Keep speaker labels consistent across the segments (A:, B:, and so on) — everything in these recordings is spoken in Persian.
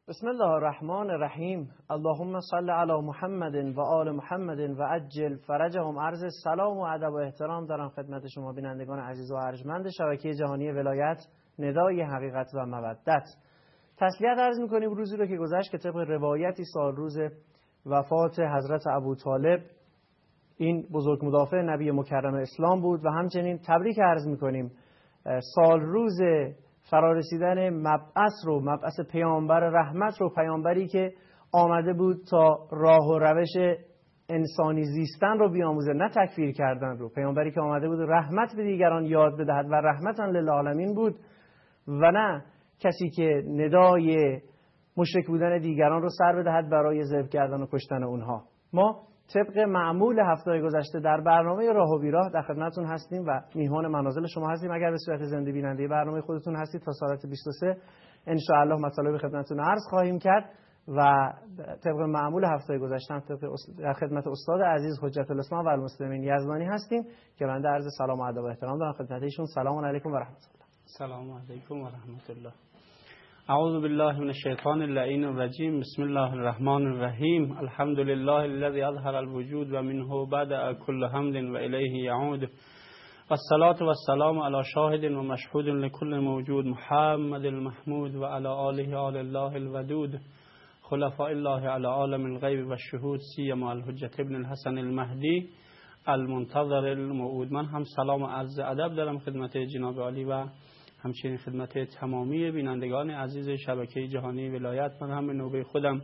A: بسم الله الرحمن الرحیم. اللهم صل علی محمد و آل محمد و عجل فرجهم. عرض سلام و ادب و احترام دارم خدمت شما بینندگان عزیز و ارجمند شبکه جهانی ولایت، ندای حقیقت و مودت. تسلیت عرض می‌کنیم روزی رو که گذشت که طبق روایتی سال روز وفات حضرت ابوطالب، این بزرگ مدافع نبی مکرم اسلام بود، و همچنین تبریک عرض می‌کنیم سال روز فرارسیدن مبعث پیامبر رحمت رو، پیامبری که آمده بود تا راه و روش انسانی زیستن رو بیاموزه، نه تکفیر کردن رو. پیامبری که آمده بود رحمت به دیگران یاد بدهد و رحمتاً للعالمین بود، و نه کسی که ندای مشرک بودن دیگران رو سر بدهد برای ذبح کردن و کشتن اونها. ما طبق معمول هفته گذشته در برنامه راه و بیراه در خدمتتون هستیم و میهمان منازل شما هستیم. اگر به صورت زنده بیننده برنامه خودتون هستید تا ساعت 23 ان شاء الله مطالب خدمتتون عرض خواهیم کرد، و طبق معمول هفته گذشته در خدمت استاد عزیز حجت الاسلام و المسلمین یزدانی هستیم که بنده عرض سلام و ادب و احترام دارم خدمت ایشون. سلام علیکم و رحمت الله.
B: سلام علیکم و رحمت الله. اعوذ بالله من الشیطان اللعین الرجیم. بسم الله الرحمن الرحیم. الحمد لله الذي اظهر الوجود و منه بدأ كل حمد و الیه یعود. والصلاة والسلام على شاهد و مشهود لكل موجود محمد المحمود و على آله آل الله الودود خلفاء الله على عالم الغیب و الشهود سیما الحجة ابن الحسن المهدی المنتظر الموعود. من هم سلام و عرض ادب دارم خدمت جناب عالی و همچنین خدمت تمامی بینندگان عزیز شبکه جهانی ولایت. من هم به نوبه خودم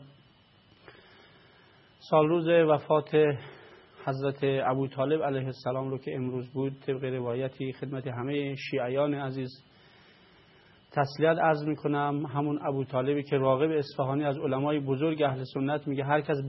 B: سال روز وفات حضرت ابوطالب علیه السلام رو که امروز بود، طبق روایتی خدمت همه شیعیان عزیز تسلیت عرض میکنم. همون ابوطالبی که راغب اصفهانی از علمای بزرگ اهل سنت میگه هر کس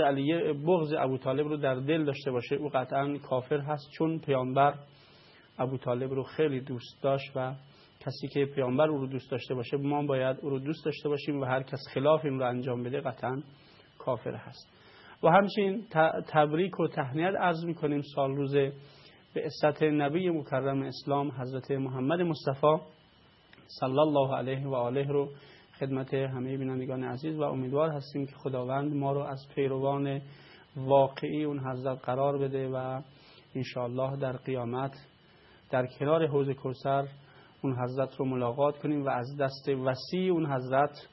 B: بغض ابوطالب رو در دل داشته باشه او قطعا کافر هست، چون پیامبر ابوطالب رو خیلی دوست داشت و کسی که پیامبر او رو دوست داشته باشه ما باید او رو دوست داشته باشیم، و هر کس خلاف این رو انجام بده قطعا کافر هست. و همچنین تبریک و تهنیت عرض میکنیم سال روز بعثت نبی مکرم اسلام حضرت محمد مصطفی صلی الله علیه و آله رو خدمت همه بینندگان عزیز، و امیدوار هستیم که خداوند ما رو از پیروان واقعی اون حضرت قرار بده و انشاءالله در قیامت در کنار حوض کوثر اون حضرت رو ملاقات کنیم و از دست وسیع اون حضرت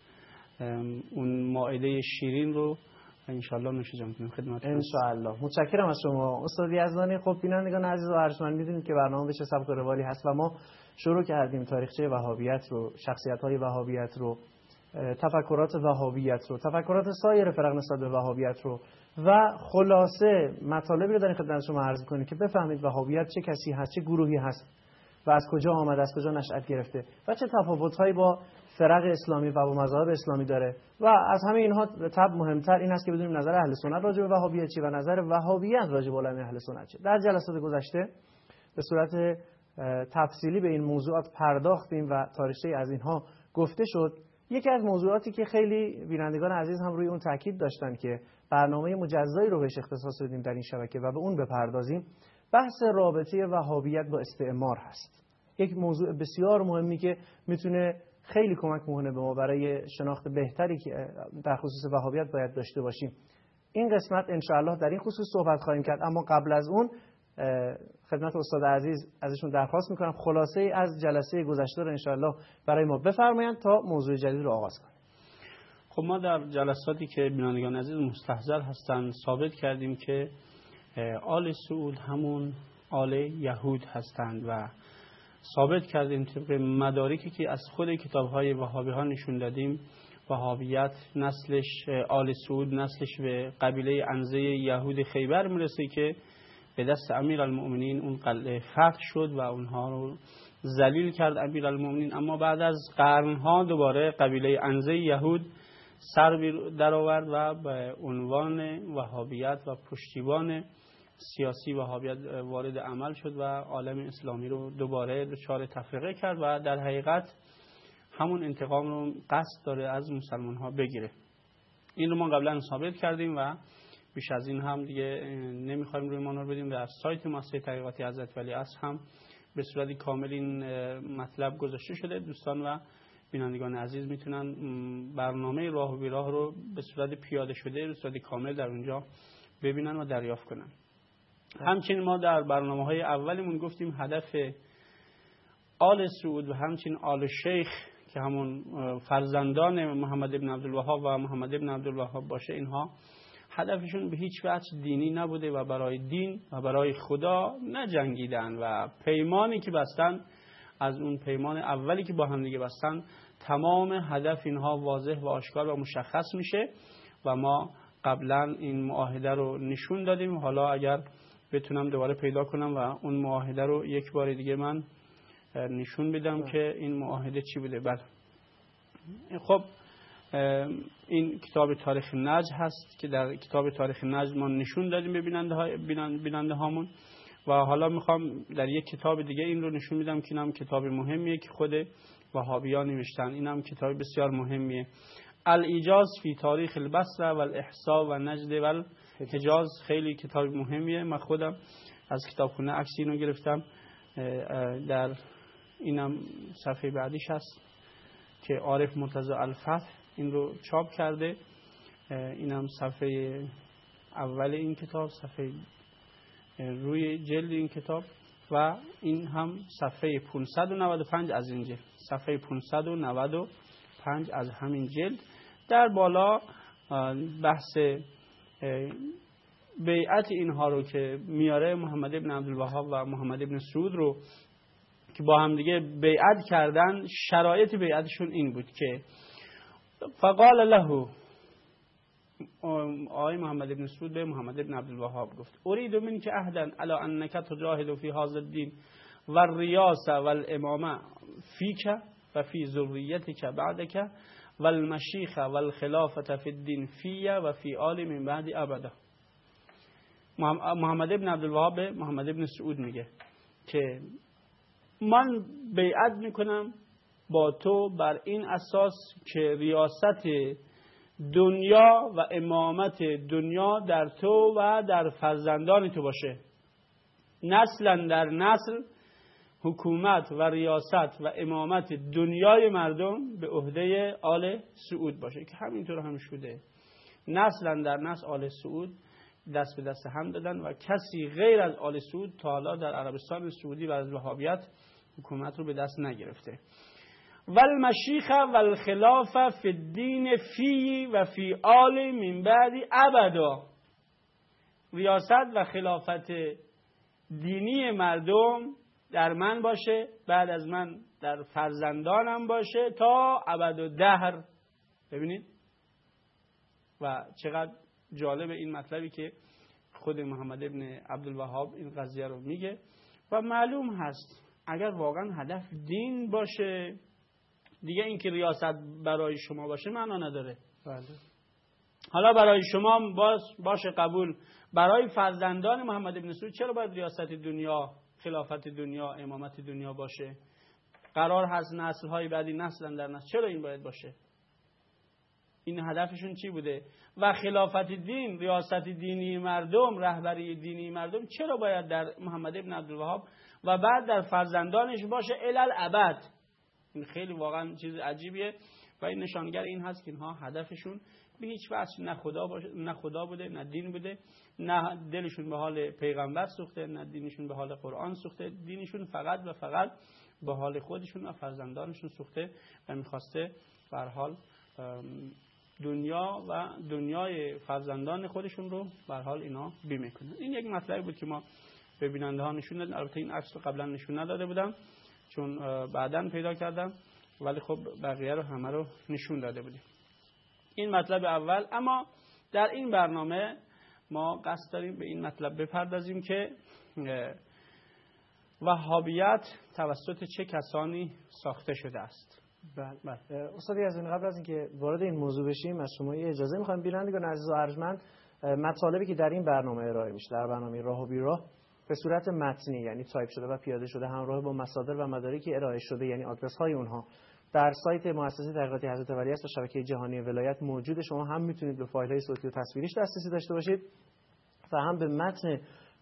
B: اون مائده شیرین رو انشاءالله نوش جان کنیم خدمت
A: انشاءالله. متشکرم از شما استاد یزدانی. خب بینندگان عزیز و ارجمند میدونید که برنامه به چه سبک و روالی هست و ما شروع کردیم تاریخچه وهابیت رو، شخصیت‌های وهابیت رو، تفکرات وهابیت رو، تفکرات سایر فرق نسبت به وهابیت رو، و خلاصه مطالبی رو در خدمت شما عرض می‌کنیم که بفهمید وهابیت چه کسی هست، چه گروهی هست و از کجا آمده، از کجا نشأت گرفته و چه تفاوت‌هایی با فرق اسلامی و با مذاهب اسلامی داره. و از همه اینها مهمتر این است که بدونیم نظر اهل سنت راجع به وهابیت چیه و نظر وهابیت راجع به علمای اهل سنت چیه. در جلسات گذشته به صورت تفصیلی به این موضوعات پرداختیم و تاریخچه از اینها گفته شد. یکی از موضوعاتی که خیلی بینندگان عزیز هم روی اون تاکید داشتن که برنامه مجزایی رو بهش اختصاص بدیم در این شبکه و به اون بپردازیم، بحث رابطه وهابیت با استعمار هست. یک موضوع بسیار مهمی که میتونه خیلی کمک کنه به ما برای شناخت بهتری که در خصوص وهابیت باید داشته باشیم. این قسمت انشاءالله در این خصوص صحبت خواهیم کرد، اما قبل از اون خدمت استاد عزیز ازشون درخواست میکنم خلاصه از جلسه گذشته رو انشاءالله برای ما بفرمایند تا موضوع جدید رو آغاز کنیم.
B: خب ما در جلساتی که بینندگان عزیز مستحضر هستند ثابت کردیم که آل سعود همون آل یهود هستند و ثابت کردیم طبق مدارکی که از خود کتاب‌های وهابی ها نشون دادیم وهابیت نسلش آل سعود نسلش به قبیله عنزه یهود خیبر میرسه که به دست امیرالمؤمنین اون قلعه فتح شد و اونها رو ذلیل کرد امیرالمؤمنین. اما بعد از قرنها دوباره قبیله عنزه یهود سر در آورد و به عنوان وهابیت و پشتیبان سیاسی وهابیت وارد عمل شد و عالم اسلامی رو دوباره دچار تفرقه کرد و در حقیقت همون انتقام رو قصد داره از مسلمان ها بگیره. این رو ما قبلا ثابت کردیم و بیش از این هم دیگه نمیخوایم روی مانور بدیم. در سایت مؤسسه تحقیقات حضرت ولی عصر هم به صورت کامل این مطلب گذاشته شده. دوستان و بینندگان عزیز میتونن برنامه راه و بیراه رو به صورت پیاده شده، به صورت کامل در اونجا ببینن و دریافت کنن. همچنین ما در برنامه‌های اولمون گفتیم هدف آل سعود و همچنین آل شیخ که همون فرزندان محمد ابن عبدالوهاب و محمد ابن عبدالوهاب باشه، اینها هدفشون به هیچ وجه دینی نبوده و برای دین و برای خدا نجنگیدن و پیمانی که بستن از اون پیمان اولی که با هم دیگه بستن تمام هدف اینها واضح و آشکار و مشخص میشه و ما قبلا این معاهده رو نشون دادیم. حالا اگر بتونم دوباره پیدا کنم و اون معاهده رو یک بار دیگه من نشون بدم که این معاهده چی بوده. بله خب این کتاب تاریخ نجد هست که در کتاب تاریخ نجد ما نشون دادیم به بیننده هامون و حالا میخوام در یک کتاب دیگه این رو نشون میدم که اینم کتاب مهمیه که خود وهابیان نوشتن. اینم کتاب بسیار مهمیه، الایجاز فی تاریخ البصره و الاحساء و نجد و الحجاز. خیلی کتاب مهمیه. من خودم از کتابخونه عکس اینو گرفتم. در اینم صفحه بعدیش هست که عارف مرتضی الفتح این رو چاپ کرده. اینم صفحه اول این کتاب، صفحه روی جلد این کتاب و این هم صفحه 595 از این جلد، صفحه 595 از همین جلد. در بالا بحث بیعت اینها رو که میاره، محمد ابن عبدالوهاب و محمد ابن سعود رو که با هم دیگه بیعت کردن، شرایط بیعتشون این بود که فقال له، آقای محمد ابن سعود به محمد ابن عبدالوهاب گفت اريد منك عهدا على انك تجاهد في هذا الدين والرياسه والامامه فيك وفي ذريتك بعدك والمشيخه والخلافه في الدين في وفي آل من بعد ابدا. محمد ابن عبدالوهاب به محمد ابن سعود میگه که من بیعت میکنم با تو بر این اساس که ریاست دنیا و امامت دنیا در تو و در فرزندان تو باشه، نسلا در نسل حکومت و ریاست و امامت دنیای مردم به عهده آل سعود باشه، که همینطور هم شده. نسلا در نسل آل سعود دست به دست هم دادن و کسی غیر از آل سعود تا حالا در عربستان سعودی و از وهابیت حکومت رو به دست نگرفته. والمشیخ والخلافه فی الدین فی و فی آل من بعد ابدا. ریاست و خلافت دینی مردم در من باشه، بعد از من در فرزندانم باشه تا ابدالدهر. ببینید و چقدر جالب این مطلبی که خود محمد ابن عبدالوهاب این قضیه رو میگه و معلوم هست اگر واقعا هدف دین باشه دیگه این که ریاست برای شما باشه معنا نداره.
A: بله.
B: حالا برای شما باشه قبول، برای فرزندان محمد ابن سعود چرا باید ریاست دنیا، خلافت دنیا، امامت دنیا باشه؟ قرار هست نسل های بعدی نسل در نسل، چرا این باید باشه؟ این هدفشون چی بوده؟ و خلافت دین، ریاست دینی مردم، رهبری دینی مردم چرا باید در محمد ابن عبدالوهاب و بعد در فرزندانش باشه الالابد؟ این خیلی واقعا چیز عجیبیه و این نشانگر این هست که اینها هدفشون به هیچ وجه نه خدا بوده، نه دین بوده، نه دلشون به حال پیغمبر سوخته، نه دینشون به حال قرآن سوخته. دینشون فقط و فقط به حال خودشون و فرزندانشون سوخته و میخواسته به هر حال دنیا و دنیای فرزندان خودشون رو به هر حال اینا بیمه کنن. این یک مطلبی بود که ما به بیننده ها نشون دادیم. البته این عکس رو قبلا نشون نداده بودم چون بعداً پیدا کردم، ولی خب بقیه رو همه رو نشون داده بودیم. این مطلب اول. اما در این برنامه ما قصد داریم به این مطلب بپردازیم که وهابیت توسط چه کسانی ساخته شده است.
A: بله. استادی از این قبل از اینکه وارد این موضوع بشیم از شما اجازه می‌خوام بینندگان عزیز و ارجمند، مطالبی که در این برنامه ارائه میشه، در برنامه راه و بیراه، به صورت متنی یعنی تایپ شده و پیاده شده همراه با مصادر و مدارکی ارائه شده، یعنی آدرس های اونها در سایت مؤسسه تحقیقاتی حضرت ولی است و شبکه جهانی ولایت موجود. شما هم میتونید به فایل های صوتی و تصویریش دسترسی داشته باشید و هم به متن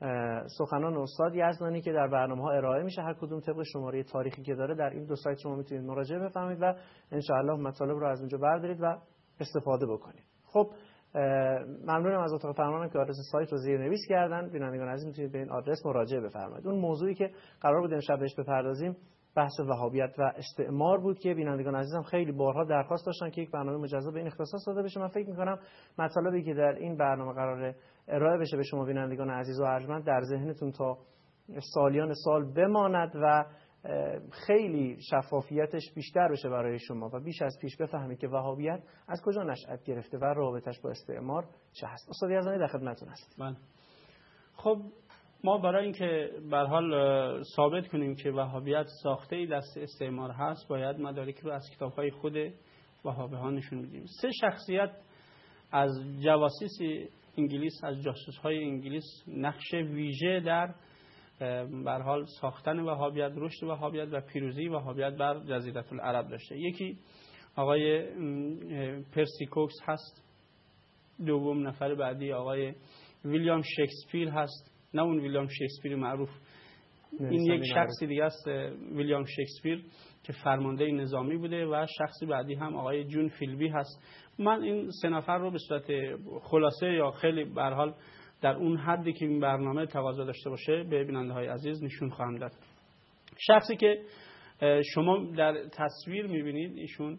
A: سخنان استاد یزدانی که در برنامه‌ها ارائه میشه، هر کدوم طبق شماره تاریخی که داره در این دو سایت شما میتونید مراجعه بفرمایید و ان شاء الله مطالب رو از اونجا بردارید و استفاده بکنید. خب ممنونم از اتاق فرمانم که آدرس سایت رو زیرنویس کردن. بینندگان عزیز میتونید به این آدرس مراجعه بفرمایید. اون موضوعی که قرار بود امشب بهش بپردازیم بحث وهابیت و استعمار بود که بینندگان عزیزم خیلی بارها درخواست داشتن که یک برنامه مجزا به این اختصاص داده بشه. من فکر می‌کنم مطالبی که در این برنامه قراره ارائه بشه به شما بینندگان عزیز و ارجمند در ذهنتون تا سالیان سال بماند و خیلی شفافیتش بیشتر بشه برای شما و بیش از پیش بفهمید که وهابیت از کجا نشأت گرفته و رابطش با استعمار چه هست. استاد یزدانی در خدمتتون هستم.
B: خب ما برای اینکه به هر حال ثابت کنیم که وهابیت ساخته‌ای دست استعمار هست، باید مدارک رو از کتاب‌های خود وهابی‌ها نشون بدیم. 3 شخصیت از جواسیس انگلیس، از جاسوس‌های انگلیس نقش ویژه در به هر حال ساختن وهابیت، رشد وهابیت و پیروزی وهابیت بر جزیره العرب داشته. یکی آقای پرسی کوکس هست، دوم نفر بعدی آقای ویلیام شکسپیر هست، نه اون ویلیام شکسپیر معروف، این یک شخصی دیگه است، ویلیام شکسپیر که فرمانده نظامی بوده و شخصی بعدی هم آقای جون فیلبی هست. من این 3 نفر رو به صورت خلاصه یا خیلی به هر حال در اون حدی که این برنامه تقاضا داشته باشه به بیننده‌های عزیز نشون خواهم داد. شخصی که شما در تصویر می‌بینید ایشون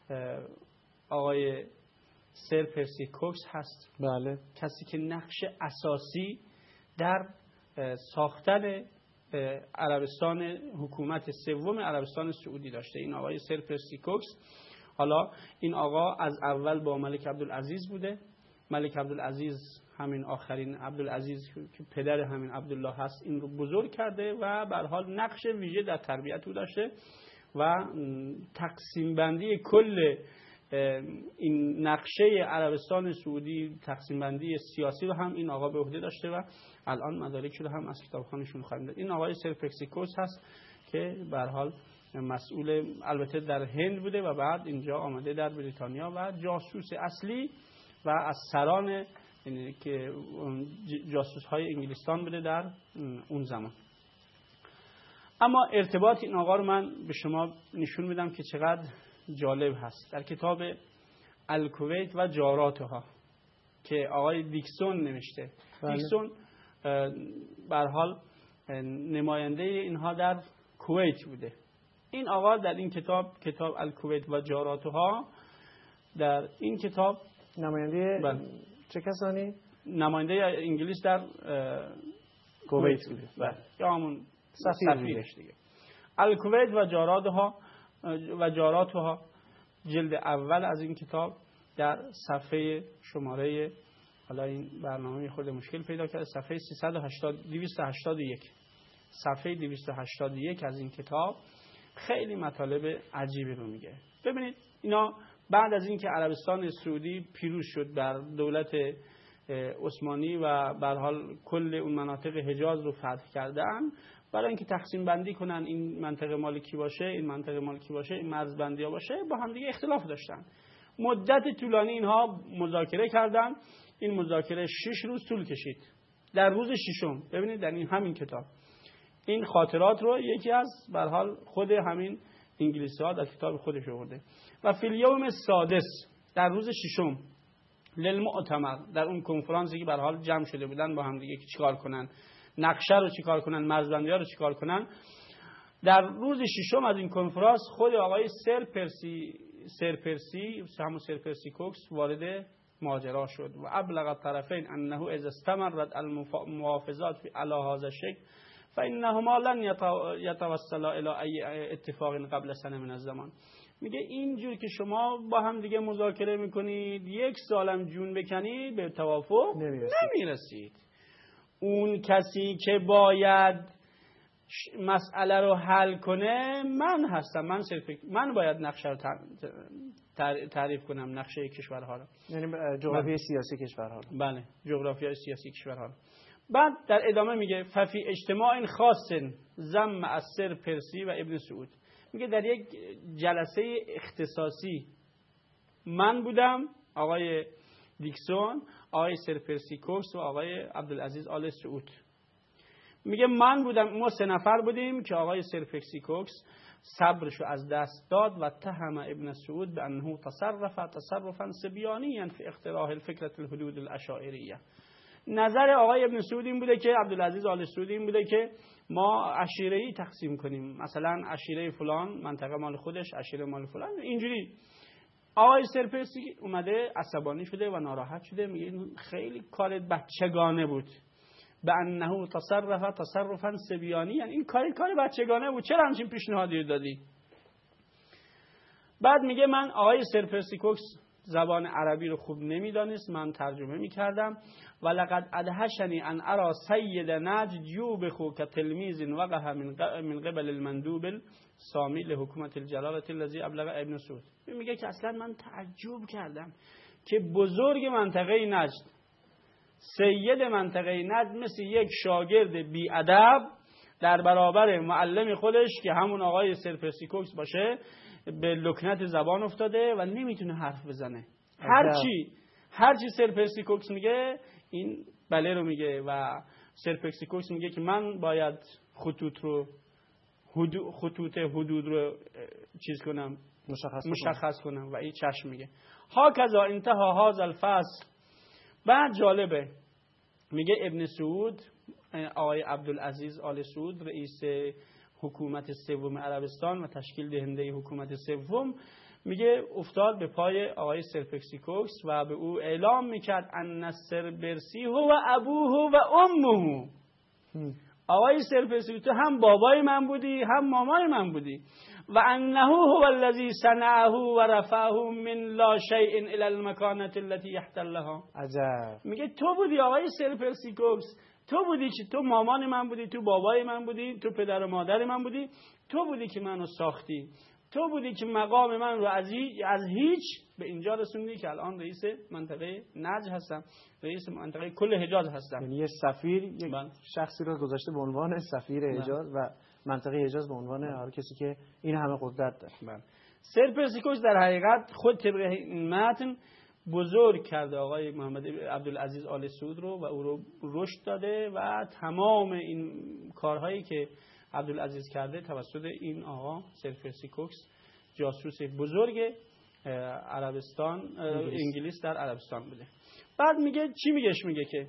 B: آقای سر پرسی کوکس هست.
A: بله.
B: کسی که نقش اساسی در ساختن عربستان، حکومت سوم عربستان سعودی داشته. این آقای سر پرسی کوکس، حالا این آقا از اول با ملک عبدالعزیز بوده. ملک عبدالعزیز همین آخرین عبدالعزیز که پدر همین عبدالله هست این رو بزرگ کرده و به هر حال نقش ویژه در تربیت او داشته و تقسیم بندی کل این نقشه عربستان سعودی، تقسیم بندی سیاسی رو هم این آقا به عهده داشته و الان مدارک رو هم از کتابخانه‌شون خواهیم داد. این آقای سر پرسی کوکس هست که به هر حال مسئول البته در هند بوده و بعد اینجا آمده در بریتانیا و جاسوس اصلی و از سران که جاسوس های انگلستان بوده در اون زمان. اما ارتباط این آقا رو من به شما نشون میدم که چقدر جالب هست. در کتاب الکویت و جاراتها که آقای دیکسون نوشته. بله. دیکسون به هر حال نماینده اینها در کویت بوده. این آقا در این کتاب الکویت و جاراتها، در این کتاب
A: نماینده چه کسانی؟
B: نماینده انگلیس در کویت بوده. بله. یا همون سفیرش دیگه. الکویت و جاراتها جلد اول از این کتاب در صفحه شماره، حالا این برنامه خود مشکل پیدا کرده، صفحه 281 صفحه 281 از این کتاب خیلی مطالب عجیبی رو میگه. ببینید اینا بعد از اینکه عربستان سعودی پیروز شد بر دولت عثمانی و به هر حال کل اون مناطق حجاز رو فتح کردن، برای اینکه تقسیم بندی کنن این منطقه مالکی باشه، این منطقه مالکی باشه، این مرزبندی ها باشه، با هم دیگه اختلاف داشتن. مدت طولانی اینها مذاکره کردن. این مذاکره 6 روز طول کشید. در روز 6م ببینید در این همین کتاب این خاطرات رو یکی از به هر حال خود همین انگلیسی‌ها در کتاب خودش آورده. و فی الیوم السادس، در روز 6م للمؤتمر، در اون کنفرانسی که به هر حال جمع شده بودن با هم دیگه که چیکار کنن، نقشه رو چیکار کنن، مرزبندی‌ها رو چیکار کنن، در روز 6م از این کنفرانس خود آقای سر پرسی کوکس وارد ماجرا شد و ابلغ الطرفین انه اذا استمرت المحافظات على هذا الشکل فانهما لن يتوصلا الى ای اتفاق قبل سنه من الزمان. میگه اینجور که شما با هم دیگه مذاکره میکنید 1 سالم جون بکنید به توافق نمیرسید. اون کسی که باید مسئله رو حل کنه من هستم، من باید نقشه رو تعریف کنم، نقشه کشورها رو،
A: یعنی جغرافیای سیاسی کشورها رو.
B: بله، جغرافیای سیاسی کشورها رو. بعد در ادامه میگه ففی اجتماع خاص ضم اثر پرسی و ابن سعود. میگه در یک جلسه اختصاصی من بودم، آقای دیکسون، آقای سر پرسی کوکس و آقای عبدالعزیز آل سعود میگه من بودم، ما 3 نفر بودیم که آقای سر پرسی کوکس صبرشو از دست داد و اتهم ابن سعود به انه تصرفا صبیانیا فی اختراع الفکرة الحدود الاشاعریه. نظر آقای ابن سعود این بوده که عبدالعزیز آل سعود این بوده که ما عشیره‌ای تقسیم کنیم، مثلا عشیره فلان منطقه مال خودش، عشیره مال فلان، اینجوری. آقای سرپرسی اومده عصبانی شده و ناراحت شده، میگه این خیلی کار بچگانه بود، به انه تصرفا صبیانی، یعنی این کار بچگانه بود، چرا همچین پیشنهادی دادی؟ بعد میگه من آقای سرپرسی کوکس زبان عربی رو خوب نمیدانست، من ترجمه میکردم. و لقد ادهشنی ان ارى سید نجد یوبخ کتلمیذ وقع من قبل المندوب السامی لحکومت الجلالة الذی ابلغ ابن سعود. میگه که اصلا من تعجب کردم که بزرگ منطقه نجد، سید منطقه نجد، مثل یک شاگرد بی‌ادب در برابر معلم خودش که همون آقای سرپرسی کوکس باشه به لکنت زبان افتاده و نمیتونه حرف بزنه. هرچی سرپرسی کوکس میگه این بله رو میگه و سرپرسی کوکس میگه که من باید خطوط حدود رو چیز کنم، مشخص کنم و این چشم میگه. هاکذا انتها هذا الفصل. بعد جالبه، میگه ابن سعود، آقای عبدالعزیز آل سعود، رئیس حکومت سوم عربستان و تشکیل دهنده حکومت سوم، میگه افتاد به پای آقای سرپرسی کوکس و به او اعلام میکرد ان سرپرسی هو ابوه و امه. آقای سرپرسی تو هم بابای من بودی هم مامای من بودی. و انه هو الذی صنعه و رفعه من لا شیء الی المکانه التي یحتلها.
A: عجب.
B: میگه تو بودی آقای سرپرسی کوکس، تو بودی که تو مامان من بودی، تو بابای من بودی، تو پدر و مادر من بودی، تو بودی که منو ساختی، تو بودی که مقام من رو از هیچ به اینجا رسوندی که الان رئیس منطقه نجد هستم، رئیس منطقه کل حجاز هستم.
A: یعنی یه سفیر یک شخصی رو گذاشته به عنوان سفیر حجاز و منطقه حجاز به عنوان هر کسی که این همه قدرت داره.
B: سرپرسی کوکس در حقیقت خود طبق این متن بزرگ کرده آقای محمد عبدالعزیز آل سعود رو و او رو رشد داده و تمام این کارهایی که عبدالعزیز کرده توسط این آقا سرپرسی کوکس، جاسوس بزرگ عربستان، انگلیس در عربستان بوده. بعد میگه چی میگه که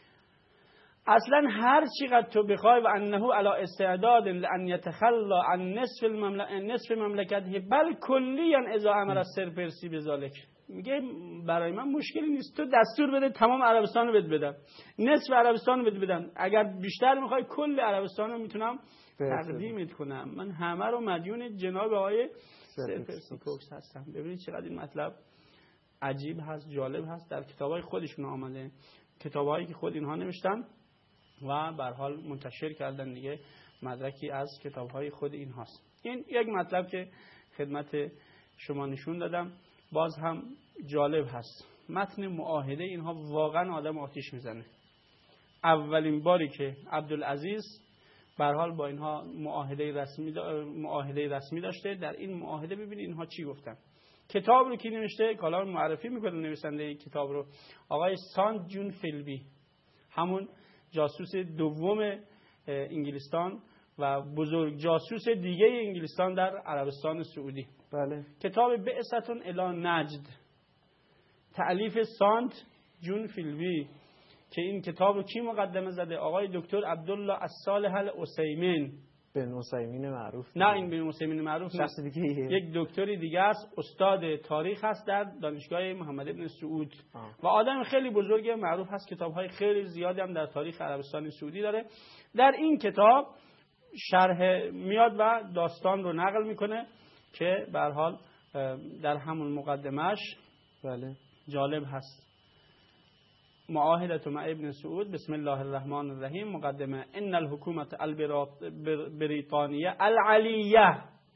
B: اصلا هر چقدر تو بخوای و انه علی استعداد لان یتخلى عن نصف مملکته بل کلیا اذا امر السرپرسی بذلک. میگه برای من مشکلی نیست، تو دستور بده تمام عربستان رو بدم، نصف عربستان رو بدم، اگر بیشتر میخوای کل عربستان رو میتونم تقدیمت کنم، من همه رو مدیون جناب آقای سرپرسی کوکس هستم. ببینید چقدر این مطلب عجیب هست، جالب هست، در کتابای خودشون آمده، کتابایی که خود اینها نوشتن و به هر حال منتشر کردن دیگه، مدرکی از کتابهای خود این هاست. این یک مطلب که خدمت شما نشون دادم، باز هم جالب هست. متن معاهده اینها واقعا آدم آتیش میزنه. اولین باری که عبدالعزیز به هر حال با اینها معاهده رسمی داشته، در این معاهده ببینید اینها چی گفتن. کتاب رو کی نوشته؟ کالا معرفی میکنه نویسنده کتاب رو، آقای سانت جون فیلبی، همون جاسوس دوم انگلستان و بزرگ جاسوس دیگه انگلستان در عربستان سعودی.
A: بله.
B: کتاب بعثتون الی نجد، تألیف سانت جون فیلبی، که این کتاب رو کی مقدمه زده؟ آقای دکتر عبدالله الصالح العثیمین.
A: بن عثیمین معروف؟
B: نه، این بن عثیمین معروف
A: شخص دیگه،
B: یک دکتری دیگه است، استاد تاریخ هست در دانشگاه محمد ابن سعود و آدم خیلی بزرگی معروف هست، کتاب‌های خیلی زیادی هم در تاریخ عربستان سعودی داره. در این کتاب شرح میاد و داستان رو نقل میکنه که به هر حال در همون مقدمش
A: بله
B: جالب هست. معاهدة مع ابن سعود، بسم الله الرحمن الرحیم. مقدمه: ان الحکومت البریطانیه العلیه،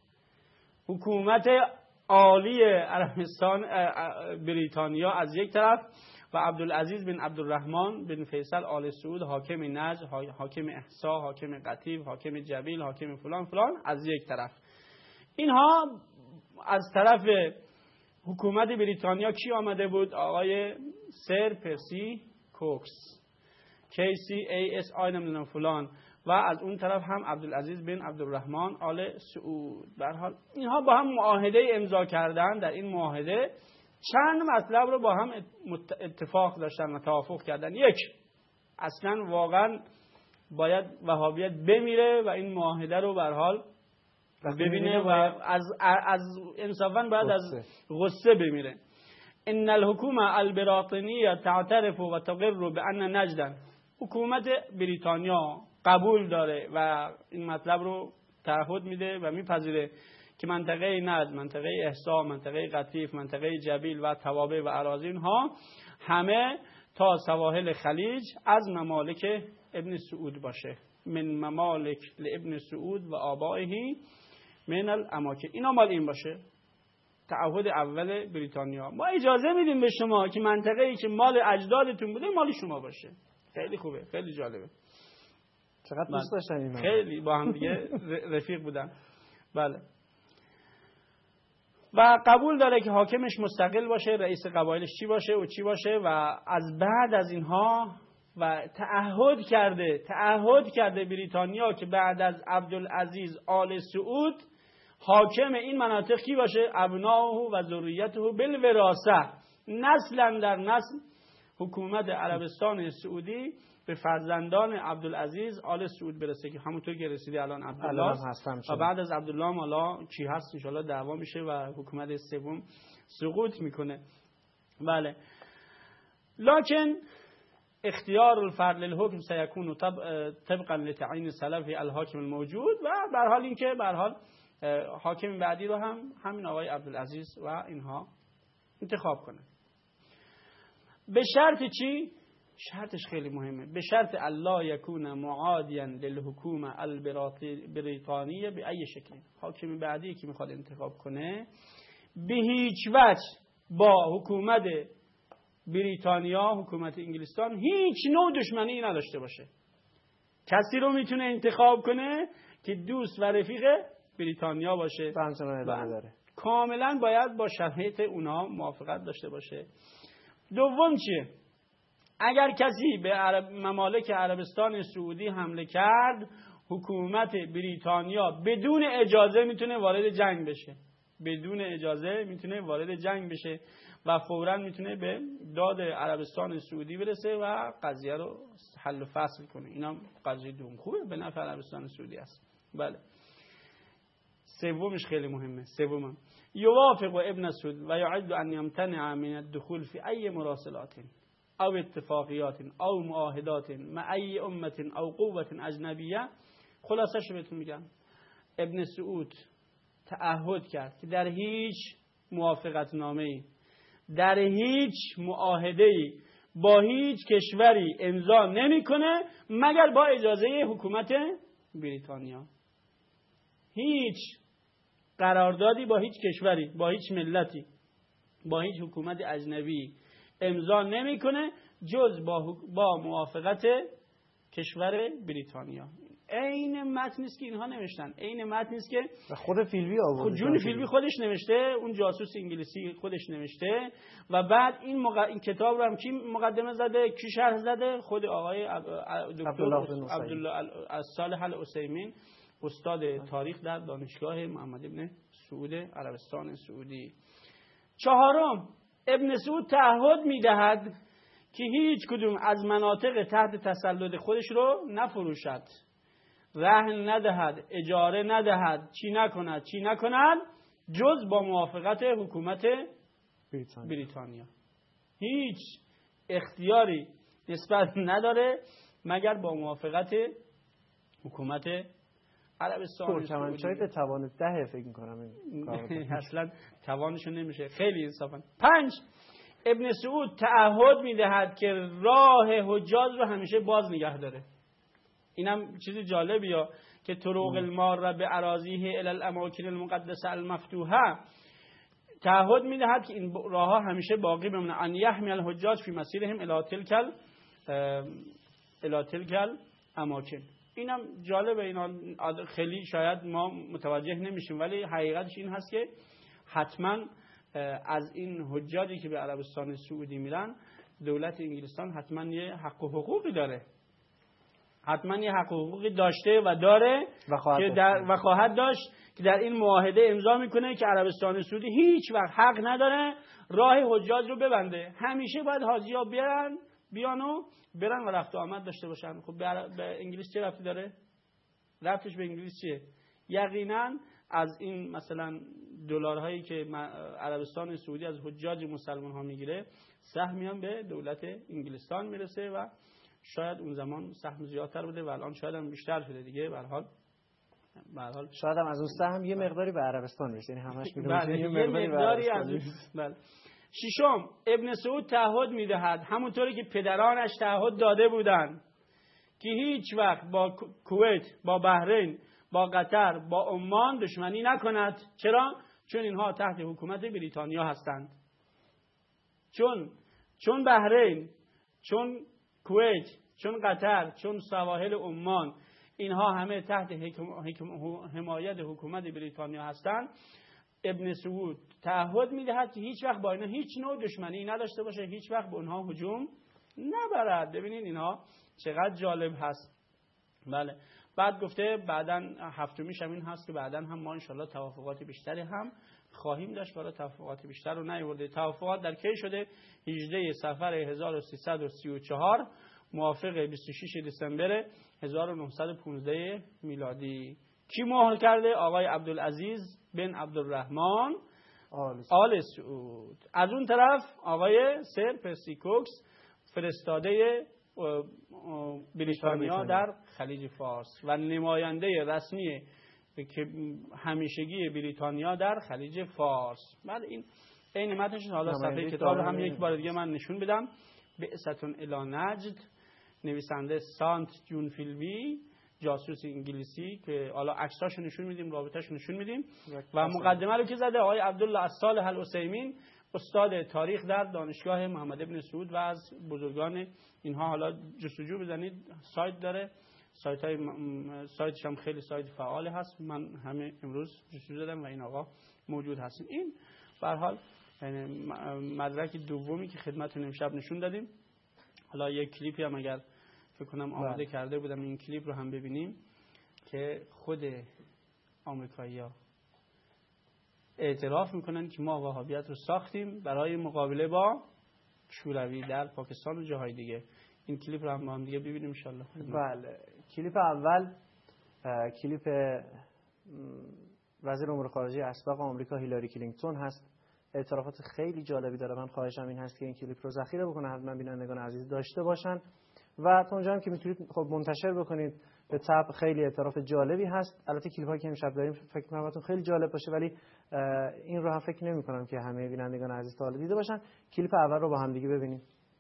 B: حکومت عالی عربستان بریتانیا از یک طرف و عبدالعزیز بن عبدالرحمن بن فیصل آل سعود، حاکم نجد، حاکم احسا، حاکم قطیف، حاکم جبیل، حاکم فلان فلان از یک طرف. اینها از طرف حکومت بریتانیا کی آمده بود؟ آقای سر پرسی کوکس، KCASI نمیدونم فلان، و از اون طرف هم عبدالعزیز بن عبدالرحمن آل سعود. به هر حال اینها با هم معاهده امضا کردن. در این معاهده چند مطلب رو با هم اتفاق داشتن و توافق کردن. یک، اصلا واقعا باید وهابیت بمیره و این معاهده رو به هر حال ببینه و از انصافا باید از غصه بمیره. ان الحکومه البریطانیه تعترف و تقر بان نجد، حکومت بریتانیا قبول داره و این مطلب رو تعهد میده و میپذیره که منطقه نجد، منطقه احسا، منطقه قطیف، منطقه جبیل و توابع و اراضی اینها همه تا سواحل خلیج از ممالک ابن سعود باشه. من ممالک لابن سعود و آبائه من الاماکن. اینا مال این باشه. تعهد اول بریتانیا. ما اجازه میدیم به شما که منطقه‌ای که مال اجدادتون بوده مال شما باشه. خیلی خوبه، خیلی جالبه.
A: چقدر دوست داشتن اینا.
B: خیلی با هم دیگه رفیق بودن. بله. و قبول داره که حاکمش مستقل باشه، رئیس قبایلش چی باشه و چی باشه و از بعد از اینها و تعهد کرده بریتانیا که بعد از عبدالعزیز آل سعود حاکم این مناطق کی باشه؟ ابناؤه و ذریته بالوراثه، نسلا در نسل حکومت عربستان سعودی به فرزندان عبدالعزیز آل سعود برسه که همونطور که رسیده الان عبدالله و بعد از عبدالله مالا کی هست ان شاءالله دعوا میشه و حکومت سوم سقوط میکنه. بله. لکن اختیار الفرد للحکم سيكون طبقا لتعیین سلف الحاکم الموجود و به هر حال اینکه به هر حال حاکم بعدی رو هم همین آقای عبدالعزیز و اینها انتخاب کنه. به شرط چی؟ شرطش خیلی مهمه. به شرط الله یکون معادیا للحکومه البریطانیه به ای شکل. حاکم بعدی که میخواد انتخاب کنه به هیچ وجه با حکومت بریتانیا، حکومت انگلستان هیچ نوع دشمنی نداشته باشه. کسی رو میتونه انتخاب کنه که دوست و رفیق بریتانیا باشه
A: و
B: کاملا باید با شرایط اونها موافقت داشته باشه. دوم چیه؟ اگر کسی به ممالک عربستان سعودی حمله کرد، حکومت بریتانیا بدون اجازه میتونه وارد جنگ بشه. بدون اجازه میتونه وارد جنگ بشه و فوراً میتونه به داد عربستان سعودی برسه و قضیه رو حل و فصل کنه. اینا قضیه دوم خوبه، به نفع عربستان سعودی است. بله. سومش خیلی مهمه. سوم یوافق ابن سعود و یعد ان یمتنع من الدخول فی ای مراسلات او اتفاقیات او معاهدات مع ای امت او قوة اجنبیه. خلاصش بهتون میگم، ابن سعود تعهد کرد که در هیچ موافقت نامه‌ای، در هیچ معاهده‌ای با هیچ کشوری امضا نمی‌کنه مگر با اجازه حکومت بریتانیا. هیچ قراردادی با هیچ کشوری، با هیچ ملتی، با هیچ حکومت اجنبی امضا نمی‌کنه جز با موافقت کشور بریتانیا. عین متن است که اینها نوشتن، عین متن است که
A: خود فیلبی آورده،
B: جون فیلبی خودش نوشته، اون جاسوس انگلیسی خودش نوشته و بعد این کتاب رو هم کی مقدمه زده، کی شرح زده؟ خود آقای دکتر عبدالله الصالح العثیمین، استاد تاریخ در دانشگاه محمد ابن سعود عربستان سعودی. چهارم، ابن سعود تعهد میدهد که هیچ کدوم از مناطق تحت تسلط خودش رو نفروشد، رهن ندهد، اجاره ندهد، چی نکند جز با موافقت حکومت بریتانیا. هیچ اختیاری نسبت نداره مگر با موافقت حکومت عربستان
A: ترکمنچای به توان 10 فکر می‌کنم
B: اصلا توانشون نمیشه، خیلی انصافا. 5، ابن سعود تعهد میدهد که راه حجاج رو همیشه باز نگه داره. اینم چیز جالبیه که طرق المار به اراضیه الی الاماکن المقدسه المفتوحه، تعهد میدهد که این راه ها همیشه باقی بمونه. ان یحمی الحجاج فی مسیرهم الی تلک الاماکن. اینم جالبه، اینا خیلی شاید ما متوجه نمیشیم ولی حقیقتش این هست که حتما از این حجاجی که به عربستان سعودی میرن دولت انگلستان حتما یه حق و حقوقی داره، حتما یه حق و حقوقی داشته و داره و خواهد داشت که در این معاهده امضا میکنه که عربستان سعودی هیچ وقت حق نداره راه حجاج رو ببنده. همیشه باید حاجی‌ها بیان و برن و رفت و آمد داشته باشن. خب به انگلیس چه ربطی داره؟ ربطش به انگلیس چیه؟ یقینا از این مثلا دلارهایی که عربستان سعودی از حجاج مسلمان ها میگیره سهمی هم به دولت انگلستان میرسه و شاید اون زمان سهم زیادتر بوده و الان شاید هم بیشتر شده دیگه. به هر حال
A: شاید هم از اون سهم یه مقداری به عربستان میشه، یعنی همش
B: میدونه یه مقداری از بله. ششم، ابن سعود تعهد میدهد همونطوری که پدرانش تعهد داده بودند که هیچ وقت با کویت، با بحرین، با قطر، با عمان دشمنی نکند. چرا؟ چون اینها تحت حکومت بریتانیا هستند. چون بحرین، چون کویت، چون قطر، چون سواحل عمان اینها همه تحت حمایت حکومت بریتانیا هستند. ابن سعود تعهد میدهد که هیچ وقت با اینا هیچ نوع دشمنی نداشته باشه، هیچ وقت به اونها هجوم نبرد. ببینید اینها چقدر جالب هست. بله. بعد گفته بعداً هفتمیش هم این هست که بعداً هم ما انشالله توافقات بیشتری هم خواهیم داشت. ولی توافقات بیشتر رو نیورده. توافقات در کی شده؟ 18 صفر 1334 موافق 26 دسامبر 1915 میلادی. کی مهر کرده؟ آقای عبدالعزیز بن عبدالرحمن آل سعود. از اون طرف آقای سر پرسی کوکس فرستاده بریتانیا در خلیج فارس و نماینده رسمی که همیشگی بریتانیا در خلیج فارس. بله این متنش حالا صفحه کتاب هم یک بار دیگه من نشون بدم. بعثة الی نجد، نویسنده سانت جون فیلبی، جاسوس انگلیسی که حالا عکساشو نشون میدیم، رابطه‌اشو نشون میدیم. و مقدمه رو که زده آقای عبدالله الصالح العثیمین، استاد تاریخ در دانشگاه محمد ابن سعود و از بزرگان اینها. حالا جستجو بزنید، سایت داره، سایتش هم خیلی سایت فعال هست. من همه امروز جستجو زدم و این آقا موجود هست. این به هر حال مدرک دومی که خدمتتون امشب نشون دادیم. حالا یک کلیپی هم اگر فکر کنم آماده کرده بودم این کلیپ رو هم ببینیم که خود آمریکایی‌ها اعتراف میکنن که ما وهابیت رو ساختیم برای مقابله با شوروی در پاکستان و جاهای دیگه. این کلیپ رو هم با هم دیگه ببینیم ان شاء الله.
A: بله. کلیپ اول کلیپ وزیر امور خارجه اسبق آمریکا هیلاری کلینتون هست. اعترافات خیلی جالبی داره. من خواهشم این هست که این کلیپ رو ذخیره بکنه، حتما بینندگان عزیز داشته باشن و تا اونجا هم که میتونید خب منتشر بکنید. به طبع خیلی اعتراف جالبی هست. البته کلیپ‌هایی که امشب داریم فکر می‌کنم براتون خیلی جالب باشه، ولی این رو هم فکر نمی‌کنم که همه بینندگان عزیز تا حالا دیده باشن. کلیپ اول رو با هم دیگه ببینیم.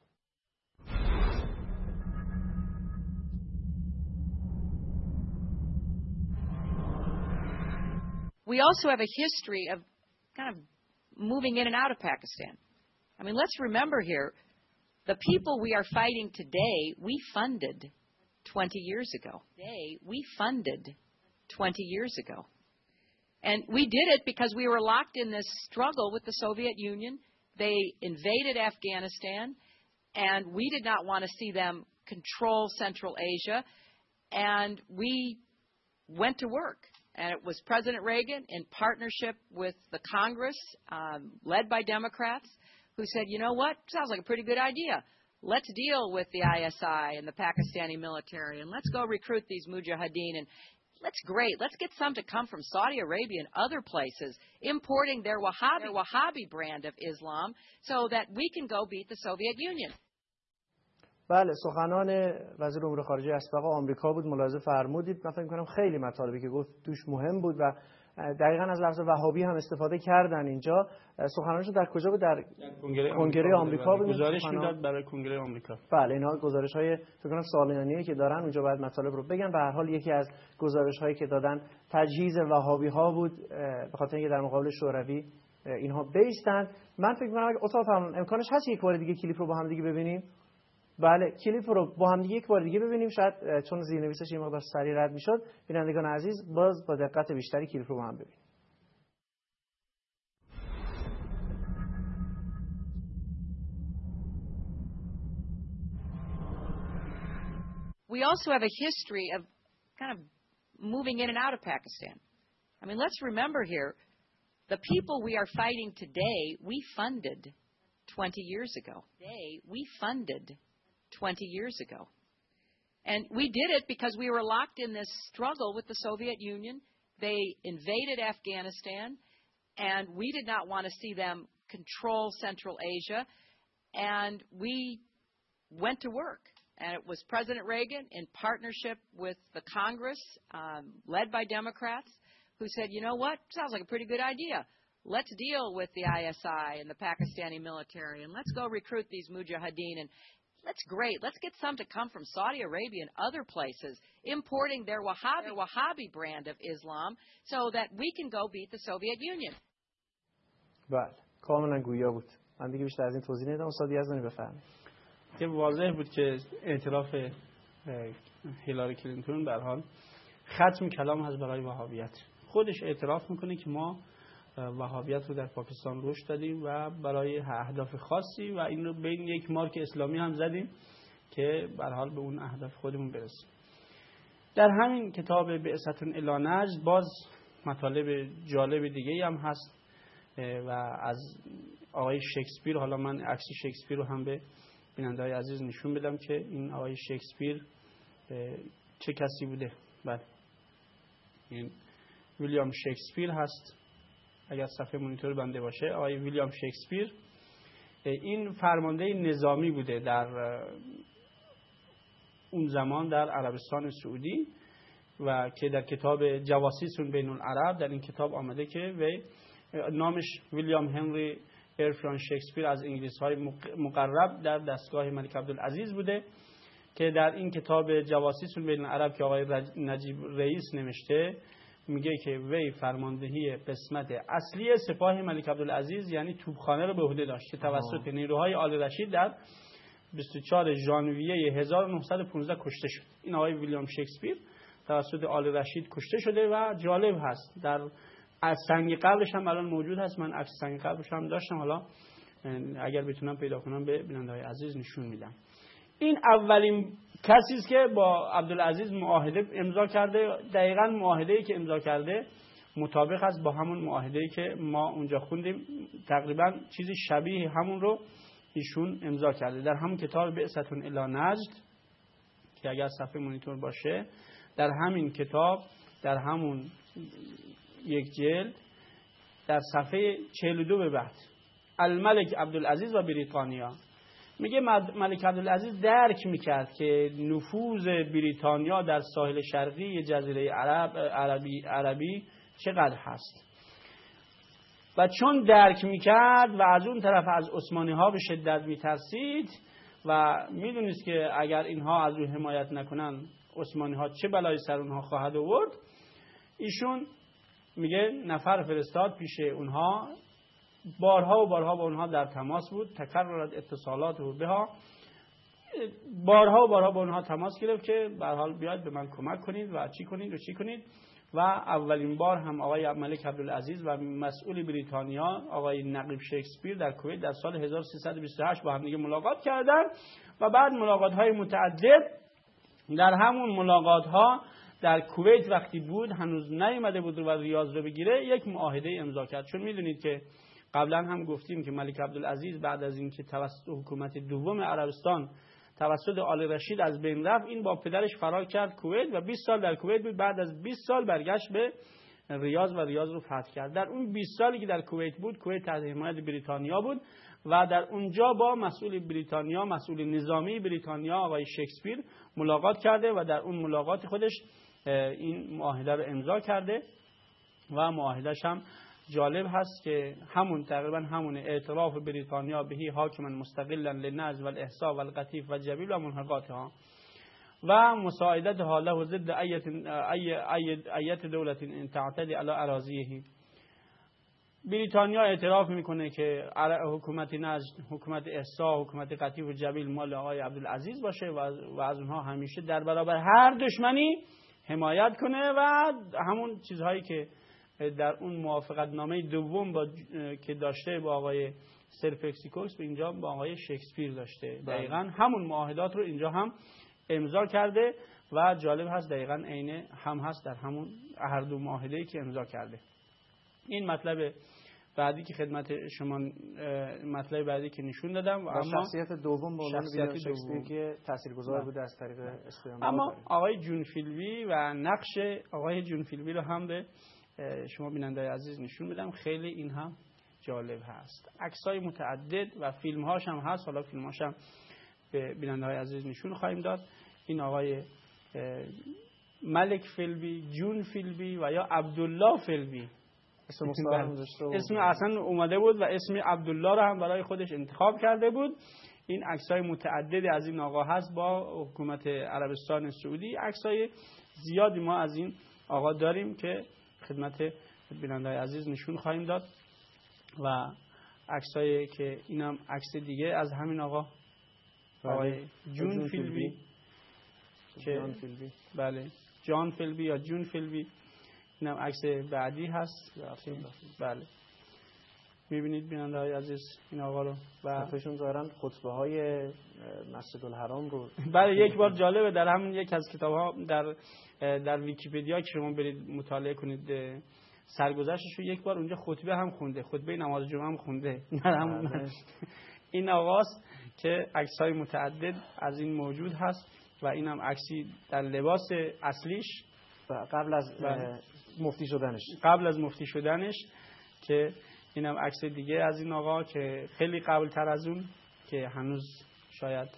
C: We also have a history of kind of moving in and out of Pakistan. I mean, let's remember here, the people we are fighting today, we funded 20 years ago. We funded 20 years ago. And we did it because we were locked in this struggle with the Soviet Union. They invaded Afghanistan, and we did not want to see them control Central Asia. And we went to work. And it was President Reagan in partnership with the Congress, led by Democrats, who said, you know what, sounds like a pretty good idea. Let's deal with the ISI and the Pakistani military, and let's go recruit these mujahideen. And let's get some to come from Saudi Arabia and other places, importing their Wahhabi brand of Islam so that we can go beat the Soviet Union.
A: بله، سخنان وزیر امور خارجه اسبق آمریکا بود. ملاحظه فرمودید. من فکر می‌کنم خیلی مطالبی که گفت توش مهم بود و دقیقاً از لفظ وهابی هم استفاده کردن اینجا. سخنانش در کجا بود؟ در کنگره آمریکا بود.
B: گزارش میداد برای کنگره آمریکا.
A: بله، اینا گزارش‌های فکر کنم سالانه‌ای که دارن اونجا باید مطالب رو بگن. به هر حال یکی از گزارش‌هایی که دادن تجهیز وهابی‌ها بود به خاطر اینکه در مقابل شوروی اینها بیستن. من فکر می‌کنم اگه اتاق فرمان امکانش هست یک بار دیگه کلیپ رو با هم دیگه ببینیم. بله، کلیپ رو با هم دیگه یک بار دیگه ببینیم. شاید چون زیرنویسش یه مقدار سریع رد می‌شد، بینندگان عزیز باز با دقت بیشتری کلیپ رو با هم ببینیم.
C: we also have a history of kind of moving in and out of Pakistan. I mean, let's remember here, the people we are fighting today, we funded 20 years ago. And we did it because we were locked in this struggle with the Soviet Union. They invaded Afghanistan, and we did not want to see them control Central Asia. And we went to work. And it was President Reagan, in partnership with the Congress, led by Democrats, who said, you know what, sounds like a pretty good idea. Let's deal with the ISI and the Pakistani military, and let's go recruit these mujahideen. And that's great. Let's get some to come from Saudi Arabia and other places, importing their Wahhabi brand of Islam, so that we can go beat the Soviet Union.
A: بله، کاملا گویا بود. من دیگه بیشتر از این توضیح نمیدم. استاد یزدانی بفرمایید.
B: که واضح بود که اعتراف هیلاری کلینتون به هر حال ختم کلام هست برای وهابیت. خودش اعتراف میکنه که ما وهابیت رو در پاکستان رشد دادیم و برای اهداف خاصی و این رو بین یک مارک اسلامی هم زدیم که به هر حال به اون اهداف خودمون برسیم. در همین کتاب بعثة الی نجد باز مطالب جالب دیگه هم هست و از آقای شکسپیر. حالا من عکس شکسپیر رو هم به بیننده‌های عزیز نشون بدم که این آقای شکسپیر چه کسی بوده. بله، این ویلیام شکسپیر هست. اگر صفحه مونیتور بنده باشه، آقای ویلیام شکسپیر این فرمانده نظامی بوده در اون زمان در عربستان سعودی و که در کتاب جواسیس بین العرب در این کتاب آمده که وی نامش ویلیام هنری ارفران شکسپیر از انگلیس‌های مقرب در دستگاه ملک عبدالعزیز بوده که در این کتاب جواسیس بین العرب که آقای نجیب رئیس نوشته میگه که وی فرماندهی قسمت اصلی سپاه ملک عبدالعزیز یعنی توپخانه رو به عهده داشت که توسط نیروهای آل رشید در 24 ژانویه 1915 کشته شد. این آقای ویلیام شکسپیر توسط آل رشید کشته شده و جالب هست در از سنگ قبرش هم الان موجود هست. من عکس سنگ قبرش هم داشتم، حالا اگر بتونم پیدا کنم به بیننده‌های عزیز نشون میدم. این اولین کسی است که با عبدالعزیز معاهده امضا کرده. دقیقاً معاهده‌ای که امضا کرده مطابق است با همون معاهده‌ای که ما اونجا خوندیم. تقریباً چیزی شبیه همون رو ایشون امضا کرده در همون کتاب بعثة الی نجد که اگر صفحه مونیتور باشه در همین کتاب در همون یک جلد در صفحه 42 به بعد الملک عبدالعزیز و بریتانیا میگه ملک عبدالعزیز درک میکرد که نفوذ بریتانیا در ساحل شرقی جزیره عربی چقدر هست و چون درک میکرد و از اون طرف از عثمانی ها به شدت میترسید و میدونست که اگر اینها از او حمایت نکنن عثمانی ها چه بلایی سر اونها خواهد آورد، ایشون میگه نفر فرستاد پیش اونها، بارها و بارها با اونها در تماس بود، تکررت اتصالات و بها، بارها و بارها با اونها تماس گرفت که به هر حال بیاید به من کمک کنید و چی کنید و اولین بار هم آقای ملک عبدالعزیز و مسئول بریتانیا آقای نقیب شکسپیر در کویت در سال 1328 با هم دیگه ملاقات کردن و بعد ملاقات‌های متعدد. در همون ملاقات‌ها در کویت وقتی بود هنوز نیامده بود و ریاض رو بگیره یک معاهده امضا کرد. چون میدونید که قبلا هم گفتیم که ملک عبدالعزیز بعد از اینکه توسط حکومت دوم عربستان توسط آل رشید از بین رفت، این با پدرش فرار کرد کویت و 20 سال در کویت بود. بعد از 20 سال برگشت به ریاض و ریاض رو فتح کرد. در اون 20 سالی که در کویت بود، کویت تحت حمایت بریتانیا بود و در اونجا با مسئول بریتانیا، مسئول نظامی بریتانیا آقای شکسپیر ملاقات کرده و در اون ملاقات خودش این معاهده رو امضا کرده و معاهدهش هم جالب هست که همون تقریبا همون اعتراف بریتانیا بهی حاکما مستقلا للنجد و الاحصاء و القطیف و جبیل و منحقاتها و مساعدتها له ضد ایت دولت تعتدی علی اراضیه. بریتانیا اعتراف میکنه که حکومت نجد، حکومت احصاء، حکومت قطیف و جبیل مال آقای عبدالعزیز باشه و از اونها همیشه در برابر هر دشمنی حمایت کنه و همون چیزهایی که در اون موافقت نامه دوم که داشته با آقای سر فکسیکوس به اینجا با آقای شکسپیر داشته، دقیقاً همون معاهدات رو اینجا هم امضا کرده و جالب هست دقیقاً عین هم هست در همون هر دو معاهده‌ای که امضا کرده. این مطلب بعدی که خدمت شما مطلب بعدی که نشون دادم. و اما
A: شخصیت دوم به عنوان ویلیام شکسپیر که تاثیرگذار بوده از طریق استعمار.
B: اما آقای جون فیلبی و نقش آقای جون فیلبی رو هم به شما بیننده‌های عزیز نشون بدم. خیلی این هم جالب هست. عکس‌های متعدد و فیلم‌هاش هم هست. حالا فیلم‌هاش هم به بیننده‌های عزیز نشون خواهیم داد. این آقای ملک فیلبی، جون فیلبی و یا عبدالله فیلبی اسم اصلا اومده بود و اسم عبدالله رو هم برای خودش انتخاب کرده بود. این عکس‌های متعددی از این آقا هست با حکومت عربستان سعودی. عکس‌های زیادی ما از این آقا داریم که خدمت بیننده‌های عزیز نشون خواهیم داد و عکس‌هایی که اینم عکس دیگه از همین آقا آقای جون فیلبی
A: جان فیلبی.
B: بله جان فیلبی یا جون فیلبی. اینم عکس بعدی هست. بله می‌بینید بیننده‌های عزیز این آقا رو و
A: خودشون ظاهراً خطبه‌های مسجد الحرام رو
B: بله یک بار جالبه در همون یک از کتاب‌ها در ویکی‌پدیا که شما برید مطالعه کنید سرگذشتش رو یک بار اونجا خطبه هم خونده، خطبه نماز جمعه هم خونده. این آقاست که عکس‌های متعدد از این موجود هست و اینم عکسی در لباس اصلیش
A: قبل از مفتی شدنش که اینم عکس دیگه از این آقا که خیلی قبل تر از اون که هنوز شاید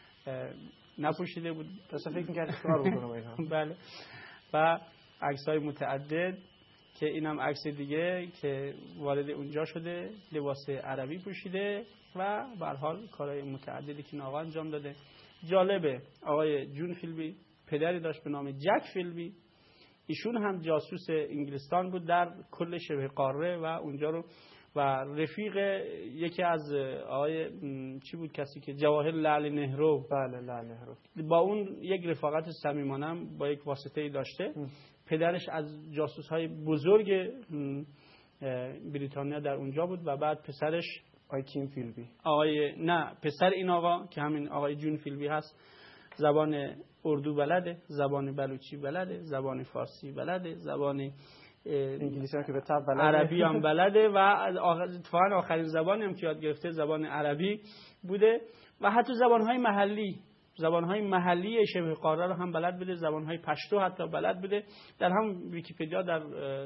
A: نپوشیده بود. داشتم فکر می‌کردم کار بکنم اینها.
B: بله و عکس‌های متعدد که اینم عکس دیگه که وارد اونجا شده لباس عربی پوشیده و به هر حال کارهای متعددی که این آقا انجام داده. جالبه آقای جون فیلبی پدری داشت به نام جک فیلبی. ایشون هم جاسوس انگلستان بود در کل شبه قاره و اونجا رو و رفیق یکی از آقای چی بود کسی که جواهر لعل نهرو.
A: بله لعل نهرو.
B: با اون یک رفاقت صمیمانه با یک واسطه‌ای داشته. پدرش از جاسوس‌های بزرگ بریتانیا در اونجا بود و بعد پسرش
A: آقای کیم فیلبی
B: پسر این آقا که همین آقای جون فیلبی هست زبان اردو بلده، زبان بلوچی بلده، زبان فارسی بلده، زبان
A: انگلیسی هم که به طب بلده،
B: عربی هم بلده و اتفاقا آخرین زبانی هم که یاد گرفته زبان عربی بوده و حتی زبان‌های محلی شبه قاره رو هم بلد بوده، زبان‌های پشتو حتی بلد بوده. در هم ویکی‌پدیا در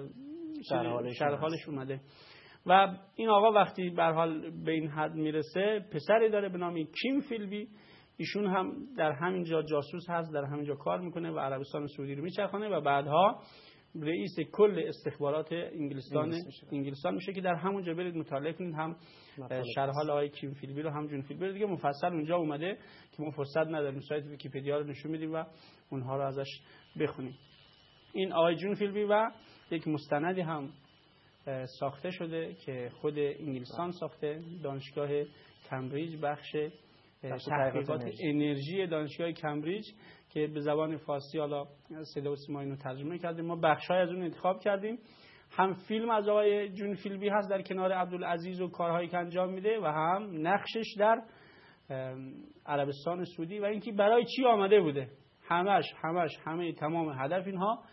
B: شرح حالش اومده. و این آقا وقتی به هر حال به این حد میرسه پسری داره به نام کیم فیلبی. ایشون هم در همین جا جاسوس هست، در همین جا کار میکنه و عربستان سعودی رو میچرخونه و بعدها رئیس کل استخبارات انگلستان میشه که در همون جا برید مطالعه کنید هم شرح حال آقای کیم فیلبی رو هم جون فیلبی رو دیگه مفصل اونجا اومده که ما فرصت نداریم سایت ویکی‌پدیا رو نشون میدیم و اونها رو ازش بخونیم. این آقای جون فیلبی و یک مستندی هم ساخته شده که خود انگلستان ساخته، دانشگاه کمبریج بخش تحقیقات انرژی دانشگاه کمبریج که به زبان فارسی حالا صدا و سیما اینو ترجمه کردیم. ما بخشای از اون انتخاب کردیم. هم فیلم از آقای جون فیلبی هست در کنار عبدالعزیز و کارهایی که انجام میده و هم نقشش در عربستان سعودی و اینکه برای چی آمده بوده. همه تمام هدف اینها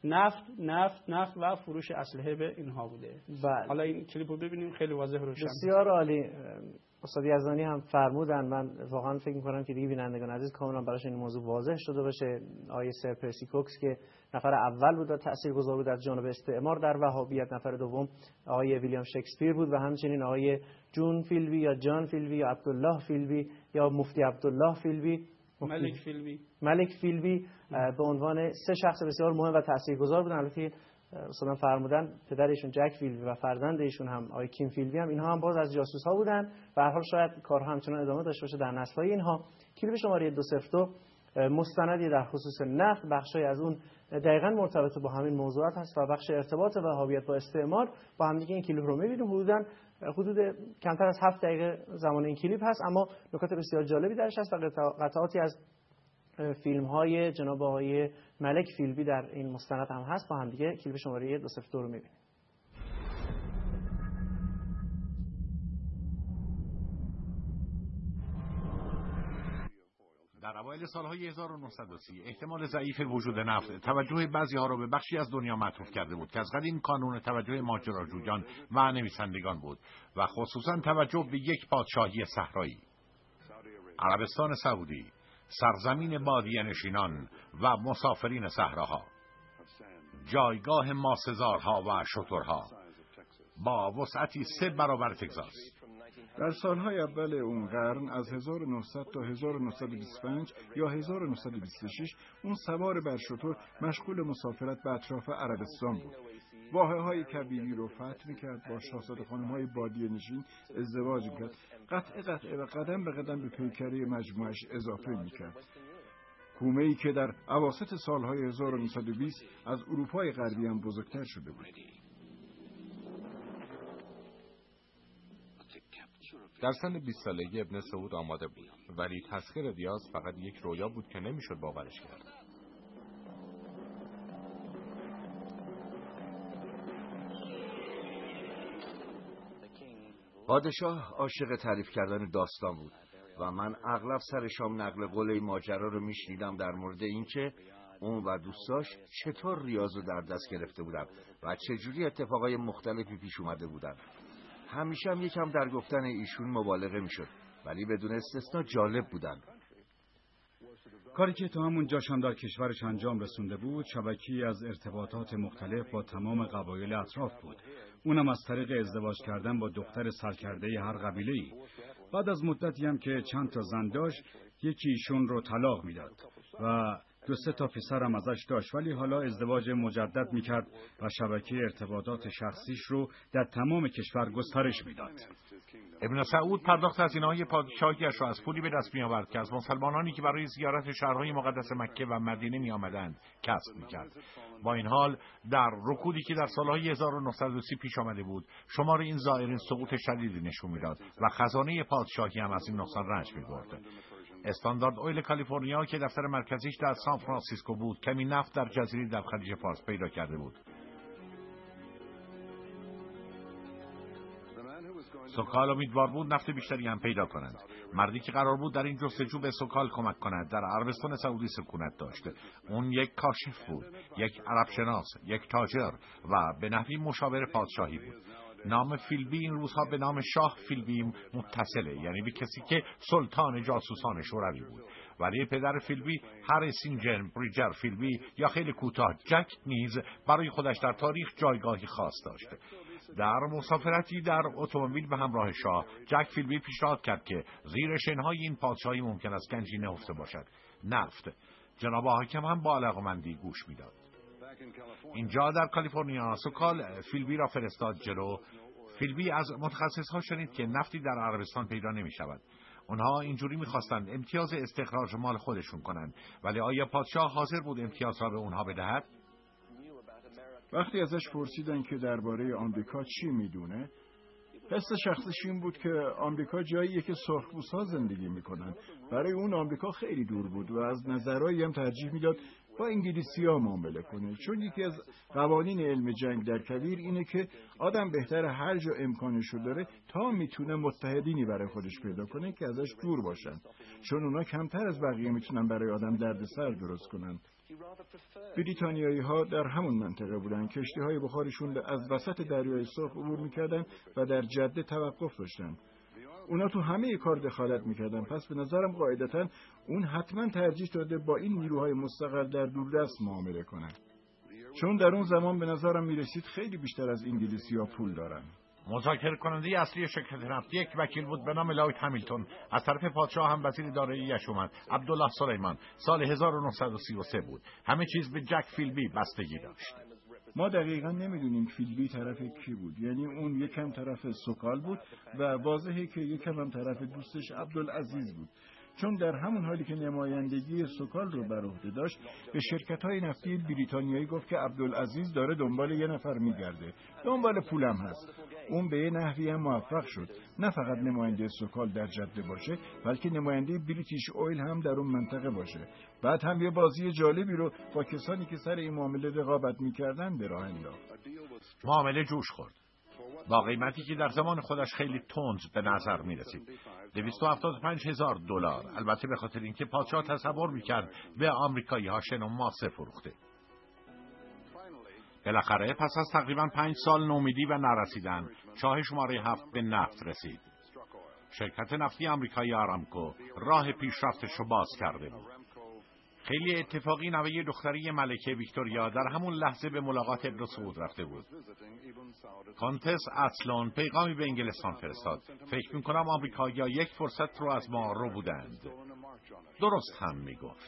B: نفت و فروش اسلحه به اینها بوده.
A: بله.
B: حالا این کلیپ رو ببینیم خیلی واضح و روشن.
A: بسیار عالی. استاد یزدانی هم فرمودن. من واقعا فکر می‌کنم که دیگه بینندگان عزیز کاملا براش این موضوع واضح شده باشه. آیه سر پرسی کوکس که نفر اول بود و تاثیرگذار بود در جانب استعمار در وهابیت، نفر دوم آقای ویلیام شکسپیر بود و همچنین آقای جون فیلبی یا جان فیلبی یا عبدالله فیلبی یا مفتی عبدالله فیلبی ملک فیلبی به عنوان سه شخص بسیار مهم و تاثیرگذار بودن. البته اصلا فرمودن پدرشون جک فیلبی و فرزند ایشون هم آقای کیم فیلبی هم اینها هم باز از جاسوس‌ها بودن و هر حال شاید کارها همچنان ادامه داشته باشه در نسل‌های اینها. کلیپ شماره 202 مستندی در خصوص نفت، بخشی از اون دقیقاً مرتبط با همین موضوعات هست و بخش ارتباط وهابیت با استعمار با هم دیگه این کلیپ رو می‌بینیم. حدود کمتر از 7 دقیقه زمان این کلیپ هست اما نکات بسیار جالبی درش هست و قطعاتی از فیلم‌های جناب آقای ملک فیلبی در این مستند هم هست. با هم دیگه کلیپ شماره 202 رو می‌بینیم.
D: در اوایل سالهای 1930 احتمال ضعیف وجود نفت توجه بعضی‌ها را به بخشی از دنیا معطوف کرده بود که از قدیم کانون توجه ماجراجویان و نویسندگان بود و خصوصا توجه به یک پادشاهی صحرایی. عربستان سعودی، سرزمین بادیه نشینان و مسافرین صحراها، جایگاه ماسه‌زارها و شترها، با وسعتی 3 برابر تگزاس.
E: در سالهای اول اون قرن از 1900 تا 1925 یا 1926 اون سوار بر شتر مشغول مسافرت به اطراف عربستان بود. واحه‌های کبیری رو فتح می‌کرد، با شاهزاده خانم‌های بادیه نشین ازدواج می‌کرد، قطعه و قدم به قدم به پیکره مجموعش اضافه می‌کرد. کومه‌ای که در اواسط سالهای 1920 از اروپای غربی هم بزرگتر شده بود.
F: در سن 20 سالگی ابن سعود آماده بود، ولی تسخیر دیاز فقط یک رویا بود که نمیشد باورش کرد.
G: پادشاه عاشق تعریف کردن داستان بود و من اغلب سر شام نقل قول این ماجرا رو میشنیدم در مورد اینکه اون و دوستاش چطور ریاض رو در دست گرفته بودن و چجوری اتفاقای مختلفی پیش اومده بودن. همیشه هم یکم در گفتن ایشون مبالغه میشد، ولی بدون استثنا جالب بودن.
H: کاری که تا همون جاشان در کشورش انجام رسونده بود شبکه‌ای از ارتباطات مختلف با تمام قبایل اطراف بود. اونم از طریق ازدواج کردن با دختر سرکرده هر قبیله‌ای. بعد از مدتی هم که چند تا زن داشت، یکی ایشون رو طلاق میداد و 2-3 تا پسرم ازش داشت، ولی حالا ازدواج مجدد میکرد و شبکه ارتباطات شخصیش رو در تمام کشور گسترش میداد.
D: ابن سعود پرداخت هزینه‌های پادشاهیش را از پولی به دست می‌آورد که از مسلمانانی که برای زیارت شهرهای مقدس مکه و مدینه می‌آمدند کسب می‌کرد. با این حال در رکودی که در سالهای 1930 پیش آمده بود، شمار این زائرین سقوط شدیدی نشون می‌داد و خزانه پادشاهی هم از این نقصان رنج می‌برد. استاندارد اویل کالیفرنیا که دفتر مرکزیش در سان فرانسیسکو بود، کمی نفت در جزیره در خلیج فارس پیدا کرده بود. سوکال امیدوار بود نفت بیشتری هم پیدا کنند. مردی که قرار بود در این جستجو به سوکال کمک کند در عربستان سعودی سکونت داشت. اون یک کاشف بود، یک عرب شناس، یک تاجر و به نحوی مشاور پادشاهی بود. نام فیلبی این روزها به نام شاه فیلبی متصله، یعنی به کسی که سلطان جاسوسان شوروی بود. ولی پدر فیلبی، هری سینجن بریجر فیلبی یا خیلی کوتاه جک، نیز برای خودش در تاریخ جایگاهی خاص داشت. در مسافرتی در اتومبیل به همراه شاه، جک فیلبی پیشنهاد کرد که زیر شنهای این پادشاهی ممکن است گنجی نهفته باشد، نفت. جناب حاکم هم با علاقه‌مندی گوش میداد. اینجا در کالیفرنیا سوکال فیلبی را فرستاد جلو. فیلبی از متخصصها شنید که نفتی در عربستان پیدا نمی شود. اونها اینجوری می‌خواستند امتیاز استخراج مال خودشون کنند، ولی آیا پادشاه حاضر بود امتیاز را به اونها بدهد؟
E: وقتی ازش پرسیدن که درباره آمریکا چی میدونه، حس شخصیش این بود که آمریکا جاییه که سرخپوست‌ها زندگی میکنن. برای اون آمریکا خیلی دور بود و از نظرهایی هم ترجیح میداد با انگلیسی‌ها معامله کنه، چون یکی از قوانین علم جنگ در کویر اینه که آدم بهتره هر جا امکانشو داره تا میتونه متحدینی برای خودش پیدا کنه که ازش دور باشن، چون اونا کمتر از بقیه میتونن برای آدم دردسر درست کنن. بریتانیایی‌ها در همون منطقه بودن. کشتی‌های بخارشون از وسط دریای سرخ عبور می‌کردن و در جده توقف داشتن. اونا تو همه کار دخالت می‌کردن، پس به نظرم قاعدتاً اون حتماً ترجیح داده با این نیروهای مستقل در دوردست معامله کنن، چون در اون زمان به نظرم میرسید خیلی بیشتر از انگلیسی‌ها پول دارن.
D: مذاکره کننده اصلی شرکت نفت یک وکیل بود به نام لایت همیلتون. از طرف پادشاه هم وزیر دارایی‌اش اومد، عبدالله سلیمان. سال 1933 بود. همه چیز به جک فیلبی بستگی داشت.
E: ما دقیقاً نمیدونیم فیلبی طرف کی بود، یعنی اون یکم طرف سوکال بود و واضحه که یکم هم طرف دوستش عبدالعزیز بود، چون در همون حالی که نمایندگی سوکال رو بر عهده داشت به شرکت‌های نفتی بریتانیایی گفت که عبدالعزیز داره دنبال یه نفر میگرده، دنبال پولم هست. اون به یه نحوی هم موفق شد، نه فقط نماینده سوکال در جده باشه، بلکه نماینده بریتیش اویل هم در اون منطقه باشه. بعد هم یه بازی جالبی رو با کسانی که سر این معامله رقابت میکردن به راه انداخت.
D: معامله جوش خورد. با قیمتی که در زمان خودش خیلی تند به نظر می رسید. $275,000. البته به خاطر اینکه پادشاه تصور میکرد به آمریکایی ها شن و ماسه فروخته. بالاخره پس از تقریبا 5 سال نومیدی و نرسیدن، چاه شماره 7 به نفت رسید. شرکت نفتی آمریکایی آرامکو راه پیشرفتش رو باز کرده بود. خیلی اتفاقی نوه دختری ملکه ویکتوریا در همون لحظه به ملاقات ابن سعود رفته بود. کانتس اصلان پیغامی به انگلستان فرستاد. فکر میکنم آمریکایی‌ها یک فرصت رو از ما رو بودند. درست هم میگفت.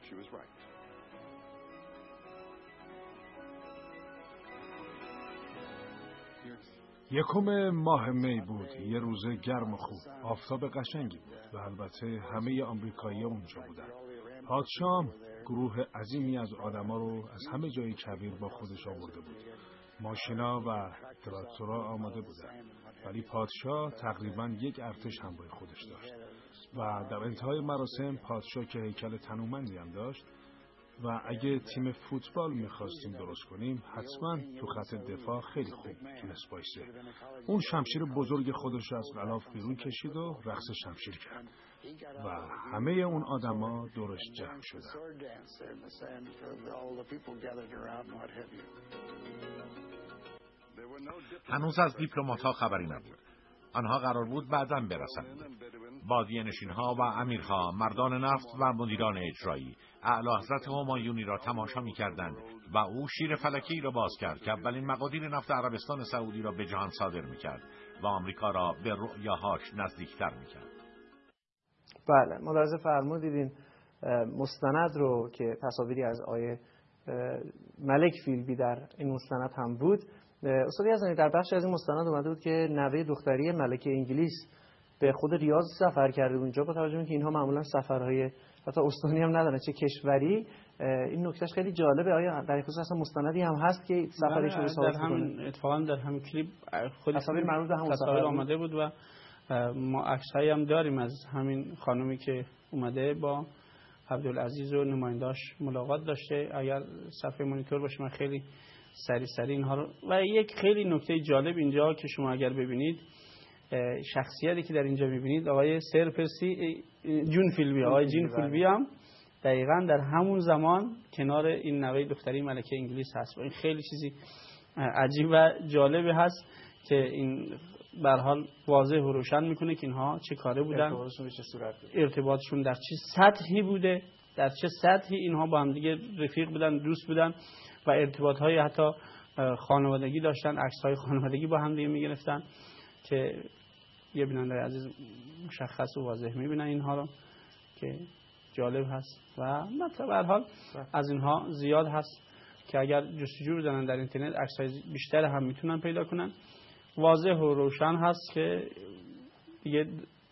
I: یکم ماه می بود. یه روز گرم و خوب. آفتاب قشنگی بود و البته همه آمریکایی‌ها اونجا بودن. پادشاه گروه عظیمی از آدما رو از همه جای کبیر با خودش آورده بود. ماشینا و تراکتورها آماده بودن، ولی پادشاه تقریباً یک ارتش همراه خودش داشت و در انتهای مراسم پادشاه که هیکل تنومندی هم داشت و اگه تیم فوتبال می‌خواستیم درست کنیم حتما تو خط دفاع خیلی خوب تونست وایسه. اون شمشیر بزرگ خودش از غلاف بیرون کشید و رقص شمشیر کرد و همه اون آدما دورش جمع شدن.
D: هنوز از دیپلمات‌ها خبری نبود. آنها قرار بود بعداً برسند. بادیه نشین‌ها و امیرها، مردان نفت و مدیران اجرایی، اعلی حضرت همایونی را تماشا می‌کردند و او شیر فلکی را باز کرد که اولین مقادیر نفت عربستان سعودی را به جهان صادر می‌کرد و آمریکا را به رؤیاهاش نزدیکتر می‌کرد.
A: بله، ملاحظه فرمودید این مستند رو که تصاویری از آیه ملک فیلبی در این مستند هم بود. استاد یزدانی در بخش از این مستند اومده بود که نوه دختری ملکه انگلیس به خود ریاض سفر کرده بود اونجا، با توجه به اینکه اینها معمولا سفرهای حتی استانی هم ندارن چه کشوری. این نکتهش خیلی جالبه. آیا در این خصوص اصلا مستندی هم هست که سفرش رو ثابت کنه؟
B: اتفاقا در همین کلیپ خود
A: تصاویر مربوط به همون سفر
B: آمده بود و ما عکسایی هم داریم از همین خانومی که اومده با عبدالعزیز و نماینداش ملاقات داشته. اگر صفحه مانیتور باشه من خیلی سریع اینها رو. و یک خیلی نکته جالب اینجا که شما اگر ببینید، شخصیتی که در اینجا میبینید آقای سر پرسی جون فیلبی، آقای جین فیلبی هم دقیقاً در همون زمان کنار این نوه دختری ملکه انگلیس هست و این خیلی چیزی عجیب و جالب هست که این به هر حال واضح و روشن میکنه که اینها چه کاره بودن، ارتباطشون در چه سطحی بوده، در چه سطحی اینها با هم دیگه رفیق بودن، دوست بودن و ارتباطهای حتی خانوادگی داشتن، عکس‌های خانوادگی با هم دیگه میگرفتن که یه بیننده عزیز مشخص و واضح میبینن اینها رو که جالب هست و مطلب به هر حال از اینها زیاد هست که اگر جستجو بزنن در اینترنت عکس‌های بیشتر هم میتونن پیدا کنن. واضح و روشن هست که دیگه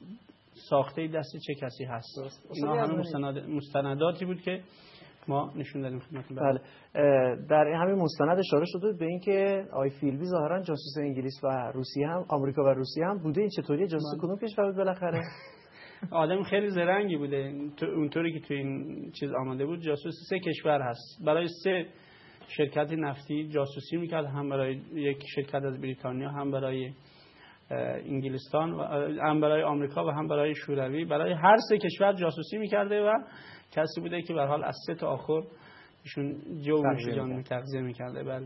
B: ساخته دست چه کسی هست. اینا همه مستنداتی بود که ما نشون دادیم خدمتتون.
A: بله، در همین مستند اشاره شده به اینکه آقای فیلبی ظاهرا جاسوس انگلیس و روسیه هم، آمریکا و روسیه هم بوده. این چطوریه؟ جاسوس کدوم کشور بود بالاخره؟
B: آدم خیلی زرنگی بوده. اونطوری که تو این چیز آمده بود جاسوس 3 کشور هست. برای 3 شرکت نفتی جاسوسی میکرد، هم برای یک شرکت از بریتانیا، هم برای انگلستان و هم برای آمریکا و هم برای شوروی. برای هر 3 کشور جاسوسی میکرده و کسی بوده که به هر حال از 3 تا آخر ایشون جو جان تغذیه میکرده. بله.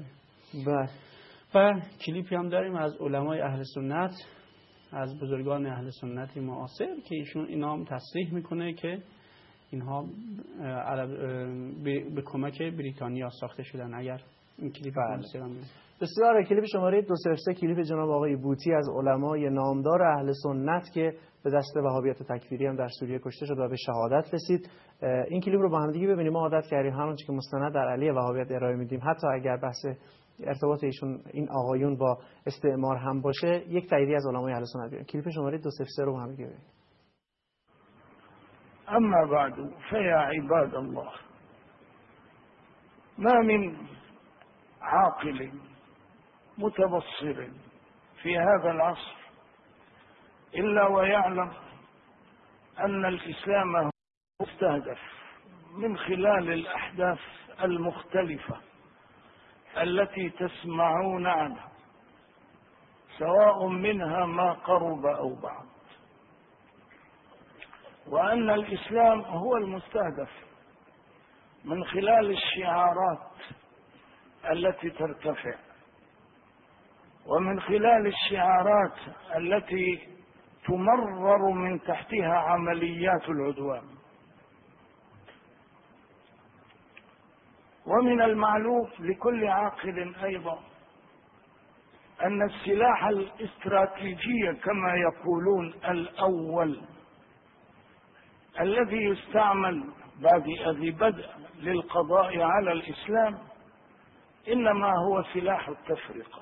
B: و کلیپی هم داریم از علمای اهل سنت، از بزرگان اهل سنت معاصر که ایشون اینا هم تصریح میکنه که اینها به کمک بریتانیا ساخته شدن. اگر این کلیپ
A: بسیار کلیپ شماره 203 کلیپ جناب آقای بوطی از علمای نامدار اهل سنت که به دست وهابیت تکفیری هم در سوریه کشته شد و به شهادت رسید. این کلیپ رو با هم دیگه ببینیم. ما عادت کردیم همونچه که مستند در علیه وهابیت ارائه میدیم، حتی اگر بحث ارتباط ایشون این آقایون با استعمار هم باشه، یک تاییدی از علمای اهل سنت بیاریم. کلیپ شماره 203 رو با هم دیگه ببینیم.
J: اما بعد فيا عباد الله، ما من عاقل متبصر في هذا العصر إلا ويعلم أن الإسلام مستهدف من خلال الأحداث المختلفة التي تسمعون عنها سواء منها ما قرب أو بعد، وأن الإسلام هو المستهدف من خلال الشعارات التي ترتفع، ومن خلال الشعارات التي تمرر من تحتها عمليات العدوان. ومن المعلوم لكل عاقل أيضا أن السلاح الاستراتيجي كما يقولون الأول الذي يستعمل ذي بدء للقضاء على الإسلام إنما هو سلاح التفرقة،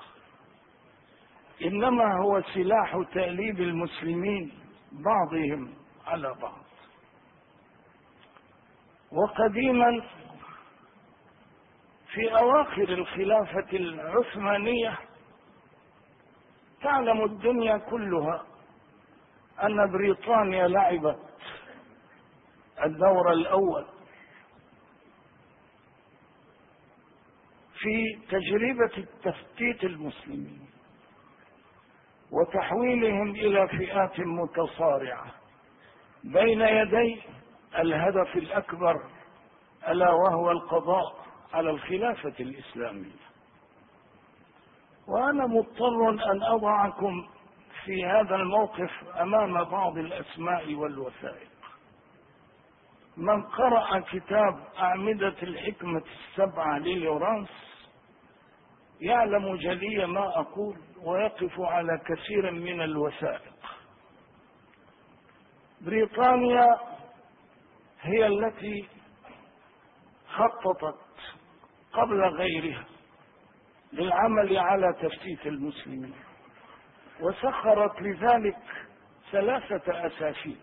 J: إنما هو سلاح تأليب المسلمين بعضهم على بعض. وقديما في أواخر الخلافة العثمانية تعلم الدنيا كلها أن بريطانيا لعبت الدور الأول في تجربة تفتيت المسلمين وتحويلهم إلى فئات متصارعة بين يدي الهدف الأكبر ألا وهو القضاء على الخلافة الإسلامية. وأنا مضطر أن أضعكم في هذا الموقف أمام بعض الأسماء والوثائق. من قرأ كتاب أعمدة الحكمة السبعة للورانس يعلم جلي ما أقول ويقف على كثير من الوثائق. بريطانيا هي التي خططت قبل غيرها للعمل على تفتيت المسلمين، وسخرت لذلك 3 أسافين.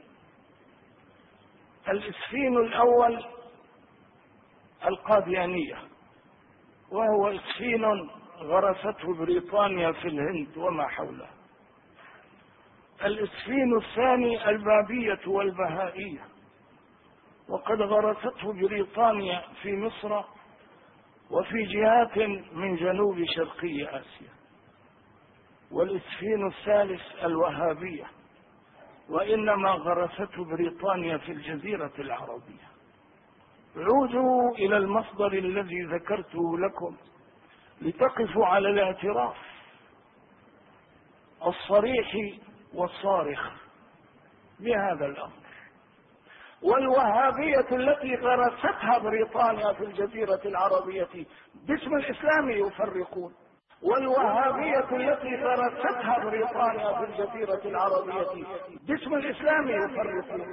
J: الإسفين الأول القاديانية، وهو إسفين غرسته بريطانيا في الهند وما حولها. الإسفين الثاني البابية والبهائية، وقد غرسته بريطانيا في مصر وفي جهات من جنوب شرقي آسيا. والإسفين الثالث الوهابية، وإنما غرسته بريطانيا في الجزيرة العربية. عودوا إلى المصدر الذي ذكرته لكم لتقفوا على الاعتراف الصريح والصارخ بهذا الأمر. والوهابية التي غرستها بريطانيا في الجزيرة العربية باسم الإسلام يفرقون، والوهابية التي غرستها بريطانيا في الجزيرة العربية باسم الإسلام يفرقون.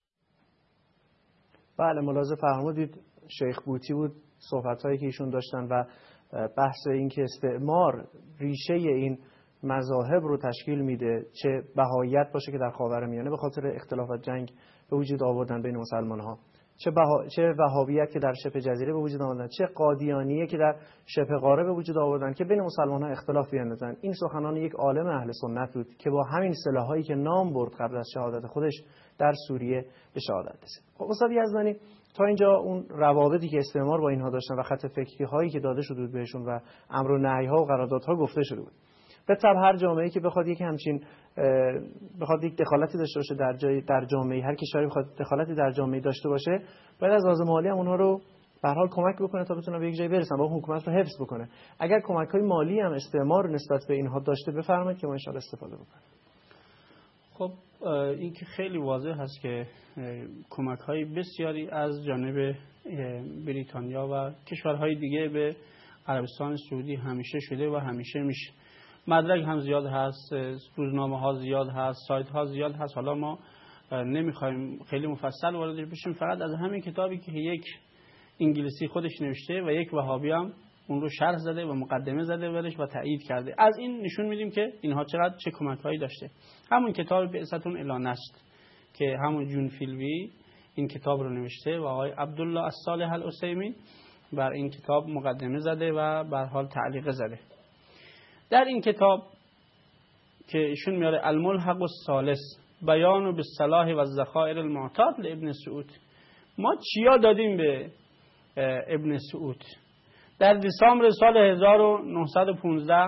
A: بله، ملاحظه فرمودید شیخ بوطی بود صحبت‌هایی که ایشون داشتن و بحث این که استعمار ریشه این مذاهب رو تشکیل میده، چه بهاییت باشه که در خاورمیانه به خاطر اختلافات جنگ به وجود آوردن بین مسلمان‌ها، چه وهابیت که در شبه جزیره به وجود آوردن، چه قادیانیه که در شبه قاره به وجود آوردن که بین مسلمان‌ها اختلاف بیاندازن. این سخنان یک عالم اهل سنت بود که با همین سلاحایی که نام برد قبل از شهادت خودش در سوریه به شهادت رسید. خب استاد یزدانی، تا اینجا اون روابطی که استعمار با اینها داشتن و خط فکری هایی که داده شده بود بهشون و امر و نهی ها و قراردادها گفته شده بود. به طب هر جامعه‌ای که بخواد یک همچین بخواد یک دخالتی داشته باشه در جامعه، هر کشوری بخواد دخالتی در جامعه داشته باشه، باید از لحاظ مالی هم اونها رو به هر حال کمک بکنه تا بتونه به یک جایی برسن، با حکومت رو حفظ بکنه. اگر کمک‌های مالی هم استعمار نسبت به اینها داشته بفرمایید که ما ان شاءالله استفاده بکنیم.
B: خب این که خیلی واضح هست که کمک‌های بسیاری از جانب بریتانیا و کشورهای دیگه به عربستان سعودی همیشه شده و همیشه میشه. مدرک هم زیاد هست، روزنامه ها زیاد هست، سایت ها زیاد هست. حالا ما نمیخوایم خیلی مفصل واردش بشیم، فقط از همین کتابی که یک انگلیسی خودش نوشته و یک وهابی هم اون رو شرح زده و مقدمه زده برش و تایید کرده، از این نشون میدیم که اینها چقدر چه کمک‌هایی داشته. همون کتاب بعثتون الی نشر که همون جون فیلوی این کتاب رو نوشته و آقای عبدالله الصالح العثیمین بر این کتاب مقدمه زده و به هر حال تعلیق زده. در این کتاب که ایشون میاره الملحق الثالث بیان بالصلاح و الذخائر المعتاد لابن سعود، ما چیا دادیم به ابن سعود؟ در دسامبر سال 1915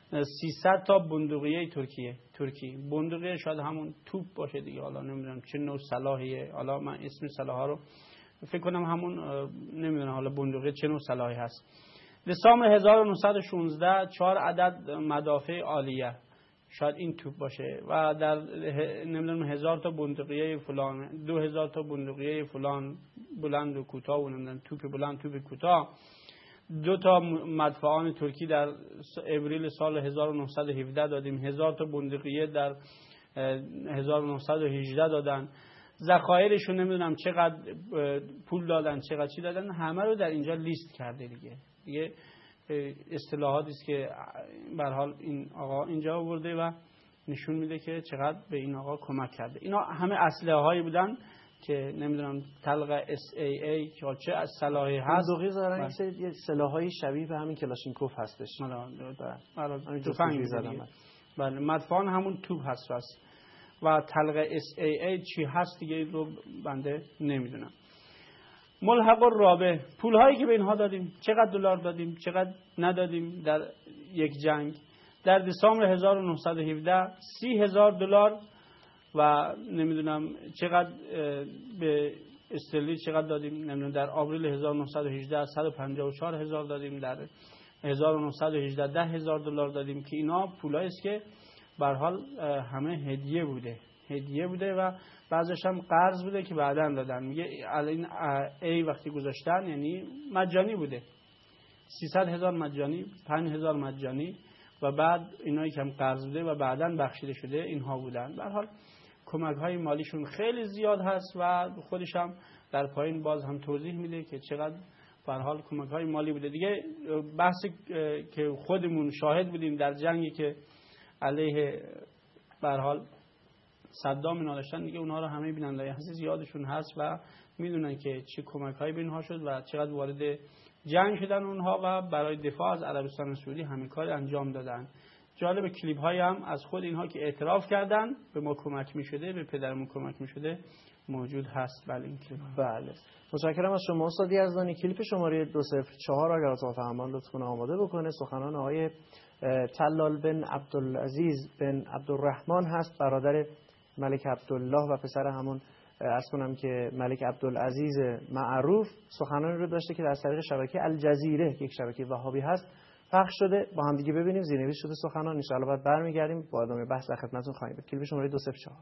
B: 300 تا بندقیه ترکی بندقیه شاید همون توپ باشه دیگه، حالا نمیدونم چه نوع سلاحیه، حالا من اسم سلاح‌ها رو فکر کنم همون نمیدونم حالا بندقیه چه نوع سلاحی هست. دسامبر 1916 4 عدد مدافع عالیه، شاید این توپ باشه و در نمیدونم 1000 تا بندقیه فلان، 2000 تا بندقیه فلان بلند و کوتاه و نمیدونم توپ بلند توپ کوتاه. 2 تا مدفعان ترکی در اپریل سال 1917 دادیم، 1000 تا بندقیه در 1918 دادن. ذخایرشون نمیدونم چقدر پول دادن، چقدر چی دادن، همه رو در اینجا لیست کرده دیگه اصطلاحاتی است که به هر حال این آقا اینجا آورده و نشون میده که چقدر به این آقا کمک کرده. اینا همه اسلحه هایی بودن که نمیدونم طلق SAA که چه از سلاحی هست.
A: بندقی زارن یه سلاحای شبیه به همین کلاشینکوف هستش.
B: تفنگ زدن. بله مدفعان همون توپ هست و طلق SAA چی هست دیگه رو بنده نمیدونم. ملحق الرابع، پول هایی که به اینها دادیم، چقدر دلار دادیم، چقدر ندادیم در یک جنگ. در دسامبر 1917 $30,000 و نمیدونم چقدر به استرلی چقدر دادیم، نمیدونم در آوریل 1918 $154,000 دادیم، در 1918 $10,000 دادیم که اینا پولایی است که به هر حال همه هدیه بوده و بعضیش هم قرض بوده که بعداً دادن. میگه این ای وقتی گذاشتن یعنی مجانی بوده، 300,000 مجانی، 5,000 مجانی و بعد اینایی که هم قرض بوده و بعداً بخشیده شده اینها بودن. به هر حال کمک های مالیشون خیلی زیاد هست و خودش هم در پایین باز هم توضیح میده که چقدر به هر حال کمک های مالی بوده. دیگه بحثی که خودمون شاهد بودیم در جنگی که علیه به هر حال صدام اینا داشتن دیگه، اونها رو همه بیننده‌های عزیز یادشون هست و میدونن که چه کمک‌هایی به اینها شد و چقدر وارد جنگ شدن اونها و برای دفاع از عربستان سعودی همین کار انجام دادن. جالب کلیپ‌هایی هم از خود اینها که اعتراف کردن به ما کمک می‌شده، به پدرمون کمک می‌شده موجود هست. بله این کلیپ.
A: بله متشکرم از شما استاد یزدانی. کلیپ شماره 204 اگر اتاق فرمان لطف کنه آماده بکنه. سخنان آقای طلال بن عبدالعزیز بن عبدالرحمن هست، برادر ملک عبدالله و پسر همون عرض کنم که ملک عبدالعزیز معروف. سخنانی رو داشته که در طریق شبکه الجزیره که یک شبکه وهابی هست پخش شده. با هم دیگه ببینیم زیرنویس شده سخنان، ان شاءالله بعد برمیگردیم با ادامه بحث در خدمتتون خواهیم بود. کلیپ شماره 204.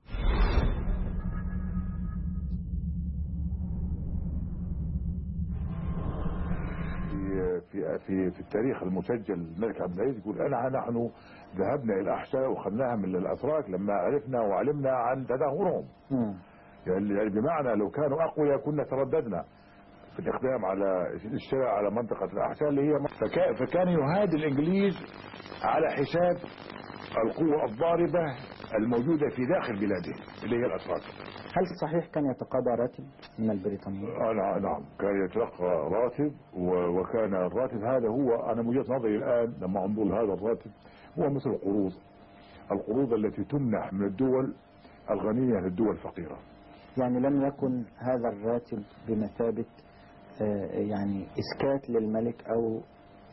K: في التاريخ المسجل الملك عبد العزيز يقول نحن ذهبنا الى الاحساء وخذناها من الاتراك لما عرفنا وعلمنا عن تدهورهم. يعني بمعنى لو كانوا اقوياء كنا ترددنا في الاقدام على الاشتراء على منطقه الاحساء اللي هي فكان يهاد الانجليز على حساب القوه الضاربه الموجوده في داخل بلادهم اللي هي الاتراك.
L: هل صحيح كان يتقاضى راتب من البريطانيين؟
K: نعم كان يتلقى راتب وكان الراتب هذا هو أنا من وجهة نظري الآن لما أنظر هذا الراتب هو مثل القروض التي تمنح من الدول الغنية للدول الفقيرة.
L: يعني لم يكن هذا الراتب بمثابة يعني إسكات للملك أو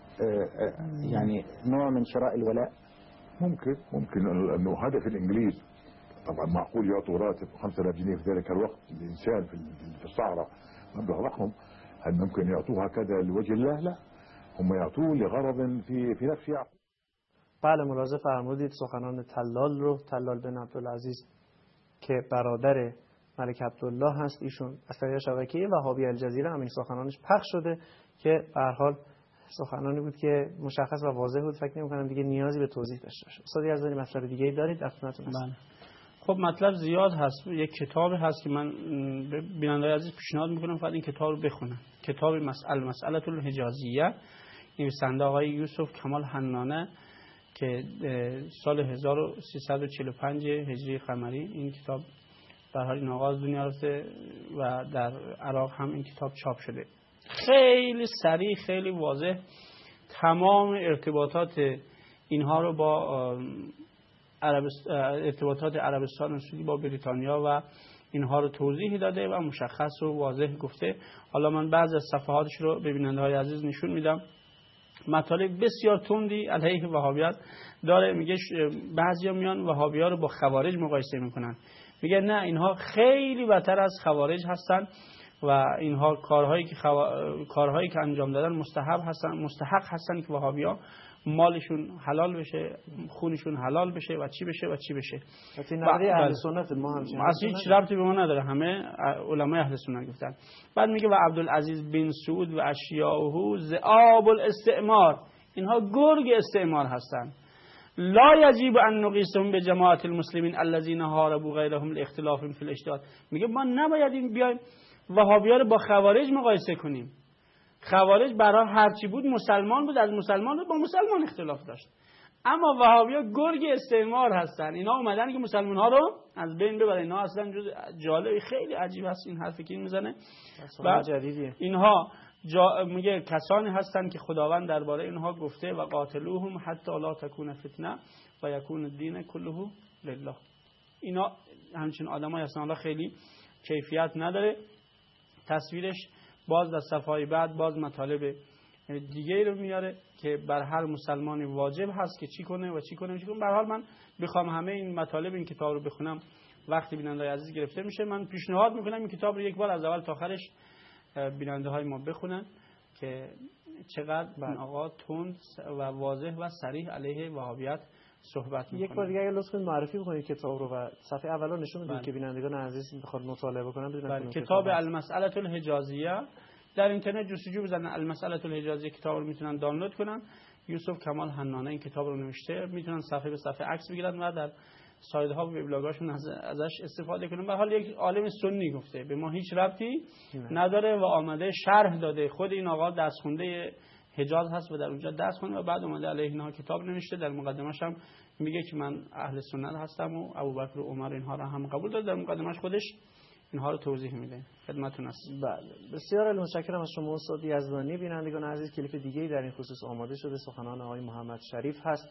L: يعني نوع من شراء الولاء؟
K: ممكن أنه هدف الإنجليز طبعا معقول يعطوا راتب 5000 جنيه في ذلك الوقت الإنسان في الصحراء مبلغ ضخم، هل ممكن يعطوه هكذا لوجه الله؟ لا، هم يعطوه لغرض في نفس يعقوب.
A: بله ملاحظه فرمودید سخنان طلال بن عبدالعزیز که برادر ملک عبدالله هست، ایشون از طریق شبکه وهابی الجزیره همین سخنانش پخش شده که به هر حال سخنانی بود که مشخص و واضح بود. فکر نمی‌کنم دیگه نیازی به توضیح داشته باشه. استاد یزدانی مطلب دیگه‌ای دارید در خدمتتون هستم.
B: خب مطلب زیاد هست. یک کتاب هست که من بیننده‌های عزیز پیشنهاد میکنم فقط این کتاب رو بخونن. کتاب مسئله الحجازیه، نویسنده آقای یوسف کمال حنانه که سال 1345 هجری قمری این کتاب در حال این آغاز دنیا رفته و در عراق هم این کتاب چاپ شده. خیلی سریع، خیلی واضح تمام ارتباطات اینها رو با ارتباطات عربستان سعودی با بریتانیا و اینها رو توضیح داده و مشخص و واضح گفته. حالا من بعضی از صفحاتش رو به بیننده‌های عزیز نشون میدم. مطالب بسیار تندی علیه وهابیت داره. میگه بعضیا میان وهابی‌ها رو با خوارج مقایسه میکنن، میگه نه اینها خیلی بدتر از خوارج هستن و اینها کارهایی که انجام دادن مستحق هستن که وهابی‌ها مالشون حلال بشه، خونشون حلال بشه و چی بشه و چی بشه.
A: این نظریه اهل سنت ما هم
B: اصلا هیچ ربطی به ما نداره، همه علمای اهل سنت گفتن. بعد میگه و عبدالعزیز بن سعود و اشیاءه ذئاب الاستعمار، اینها گرگ استعمار هستن. لا یجب ان نقیسهم به جماعت المسلمین الذين حاربوا غیرهم لاختلاف فی الاجتهاد. میگه ما نباید بیایم وهابی‌ها رو با خوارج مقایسه کنیم. خوارج برای هرچی بود مسلمان بود، از مسلمان با مسلمان اختلاف داشت، اما وهابی‌ها گرگ استعمار هستن. اینا اومدن که مسلمان‌ها رو از بین ببرن. اینا اصلا جز جالب خیلی عجیب است این حرفی که این میزنه. و اینها میگه کسانی هستن که خداوند درباره اینها گفته و قاتلوهم حتی لا تکون فتنه و یکون الدین کله لله. اینا همچین آدمایی هستن. الله خیلی کیفیت نداره. تصویرش باز در صفحه بعد باز مطالب دیگه رو میاره که بر هر مسلمانی واجب هست که چی کنه و چی کنه. به هر حال من بخوام همه این مطالب این کتاب رو بخونم وقتی بیننده عزیز گرفته میشه. من پیشنهاد میکنم این کتاب رو یک بار از اول تا آخرش بیننده های ما بخونن که چقدر این آقا تند و واضح و صریح علیه وهابیت صحبت میکنه.
A: یک بار دیگه اگه لطف کنید معرفی بکنید کتاب رو و صفحه اولو نشون بدید که بینندگان عزیز بخواد مطالعه کنن بدونن.
B: کتاب المسئله الحجازیه در اینترنت جستجو بزنن، المسئله الحجازیه کتاب رو میتونن دانلود کنن. یوسف کمال حنانه این کتاب رو نوشته، میتونن صفحه به صفحه عکس بگیرن و در سایت ها و وبلاگاشون ازش استفاده کنن. به حال یک عالم سنی گفته، به ما هیچ ربطی نداره و آمده شرح داده. خود این آقا درس خونده حجاز هست و در اونجا درس خونده و بعد اومده علیه اینها کتاب نوشته. در مقدمش هم میگه که من اهل سنت هستم و ابوبکر و عمر اینها را هم قبول داره. در مقدمش خودش اینها رو توضیح میده. خدمتتون است.
A: بله بسیار متشکرم از شما استاد یزدانی. بینندگان عزیز کلیپ دیگه‌ای در این خصوص آماده شده، سخنان آقای محمد شریف هست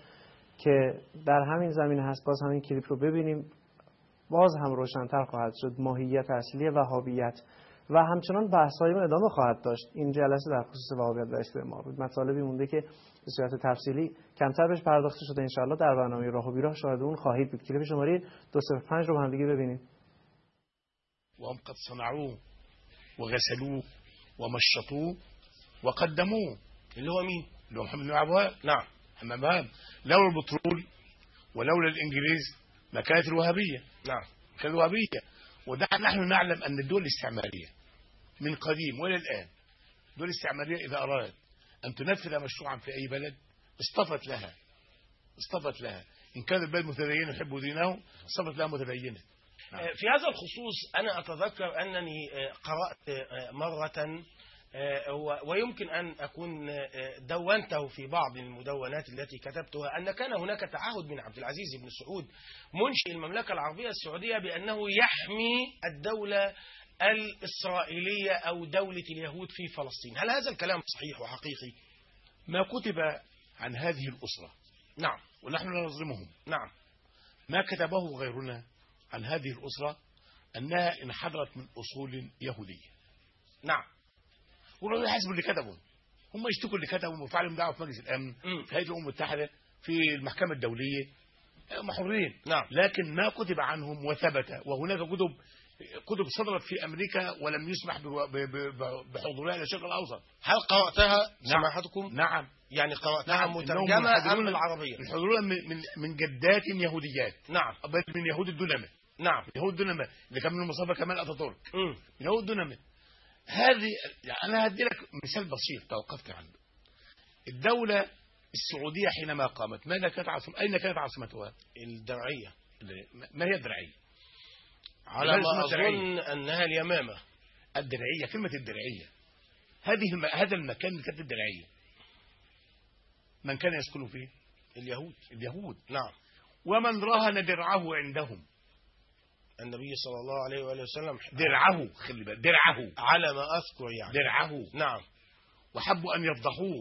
A: که در همین زمینه هست. باز همین کلیپ رو ببینیم، باز هم روشن‌تر خواهد شد ماهیت اصلی وهابیت و همچنان بحث‌های ما ادامه خواهد داشت. این جلسه در خصوص وهابیت و استعمار بود. مطالبی مونده که به صورت تفصیلی کمتر بهش پرداخته شده. ان شاءالله در برنامه راه و بیراه شاهد اون خواهید بود. کلیپ شماره 205 رو با هم دیگه ببینیم.
M: وهم قد صنعوه وغسلوه ومشطوه وقدموه. اللي هو مين؟ اللي هو محمد بن عبد الوهاب. نعم محمد بن عبد الوهاب. لولا البترول ولولا الانجليز ما كانت الوهابيه. نعم كانت الوهابيه. نحن نعلم ان الدول الاستعماريه من قديم والى الان الدول الاستعماريه اذا ارادت ان تنفذ مشروعا في اي بلد اصطفت لها ان كان البلد متدين يحب دينه اصطفت لها متدينه.
N: في هذا الخصوص أنا أتذكر أنني قرأت مرة ويمكن أن أكون دونته في بعض المدونات التي كتبتها أن كان هناك تعهد من عبد العزيز بن سعود منشئ المملكة العربية السعودية بأنه يحمي الدولة الإسرائيلية أو دولة اليهود في فلسطين. هل هذا الكلام صحيح وحقيقي؟
M: ما كتب عن هذه الأسرة نعم ونحن لا نظلمهم نعم ما كتبه غيرنا عن هذه الأسرة أنها انحدرت من أصول يهودية. نعم ولو يحسبوا اللي كتبوا هم يشتكوا اللي كتبوا وفعلهم دعوة في مجلس الأمن في هيئة الأمم المتحدة في المحكمة الدولية محرين. نعم لكن ما كتب عنهم وثبت وهناك كتب صدرت في أمريكا ولم يسمح بحضورها إلى الشرق الأوسط.
N: هل قرأتها سماحتكم؟
M: نعم
N: يعني قرأتها مترجمة أم العربية؟
M: الحضور من جدات يهوديات.
N: نعم
M: بل من يهود الدنمة. نعم يهود الدنمة اللي كان من مصطفى كمال أتاتورك من يهود الدنمة. هذه يعني أنا هدي لك مثال بسيط توقفت عنه. الدولة السعودية حينما قامت ماذا كانت أين كانت عاصمتها؟
N: الدرعية.
M: ما هي الدرعية؟
N: على ما أظن أنها اليمامة.
M: الدرعية كلمة الدرعية هذا المكان اللي كانت الدرعية من كان يسكن فيه؟ اليهود. نعم ومن رهن درعه عندهم
N: النبي صلى الله عليه وآله وسلم.
M: درعه خلي بالك درعه
N: على ما أذكر يعني
M: درعه.
N: نعم
M: وحبوا أن يفضحوه.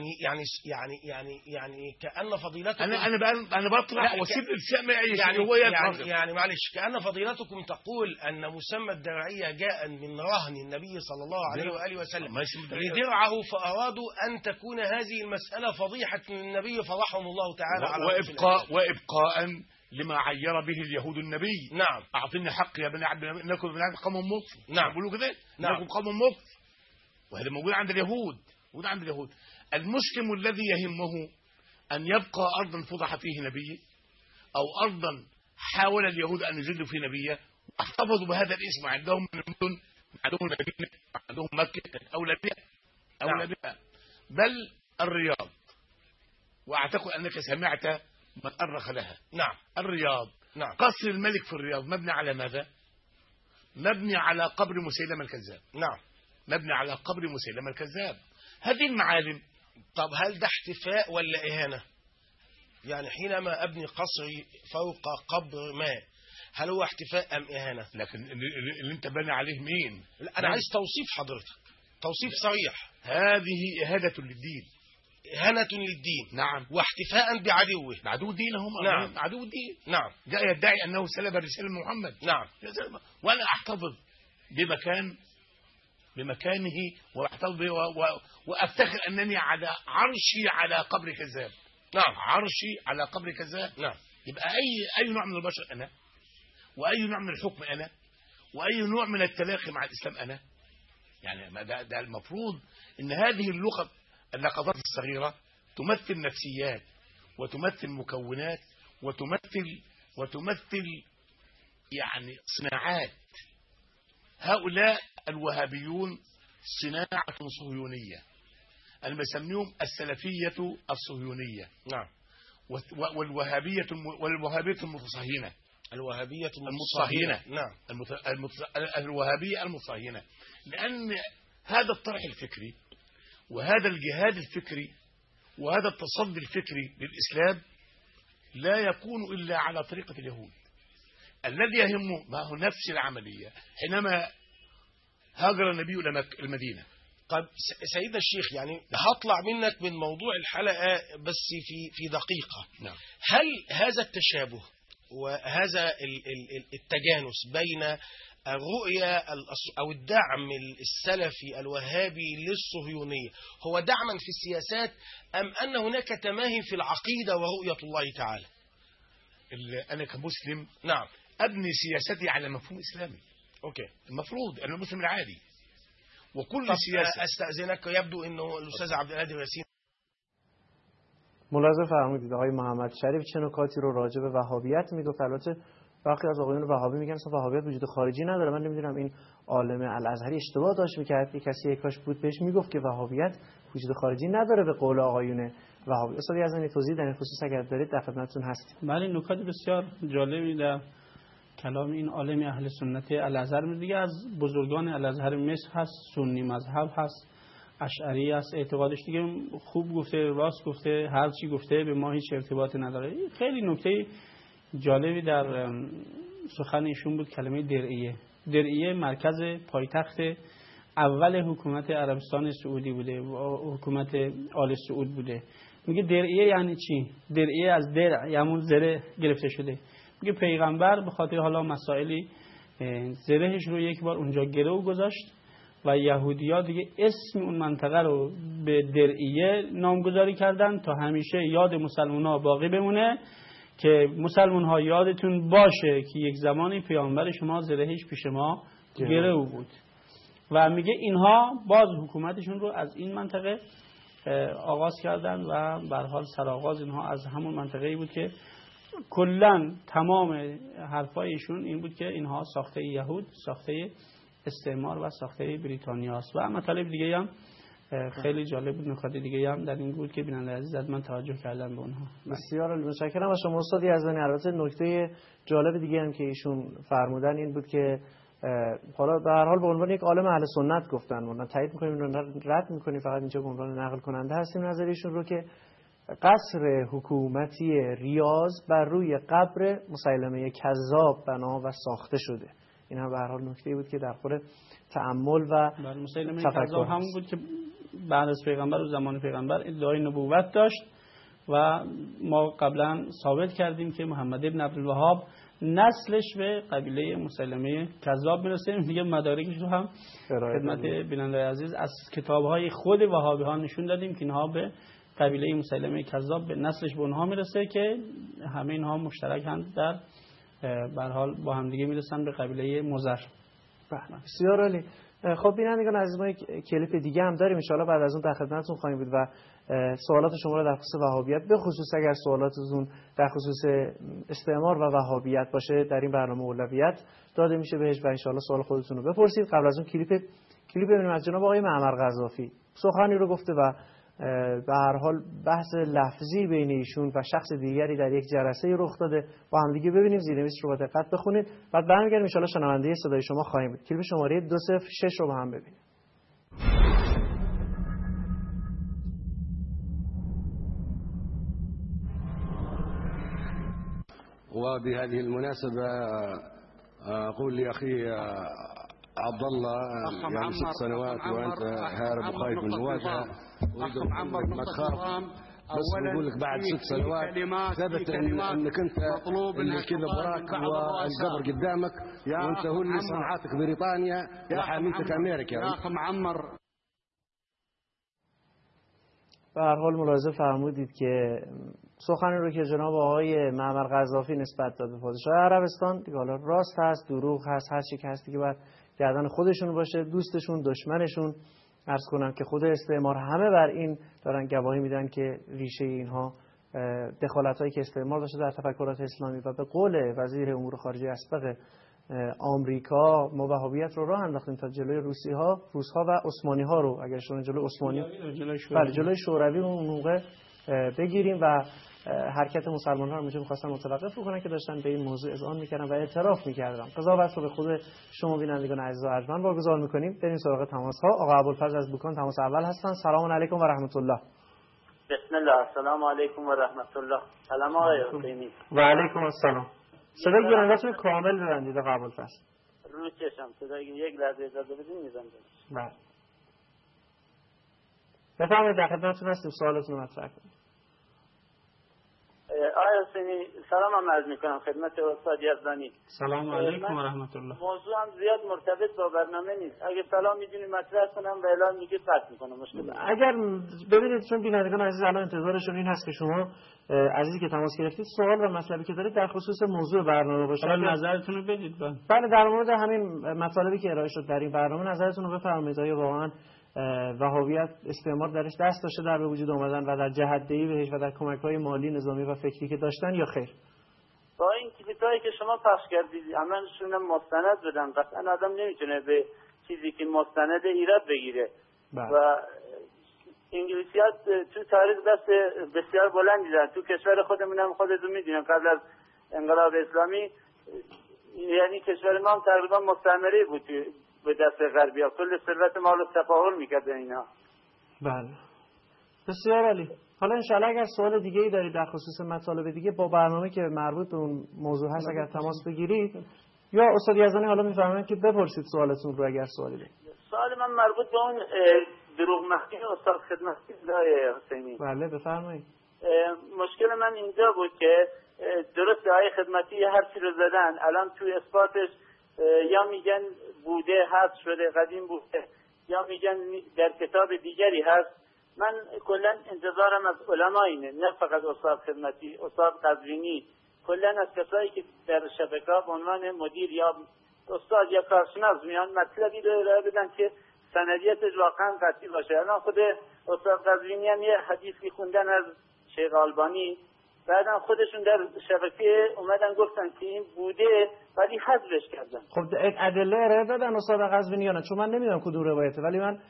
N: يعني كأن فضيلتكم
M: أنا بطرح وسيب السامع
N: يعني معلش، كأن فضيلتكم تقول أن مسمى الدرعية جاء من رهن النبي صلى الله عليه وآله وسلم لدرعه، فأرادوا أن تكون هذه المسألة فضيحة للنبي فرحم الله تعالى على
M: وإبقاء لما عير به اليهود النبي.
N: نعم.
M: أعطني حق يا بني عبد الله إنكم من عبد قوم مطر.
N: نعم.
M: يقولوا كده.
N: نعم.
M: إنكم قوم مطر، وهذا موجود عند اليهود. المسلم الذي يهمه أن يبقى أرضا فضح فيه نبيه، أو أرضا حاول اليهود أن يذلوا فيه نبيه، واحتفظوا بهذا الاسم عندهم من المدن، عندهم المدينة، عندهم مكة، أولى بها بل الرياض. وأعتقد أنك سمعت من أرخ لها.
N: نعم.
M: الرياض.
N: نعم.
M: قصر الملك في الرياض مبني على ماذا؟ مبني على قبر مسيلمة الكذاب.
N: نعم.
M: مبني على قبر مسيلمة الكذاب. هذه المعالم.
N: طب هل ده احتفاء ولا إهانة؟ يعني حينما أبني قصري فوق قبر ما، هل هو احتفاء أم إهانة؟
M: لكن اللي انت بني عليه مين؟
N: لا، أنا عايز توصيف حضرتك، توصيف صريح.
M: هذه إهانة للدين.
N: إهانة للدين.
M: نعم.
N: واحتفاء بعدوه.
M: بعدو الدين هم.
N: نعم.
M: عدو الدين.
N: نعم.
M: جاء يدعي أنه سلب الرسالة من محمد.
N: نعم.
M: وأنا أحتفظ بمكانه وأحتفظ وأفتخر أنني على عرشي على قبر كذاب.
N: نعم.
M: عرشي على قبر كذاب.
N: نعم.
M: يبقى أي نوع من البشر أنا، وأي نوع من الحكم أنا، وأي نوع من التلاقي مع الإسلام أنا. يعني ده المفروض أن هذه اللقطات الصغيرة تمثل نفسيات، وتمثل مكونات، وتمثل يعني صناعات. هؤلاء الوهابيون صناعة صهيونية، أنا بسميهم السلفية الصهيونية.
N: نعم.
M: والوهابية المتصهينة.
N: الوهابية
M: المتصهينة.
N: نعم.
M: الوهابية المتصهينة، لأن هذا الطرح الفكري وهذا الجهاد الفكري وهذا التصدي الفكري للإسلام لا يكون إلا على طريقة اليهود. الذي يهمه ما هو نفس العملية حينما هاجر النبي إلى المدينة.
N: طيب سيدنا الشيخ، يعني هطلع منك من موضوع الحلقة بس في دقيقة.
M: نعم.
N: هل هذا التشابه وهذا التجانس بين الرؤية أو الدعم السلفي الوهابي للصهيونية هو دعما في السياسات، أم أن هناك تماهي في العقيدة ورؤية الله تعالى؟
M: أنا كمسلم
N: نعم
M: أبني سياستي على مفهوم إسلامي.
N: أوكي.
M: المفروض أنا المسلم العادي. وكل
N: سياسة. أستأذنك، يبدو أنه الأستاذ عبد القادر ياسین
A: ملاحظه فرمودید آقای محمد شریف چه نکاتی رو راجع به وهابیت میگفت. البته وقتی از آقایون وهابی میگن اصلا وهابیت وجود خارجی نداره. من نمیدونم این عالم الازهری اشتباه داشت میکرد که کسی کاش بود بهش میگفت که وهابیت وجود خارجی نداره به قول آقایون وهابی. استاد یزدانی توضیح در این خصوص اگر دارید در خدمتتون هستیم.
B: بله، نکات بسیار جالبی در کلام این عالم اهل سنت الازهر دیگه از بزرگان الازهر مصر هست، سنی مذهب هست، اشعری است، اعتقادش دیگه خوب گفته، راست گفته، هر چی گفته به ما هیچ ارتباطی نداره. خیلی نکته جالبی در سخن ایشون بود کلمه درعیه. درعیه مرکز پایتخت اول حکومت عربستان سعودی بوده و حکومت آل سعود بوده. میگه درعیه یعنی چی؟ درعیه از درع یعنی زره گرفته شده. میگه پیغمبر به خاطر حالا مسائلی زرهش رو یک بار اونجا گرو گذاشت و یهودی‌ها دیگه اسم اون منطقه رو به درعیه نامگذاری کردن تا همیشه یاد مسلمان‌ها باقی بمونه که مسلمان‌ها یادتون باشه که یک زمانی پیامبر شما زرهش پیش ما گرو بود. و میگه اینها باز حکومتشون رو از این منطقه آغاز کردن و به هر حال سرآغاز اینها از همون منطقه‌ای بود که کلاً تمام حرفایشون این بود که اینها ساخته یهود، ساخته استعمار و ساخته بریتانیا است. و مطالب دیگه هم خیلی جالب بود، نکات دیگه هم در این بود که بیننده عزیز از من توجه کردن به اونها.
A: بسیار متشکرم از شما استاد یزدانی. البته نکته جالب دیگه هم که ایشون فرمودن این بود که حالا به هر حال به عنوان یک عالم اهل سنت گفتن، ما تایید می‌کنیم رو رد می‌کنیم، فقط اینجا به عنوان نقل کننده هستیم نظریشون رو که قصر حکومتی ریاض بر روی قبر مسیلمه کذاب بنا و ساخته شده. این هم به هر حال نکته بود که در خور تأمل و
B: مسیلمه کذاب همون بود که بعد از پیغمبر و زمان پیغمبر ادعای نبوت داشت و ما قبلا ثابت کردیم که محمد ابن عبدالوهاب نسلش به قبیله مسیلمه کذاب میرسه. دیگه مدارکش رو هم خدمت بیننده عزیز از کتاب‌های خود وهابی ها نشون دادیم که اینها به قبیله مسیلمه کذاب به نسلش به اونها میرسه که همه اینها مشترکند در به هر حال با هم دیگه میرسن به قبیله مضر.
A: بسیار عالی. خب بینندگان عزیز، ما یک کلیپ دیگه هم داریم ان شاءالله بعد از اون در خدمتتون خواهیم بود و سوالات شما رو در خصوص وهابیت، به خصوص اگر سوالاتتون در خصوص استعمار و وهابیت باشه در این برنامه اولویت داده میشه بهش و ان شاءالله سوال خودتون رو بپرسید. قبل از اون کلیپ ببینیم از جناب آقای معمر قذافی. سخنی رو گفته و به هر حال بحث لفظی بین ایشون و شخص دیگری در یک جلسه رخ داده. با هم دیگه ببینیم، زیرنویس رو با دقت بخونید، بعد برمیگردیم ان شاءالله شنونده صدای شما خواهیم بود. کلیپ شماره 206 رو با هم ببینیم.
O: وبهذه المناسبة أقول لأخي عبد الله يعني 6 سنوات وأنت هارب وخايف من المواجهة، ما تخاف، بس بقول لك بعد 6 سنوات ثبت انك انت اللي كذا براك والقبر قدامك، وانت هو اللي صنعتك بريطانيا وحاميتك امريكا.
P: يا اخ معمر،
A: به هر حال ملاحظه فرمودید که سخنی رو که جناب آقای معمر قذافی نسبت داد به پادشاه عربستان دیگه حالا راست هست، دروغ هست، هر چی که هست دیگه باید گردن خودشون باشه، دوستشون، دشمنشون. عرض کنم که خود استعمار همه بر این دارن گواهی میدن که ریشه اینها دخالت‌هایی که استعمار داشته در تفکرات اسلامی و به قول وزیر امور خارجه اسبق آمریکا ما وهابیت رو راه انداختیم تا جلوی روس‌ها و عثمانی‌ها رو اگر شون جلوی عثمانی جلوی شوروی اون موقع بگیریم و حرکت مسلمان‌ها رو اونجا می‌خواستن متوقف بکنن که داشتن به این موضوع اذعان می‌کردن و اعتراف می‌کردن. قضاوت رو به خود شما بینندگان عزیز و ارجمند واگذار می‌کنیم. بریم سراغ تماس‌ها. آقا ابوالفضل از بوکان تماس اول هستن. سلام علیکم و رحمت الله.
Q: بسم الله. السلام علیکم و رحمت الله. سلام آقای حسینی.
A: و علیکم السلام. صدای گیرنده‌تون کامل ببندید آقا ابوالفضل.
Q: رو چشم. صدای یک لحظه اجازه بدین میزنم.
A: بله. بفرمایید در خدمتتون هستیم، سوالتون رو مطرح کنید.
Q: آقای حسینی سلام هم عرض میکنم خدمت استاد یزدانی.
B: سلام علیکم و رحمت الله.
Q: موضوع هم زیاد مرتبط با برنامه نیست. اگه سلام میدونی مطرح کنم و اعلام میگه قطع میکنم، مشکل
A: اگر ببینید چون بینندگان عزیز الان انتظارشون این هست که شما عزیزی که تماس گرفتید سوال و مطلبی که دارید در خصوص موضوع برنامه باشه.
B: نظرتون رو بدید.
A: بله در مورد همین مطالبی که ارائه شد در این برنامه نظرتون رو بفرمایید. آیا واقعا وهابیت استعمار درش دست داشته در به وجود آمدن و در جهت‌دهی بهش و در کمک‌های مالی، نظامی و فکری که داشتن یا خیر؟
Q: با این کلیپ‌هایی که شما پخش کردید همشون مستند بدن. قطعا آدم نمیتونه به چیزی که مستند ایراد بگیره. و انگلیسی‌ها تو تاریخ دست بسیار بلندی دارن. تو کشور خودمون هم خودتون می‌دونید قبل از انقلاب اسلامی یعنی کشور ما هم تقریبا مستعمره بود به دست غربی‌ها. کل ثروت ما رو تفاهم می‌کردن اینا.
A: بله. بسیار عالی. حالا انشالله اگر سوال دیگه ای دارید در خصوص مطالب دیگه با برنامه که مربوط به اون موضوع هست اگر تماس بگیرید یا استاد یزدانی حالا می‌فرمایند که بپرسید سوالتون رو اگر سوالی دارید.
Q: سوال من مربوط به اون دروغ مخفی استاد خدمتی حسینی.
A: بله بفرمایید.
Q: مشکل من اینجا بود که درست های خدمتی هر چی رو زدن الان توی اثباتش یا میگن بوده هست شده قدیم بوده یا میگن در کتاب دیگری هست. من کلا انتظارم از علما اینه، نه فقط استاد خدمتی، استاد قزوینی، کلا از کسایی که در شبکه‌ها به عنوان مدیر یا استاد یا کارشناس میان مطلبی رو ارائه بدن که سندیتش واقعا قطعی باشه. الان خود استاد قزوینی هم یه حدیثی خوندن از شیخ آلبانی، بعدم خودشون در شبکه اومدن گفتن که این بوده ولی حذفش کردن.
A: خب ادله ارائه دادن استاد قزوینیان، چون من نمیدونم کدوم روایته ولی من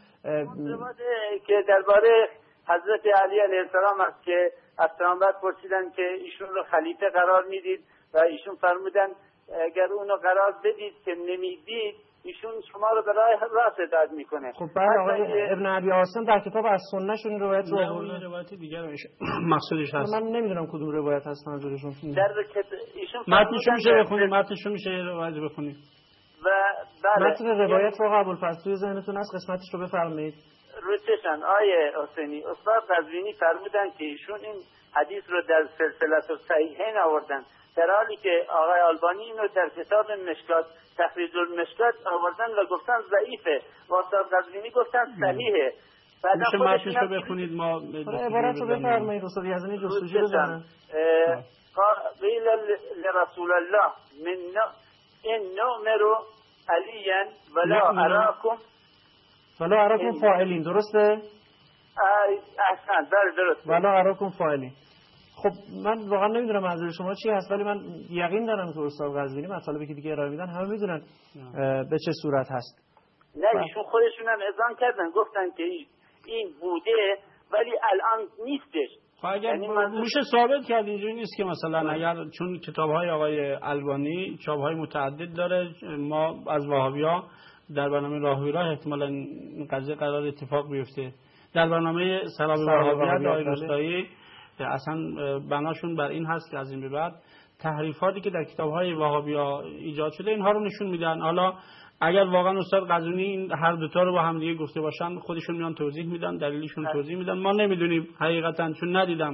Q: روایتی که درباره حضرت علی علیه السلام است که از پیامبر پرسیدن که ایشون رو خلیفه قرار میدید و ایشون فرمودن اگر اونو قرار بدید که نمیدید ایشون شما رو به راه راست هدایت میکنه.
A: خب بعد آقای ابن ابی عاصم در کتاب از سنه شون این روایت رو
B: آورده. روایت دیگه مقصودش هست.
A: من نمیدونم کدوم روایت هست منظورشون.
Q: در ایشون
B: متنشو میشه بخونید، متنشو میشه روایت بخونید.
Q: و بله.
A: متن روایت رو ابوالفضل توی ذهنتون هست؟ قسمتش رو بفرمایید.
Q: رو چشن آیه حسینی استاد قزوینی فرمودن که ایشون این حدیث رو در سلسله الصحیحین آوردن، در حالی که آقای آلبانی اینو در کتاب مشکات تخریج المشکات آوردن و گفتن ضعیفه و استاد قزوینی گفتن صحیحه.
B: میشه متنش رو بخونید ما
A: عبارت رو بفرمایید استاد یزدانی جستجو بزنن.
Q: قیل لرسول الله من ان نؤمر علیا ولا اراکم
A: فاعلین، درسته؟
Q: احسن، بله درسته.
A: ولا اراکم فاعلین. خب من واقعا نمیدونم منظور شما چی هست، ولی من یقین دارم که استاد قزوینی مطالبی که دیگه ارائه میدن همه میدونن به چه صورت هست.
Q: نه ایشون خودشون هم اذعان کردن، گفتن که این بوده ولی الان نیستش.
B: اگر میشه ثابت کرد اینجوری نیست که مثلا اگر چون کتاب‌های آقای البانی چاپ‌های متعدد داره، ما از وهابی‌ها در برنامه راهویراه احتمالاً این قضیه قرار اتفاق بیفته. در برنامه سلام وهابیت آقای روستایی اصلا بناشون بر این هست که از این به بعد تحریفاتی که در کتاب‌های وهابی‌ها ایجاد شده اینها رو نشون میدن. حالا اگر واقعا استاد قزوینی هر دوتا رو با هم دیگه گفته باشن خودشون میان توضیح میدن، دلیلشون توضیح میدن، ما نمیدونیم حقیقتا، چون ندیدم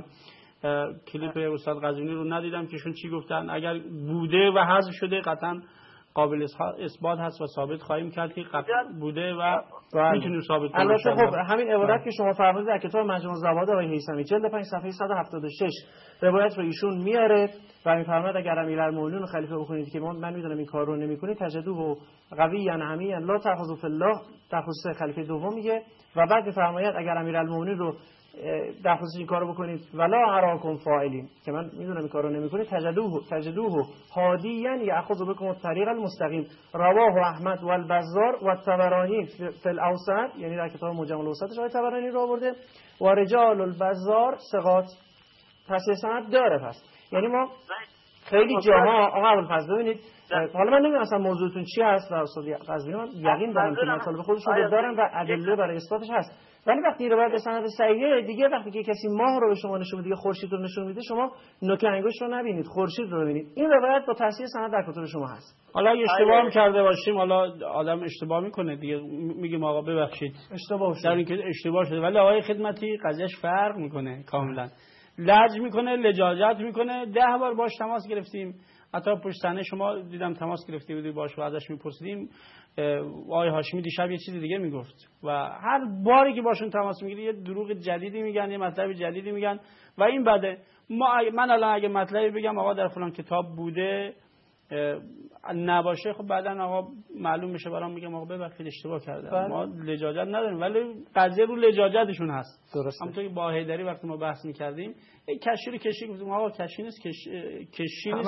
B: کلیپ استاد قزوینی رو ندیدم که شون چی گفتن. اگر بوده و حذف شده قطعا قابل اثبات هست و ثابت خواهیم کرد که قطعا بوده و میتونیم ثابت کنیم.
A: البته خب همین عبارت که شما فرمودید در کتاب مجموع الزوائد آقای هیثمی جلد 5 صفحه 176 روایت رو ایشون میاره و میفرماید اگر امیرالمومنین و خلیفه بخونید که من میدونم این کار رو نمیکنید تجدوه قویا عمیا لا تاخذوا فی الله، در خصوص خلیفه دوم میگه و بعد میفرماید اگر امیرالمومنین رو در خصوص این کارو بکنید ولا اراکم فاعلین، که من میدونم این کارو نمیکنید، تجدوه هادیا یاخذ بكم الطريق المستقیم. رواه احمد و البزار و الطبرانی فی الاوسط، یعنی در کتاب معجم الاوسطش آقای طبرانی رو آورده و رجال البزار ثقات، پس سند داره. پس یعنی ما خیلی جاها آقا ابوالفضل ببینید، حالا من نمیدونم اصلا موضوعتون چی هست و استاد قزوینی من یقین دارم که مطالب خودشون دارن و ادله برای اثباتش هست، ولی وقتی روایت به سند صحیحه دیگه، وقتی که کسی ماه رو به شما نشون میده، خورشید رو نشون میده، شما نوک انگشت رو نبینید، خورشید رو ببینید. این روایت با تصحیح سند در کتب شما هست.
B: حالا اگه اشتباه هم کرده باشیم، حالا آدم اشتباه میکنه دیگه، میگیم آقا ببخشید
A: اشتباه شد،
B: در اینکه اشتباه شده، ولی آقای خدمتی قضیهش فرق میکنه کاملا. لج میکنه، لجاجت میکنه. 10 بار باش تماس گرفتیم، حتی پشت صحنه شما دیدم تماس گرفته بودی باش و ازش میپرسیدیم. آقای هاشمی دیشب یه چیز دیگه میگفت و هر باری که باشون تماس میگیری یه دروغ جدیدی میگن، یه مطلب جدیدی میگن و این بده. من الان اگه مطلبی بگم آقا در فلان کتاب بوده نباشه، خب بعدن آقا معلوم میشه برام، میگم آقا ببخشید اشتباه کردم. ما لجاجت نداریم، ولی قضیه رو لجاجتشون هست.
A: درسته.
B: همونطور که با حیدری وقتی ما بحث میکردیم کشی رو کشی گفتیم آقا کشی نیست، کشی نیست،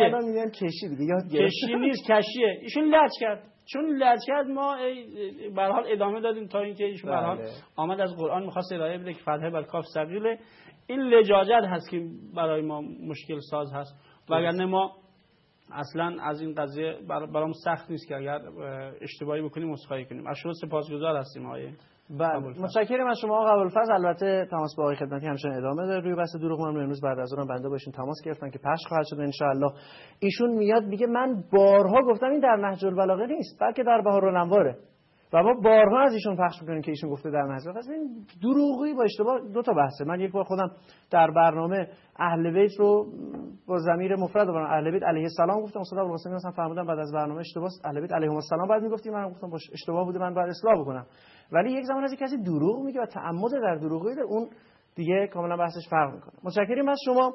B: کشی نیست، کشیه. ایشون لج کرد، چون لج کرد ما به هر حال ادامه دادیم تا اینکه ایشون به هر حال آمد از قرآن می‌خواست ارائه بده که فتحه بر کاف ثقیله. این لجاجت هست که برای ما مشکل ساز هست، وگرنه ما اصلا از این قضیه برام سخت نیست که اگر اشتباهی بکنیم عذرخواهی کنیم. از شما سپاسگزار هستیم آقای.
A: بله متشکرم از شما آقا ابوالفضل. البته تماس با آقای خدمتی همچنان ادامه داره روی بحث دروغ. من امروز بعد از اون بنده باشین تماس گرفتن که پخش خواهد شد ان شاء الله. ایشون میاد میگه من بارها گفتم این در نهج البلاغه نیست بلکه در بهار الانواره و ما بارها از ایشون پخش می‌کنیم که ایشون گفته در نهج البلاغه. این دروغی با اشتباه دو تا بحثه. من یک بار خودم در برنامه اهل بیت رو با ضمیر مفرد برام اهل بیت علیه السلام گفتم، استاد ابوالقاسمی مثلا فرمودن بعد از برنامه اشتباه اهل بیت علیهم السلام بعد میگفتیم، من گفتم باشه اشتباه بوده من باید اصلاح بکنم. ولی یک زمان از کسی دروغ میگه و تعمد در دروغی داره، اون دیگه کاملا بحثش فرق میکنه. متشکرم از شما.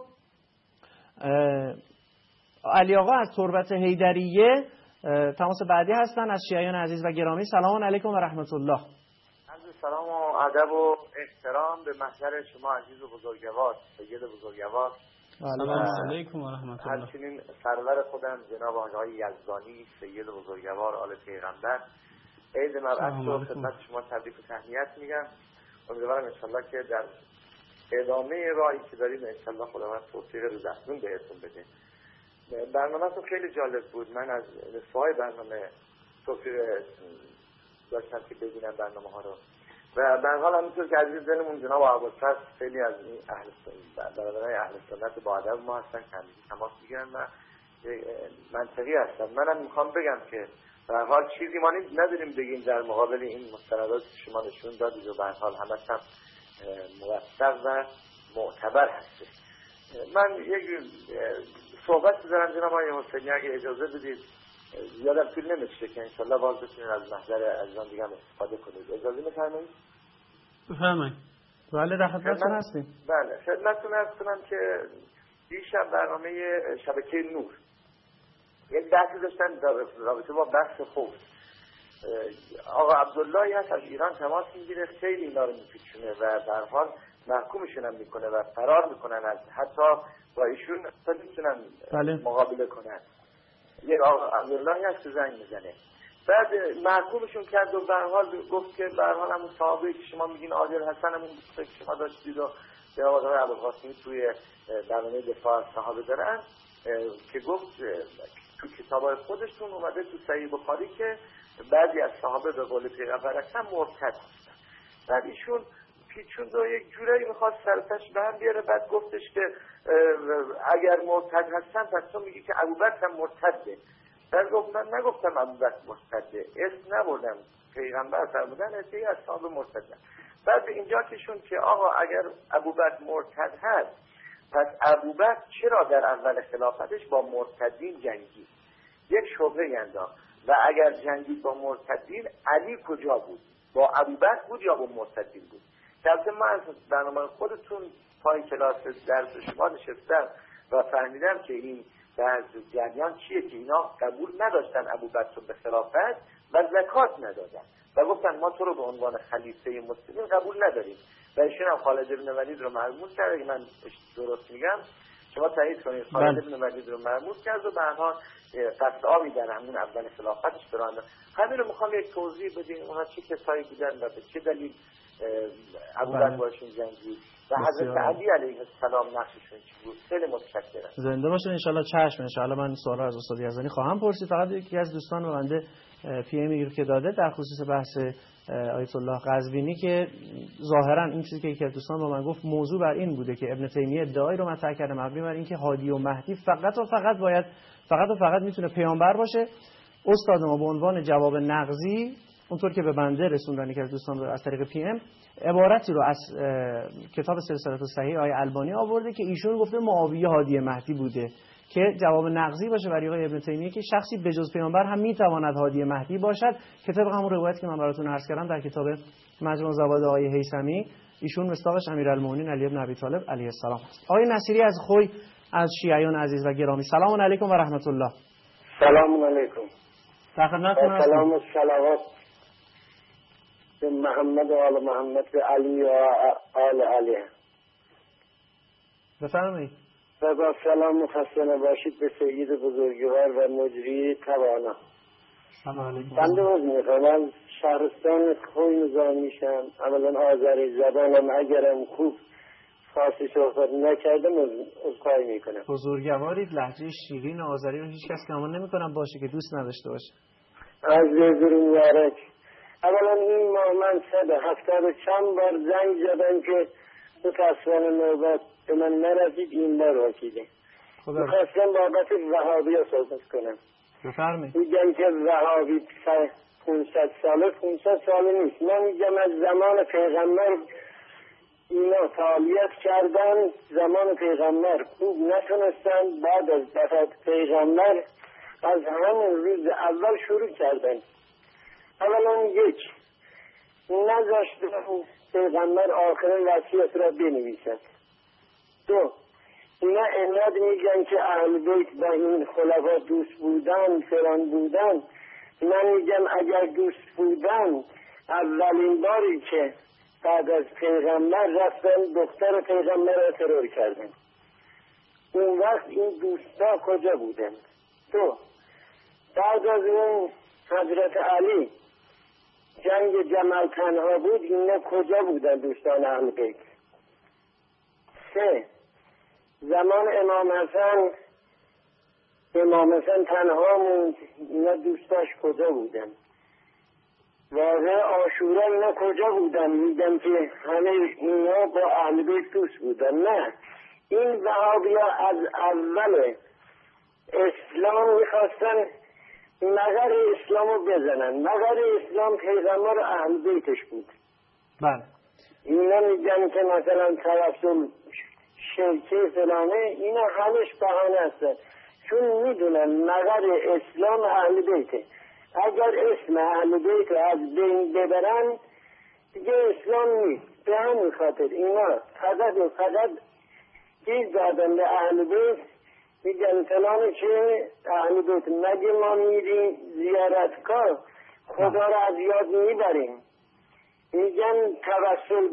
A: علی آقا از تربت حیدریه تماس بعدی هستن از شیعیان عزیز و گرامی. سلام علیکم و رحمت الله.
P: عرض سلام و ادب و احترام به محضر شما عزیز و بزرگوار، سید بزرگوار.
B: سلام علیکم و رحمت الله.
P: همچنین سرور خودم جناب آقای یزدانی سید بزرگوار آل پیغمبر. عید مبعث رو خدمت شما تبریک و تهنیت میگم. امیدوارم انشالله که در ادامه راهی که داریم انشالله خداوند توفیق روزافزون بهتون بده. برنامه‌تون خیلی جالب بود. من از نصفهای برنامه توفیق داشتم که ببینم برنامه ها رو و به هر حال همونطور که عزیز دلمون جناب ابوالفضل خیلی از این اهل برادرای اهل سنت با ادب ما هستن که همیشه تماس میگیرن و منطقی هستن. منم میخوام بگم که به هر حال چیزی ما نداریم بگیم در مقابل این مستندات که شما نشون دادید و به هر حال همش هم موثق و معتبر هست. من یک صحبت بزنم جناب آقای حسینی اگه اجازه بدید، یادم طول نمیشه که انشالله باز بتونید از محضر عزیزان دیگه هم استفاده کنید. اجازه می‌فرمایید؟
A: بفرمایید. بله در خدمتتون هستیم.
P: بله خدمتتون هستم که دیشب برنامه شبکه نور یک بحثی داشتن در رابطه با بحث خوف. آقا عبداللهی هست از ایران تماس میگیره، خیلی اینا رو میپیچونه و به هر حال محکومشون هم میکنه و فرار میکنن از حتی با ایشون نمیتونن مقابله کنن. یک آقا عبداللهی هست زنگ میزنه، بعد محکومشون کرد و به هر حال گفت که به هر حال همون صحابه‌ای که شما میگین عادل حسن همون که شما داشتید و به آقای ابوالقاسمی توی برنامه دفاع از صحابه دارن که گفت تو کتابای خودشون اومده تو صحیح بخاری که بعضی از صحابه به قول پیغمبر اکرم مرتد هستن. بعد ایشون پیچوند و یک جورایی میخواد سرتش به هم بیاره، بعد گفتش که اگر مرتد هستن پس تو میگی که ابوبکر هم مرتده. بعد گفت من نگفتم ابوبکر مرتده، اسم نبردم، پیغمبر فرمودن اسمی از صحابه مرتدن. بعد به اینجا کشون که آقا اگر ابوبکر مرتد هست پس ابوبکر چرا در اول خلافتش با مرتدین جنگید؟ یک شبهه انداخت و اگر جنگید با مرتدین علی کجا بود؟ با ابوبکر بود یا با مرتدین بود؟ البته من از برنامه خودتون پای کلاس درس شما نشستم و فهمیدم که این در جریان چیه که اینا قبول نداشتن ابوبکر به خلافت و زکات ندادن و گفتن ما تو رو به عنوان خلیفه مسلمین قبول نداریم و ایشون هم خالد بن ولید رو مرموز کرد. اگه من درست میگم شما تایید کنید، خالد بن ولید رو مرموز کرد و به هر حال قصد آبی در همون اول خلافتش براند. همین رو میخوام یک توضیح بدیم اونها چه کسایی بودن و به چه دلیل ابوبکر باشون جنگید و حضرت علی علیه السلام نقششون چی بود. خیلی متشکرم. زنده
A: باشین ان شاء الله. چشم ان شاء الله. من سوال از استاد یزدانی خواهم پرسید. فقط یکی از دوستان به بنده پی ام که داده در خصوص بحث آیت الله قزوینی که ظاهرا این چیزی که یکی از دوستان به من گفت موضوع بر این بوده که ابن تیمیه ادعایی رو مطرح کرده مبنی بر اینکه هادی و مهدی فقط میتونه پیامبر باشه. استاد ما به عنوان جواب نقضی اونطور که به بنده رسوندن که از دوستان از طریق پی ام عبارتی رو از کتاب سلسله الصحیح آقای البانی آورده که ایشون گفته معاویه هادی مهدی بوده که جواب نقضی باشه برای آقای ابن تیمیه که شخصی بجز پیامبر هم میتواند هادی مهدی باشد که طبق همون روایت که من براتون عرض کردم در کتاب مجموع زواد آقای هیثمی ایشون مصداقش امیرالمومنین علی بن ابی طالب علیه السلام است. آقای نصیری از خوی از شیعیان عزیز و گرامی، سلام علیکم و رحمت الله.
R: سلام علیکم.
A: در خدمتتون هستم.
R: سلام و صلوات به محمد و آل محمد به علی و آل علی.
A: بفرمایید.
R: و با سلام مخصنه باشید به سید بزرگوار و مجری توانا.
A: سلام علیکم.
R: بنده از میخوام شهرستان خوی نظامیشم. اولا آذری زبانم اگرم خوب فارسی صحبت نکردم عذرخواهی میکنم.
A: بزرگوارید، لهجه شیرین آذری رو هیچ کس گمان نمیکنم باشه که دوست نداشته باشه.
R: از بزرگ مبارک. اولا این ماه من 170 چند بار زنگ زدم که متاسفانه نوبت به من نرسید، این بار رسیده. میخواستم بابت وهابی ها صحبت کنم.
A: بفرمایید.
R: میگم که وهابی 500 ساله نیست. من میگم از زمان پیغمبر اینا فعالیت کردن، زمان پیغمبر خوب نتونستن، بعد از وفات پیغمبر از همون روز اول شروع کردن. اولا یک نذاشتن پیغمبر آخرین وصیت را بنویسد. دو اینا عناد میگن که اهل بیت با این خلفا دوست بودن، فلان بودن. من میگم اگر دوست بودن اولین باری که بعد از پیغمبر رفتن دختر پیغمبر را ترور کردن، اون وقت این دوستا کجا بودن؟ دو بعد از اون حضرت علی جنگ جمل تنها بود، اینا کجا بودن دوستان اهل بیت؟ سه زمان امام حسن تنها موند، اینا دوستاش کجا بودن؟ واقع عاشورا اینا کجا بودن؟ میگم که همه اینا با اهل بیت دوست بودن. نه، این وهابی ها از اول اسلام میخواستن مگر اسلامو بزنن. مگر اسلام پیغمبر اهل بیتش بود.
A: بله.
R: اینا میگن که مثلا توسل شرکه فلانه، اینا همش بهانه هستن، چون میدونن مگر اسلام اهل بیته. اگر اسم اهل بیت از بین ببرن دیگه اسلام نیست. به همین خاطر اینا فقط گیر دادن به اهل بیت، میگن فلانه چه اهل بیت. مگه ما میریم زیارتگاه خدا را از یاد میبریم؟ میگن توسل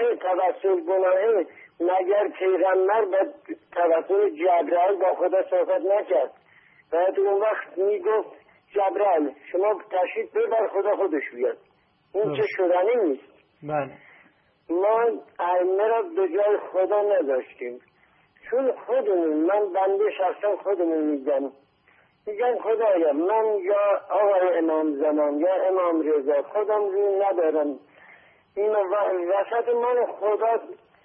R: گناهه. مگر پیغمبر به توسل جبرائیل با خدا صحبت نکرد؟ بعد اون وقت میگفت جبرائیل شما تشریف ببر خدا خودش بیاد. این که شدنی نیست.
A: بله.
R: ما ائمه را به جای خدا نداشتیم، چون خودمون، من بنده شخصا خودمون میگن خدایا من یا آقای امام زمان یا امام رضا خودم رو ندارم، این وسط من خدا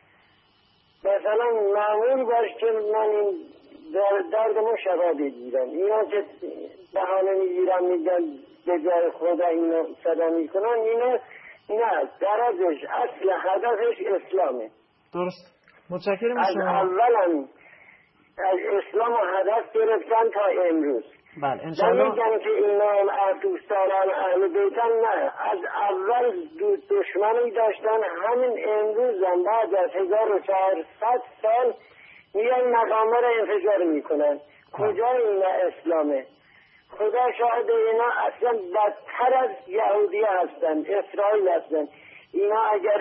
R: مثلا معمول باش که من این دردمو شفا بگیرم. اینا که بهانه میگیرم میگن به جای خدا اینو صدا میکنن، اینا نه، درجش اصل هدفش اسلامه.
A: درست. متشکرم از شما.
R: اولا از اسلام هدف گرفتن تا امروز.
A: بله انشاءالله.
R: نمیگن که اینا دوستداران اهل بیتن، نه، از اول دشمنی داشتن، همین امروز هم بعد از 1400 سال میان مقامه را انفجار میکنن. کجا اینا اسلامه؟ خدا شاهد اینا اصلا بدتر از یهودی هستن، اسرائیل هستن. اینا اگر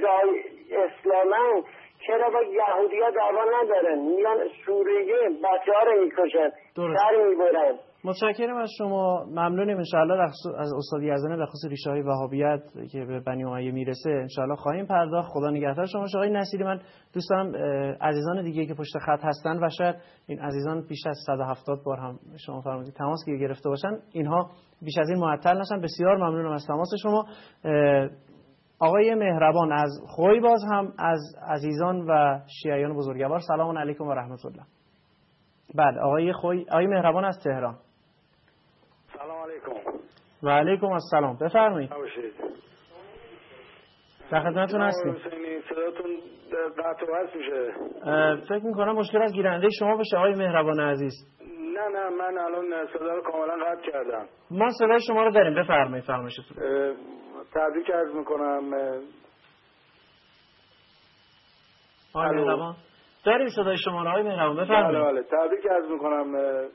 R: اسلامن چرا با یهودی ها دعوا ندارن؟ میان سوریه بچه ها رو میکشن، سر میبرن.
A: متشکرم از شما. ممنونیم. انشاءالله از استاد یزدانی در خصوص ریشه های وهابیت که به بنی امیه میرسه انشاءالله خواهیم پرداخت. خدا نگهدار شما. آقای نصیری، من دوست دارم عزیزان دیگه که پشت خط هستن و شاید این عزیزان بیش از 170 بار هم شما فرمودید تماس گرفته باشن، اینها بیش از این معطل نشن. بسیار ممنونم از تماس شما. آقای مهربان از خوی، باز هم از عزیزان و شیعیان بزرگوار سلام علیکم و رحمت الله. بله آقای خوی، آقای مهربان از تهران.
S: سلام علیکم.
A: و علیکم السلام. بفرمایید. در خدمتتون هستیم.
S: صداتون قطع و وصل میشه.
A: فکر میکنم مشکل از گیرنده شما باشه آقای مهربان عزیز.
S: نه من الان صدا رو کاملا قطع کردم.
A: ما صدای شما رو داریم. بفرمایید فرمایشتون.
S: تبریک عرض میکنم.
A: آقای مهربان داریم صدای شما رو. آقای مهربان بفرمایید.
S: بله تبریک عرض میکنم.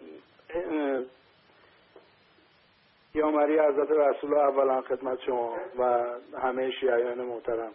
S: یامری حضرت رسول الله اولا خدمت شما و همه شیعیان محترم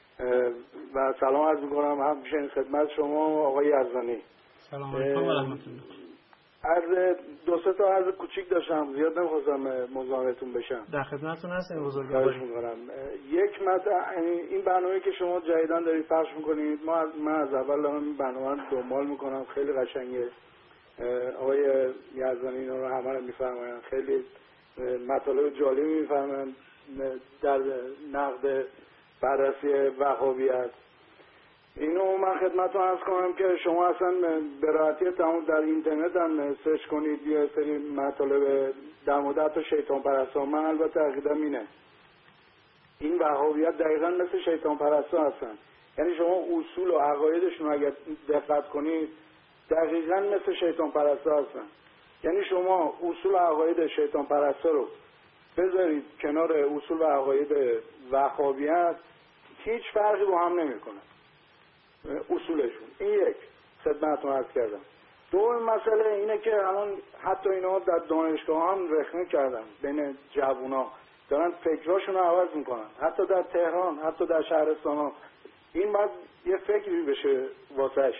S: و سلام عرض میکنم همچنین خدمت شما آقای یزدانی.
B: سلام علیکم و رحمت الله.
S: عرض دو سه تا عرض کوچیک داشتم، زیاد نمیخواستم مزاحمتون بشم.
A: در خدمتتون هستیم بزرگوار.
S: یک مطلب، این برنامه‌ای که شما جدیداً دارید پخش میکنید، من از اول دارم این برنامه رو دنبال میکنم، خیلی قشنگه. آقای یزدانی اینا رو همه رو میفرمایند، خیلی مطالب جالبی میفرمایند در نقد بررسی وهابیت. اینو من خدمتتون عرض کنم که شما اصلا به راحتی تمام در اینترنت هم سرچ کنید یه سری مطالب در مورد حتی شیطان پرستا. من البته عقیدم اینه، این وهابیت دقیقا مثل شیطان پرستا هستن. یعنی شما اصول و عقایدشون رو اگر دقت کنید دقیقا مثل شیطان پرستا هستن. یعنی شما اصول و عقاید شیطان پرستا رو بذارید کنار اصول و عقاید وهابیت، هیچ فرقی با هم نمیکنه اصولشون. این یک خدمتتون عرض کردم. دوم مسئله اینه که الان حتی اینا در دانشگاه هم رخنه کردن، بین جوونا دارن فکراشون رو عوض میکنن، حتی در تهران، حتی در شهرستان ها. این باید یه فکری بشه واسش.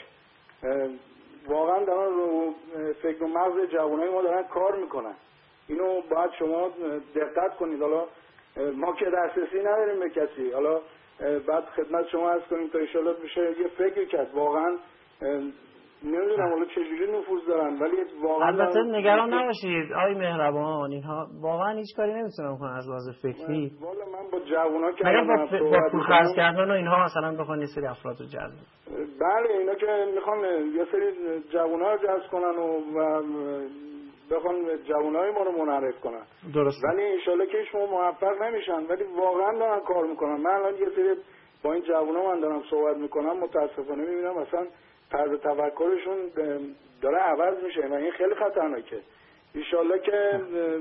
S: واقعا دارن رو فکر و مغز جوانای ما دارن کار میکنن. اینو باید شما دقت کنید. حالا ما که دسترسی نداریم به کسی، حالا بعد خدمت شما عرض کنیم تا انشالله بشه یه فکر کرد. واقعا نمیدونم حالا چجوری نفوذ دارن، ولی واقعا
A: البته نگران نباشید آقای مهربان، اینها واقعا هیچ کاری نمیتونن بکنن از لحاظ فکری.
S: والا من با جوونا که
A: با پول خرج کردن و اینها مثلا بخوان یه سری افراد رو جذب.
S: بله اینا که میخوان یه سری جوونا رو جذب کنن و بخوان جوانای ما رو منحرف کنن.
A: درست.
S: ولی انشالله که شما موفق نمیشن، ولی واقعا دارن کار میکنن. من الان یه سری با این جوانا من دارم صحبت میکنم، متاسفانه میبینم مثلا طرز تفکرشون داره عوض میشه و این خیلی خطرناکه. انشالله که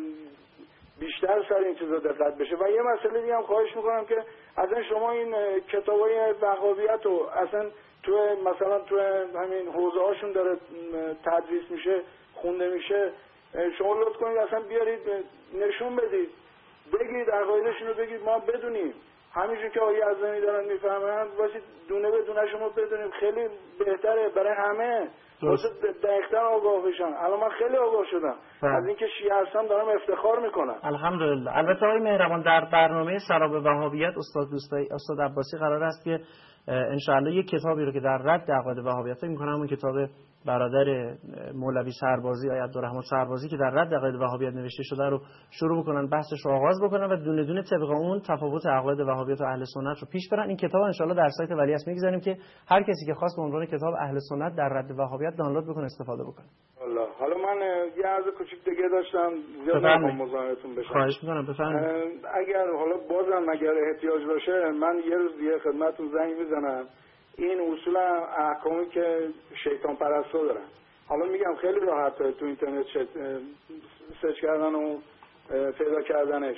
S: بیشتر سر این چیزا دقت بشه. و یه مسئله دیگه هم خواهش میکنم که اصلا شما این کتابای وهابیت رو اصلا مثلا تو همین حوزه هاشون داره تدریس میشه، خونده میشه، شما لطف کنید اصلا بیارید نشون بدید، بگید عقایدشون رو بگید، ما بدونیم. همینجور که آقای یزدانی دارن میفهمن واسه دونه به دونه شما بدونیم، خیلی بهتره برای همه، واسه دقیق‌تر آگاه بشن. الان من خیلی آگاه شدم از اینکه شیعه هستم، دارم افتخار میکنم.
A: الحمدلله. البته آقای مهربان در برنامه سراب وهابیت استاد عباسی قرار است که انشاءالله یک کتابی رو که در رد عقاید وهابیت فکر می‌کنم اون کتاب برادر مولوی سربازی آقای عبدالرحمن سربازی که در رد عقاید وهابیت نوشته شده رو شروع بکنن، بحثش رو آغاز بکنن و دونه دونه طبق اون تفاوت عقاید وهابیت و اهل سنت رو پیش برن. این کتاب انشاءالله در سایت ولی است میگذاریم که هر کسی که خواست به عنوان کتاب اهل سنت در رد وهابیت دانلود بکنه، استفاده بکنه.
S: والله حالا من یه عرض کوچیک دیگه داشتم، زیاد نمیخوام مزاحمتون بشم.
A: خواهش می‌کنم بفرمایید.
S: اگر حالا بازم اگر احتیاج باشه من یه روز دیگه خدمتتون زنگ میزنم. این اصولا احکامی که شیطان پرستا دارن، حالا میگم خیلی راحته تو اینترنت سرچ کردن و پیدا کردنش.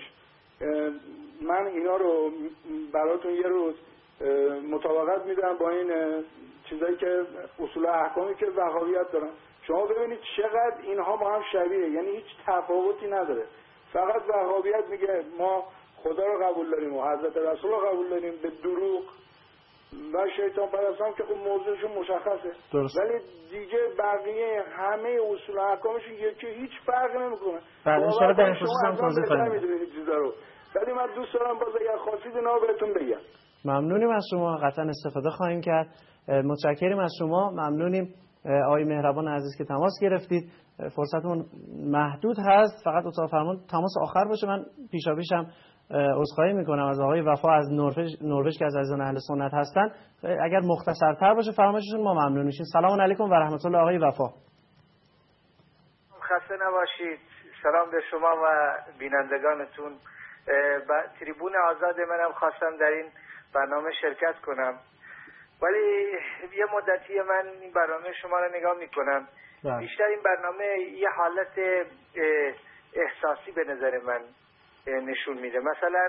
S: من اینا رو براتون یه روز مطابقت میدم با این چیزایی که اصول احکامی که وهابیت دارن. شما ببینید چقدر اینها با هم شبیه، یعنی هیچ تفاوتی نداره. فقط وهابیت میگه ما خدا رو قبول داریم و حضرت رسول رو قبول داریم، به دروغ و شیطان پرستان که خب موضوعشون مشخصه.
A: درست.
S: ولی دیگه بقیه همه اصول احکامشون یکی، هیچ فرقی نمیکنه.
A: بله انشاءالله در این خصوص هم توضیح خواهیم
S: داد. ولی من دوست دارم باز اگر خواستید اینا بهتون بگم.
A: ممنونیم از شما، قطعا استفاده خواهیم کرد. متشکریم از شما، ممنونیم آقای مهربان عزیز که تماس گرفتید. فرصتمون محدود هست، فقط اتاق فرمان تماس آخر باشه. من پیشاپیشم عذرخواهی میکنم از آقای وفا از نروژ که از عزیزان اهل سنت هستن، اگر مختصرتر باشه فرمایششون ما ممنون میشیم. سلام علیکم و رحمت الله آقای وفا.
P: خسته نباشید. سلام به شما و بینندگانتون. تریبون آزاد منم خواستم در این برنامه شرکت کنم، ولی یه مدتی من این برنامه شما رو نگاه میکنم. بیشتر این برنامه یه حالت احساسی به نظر من نشون میده. مثلا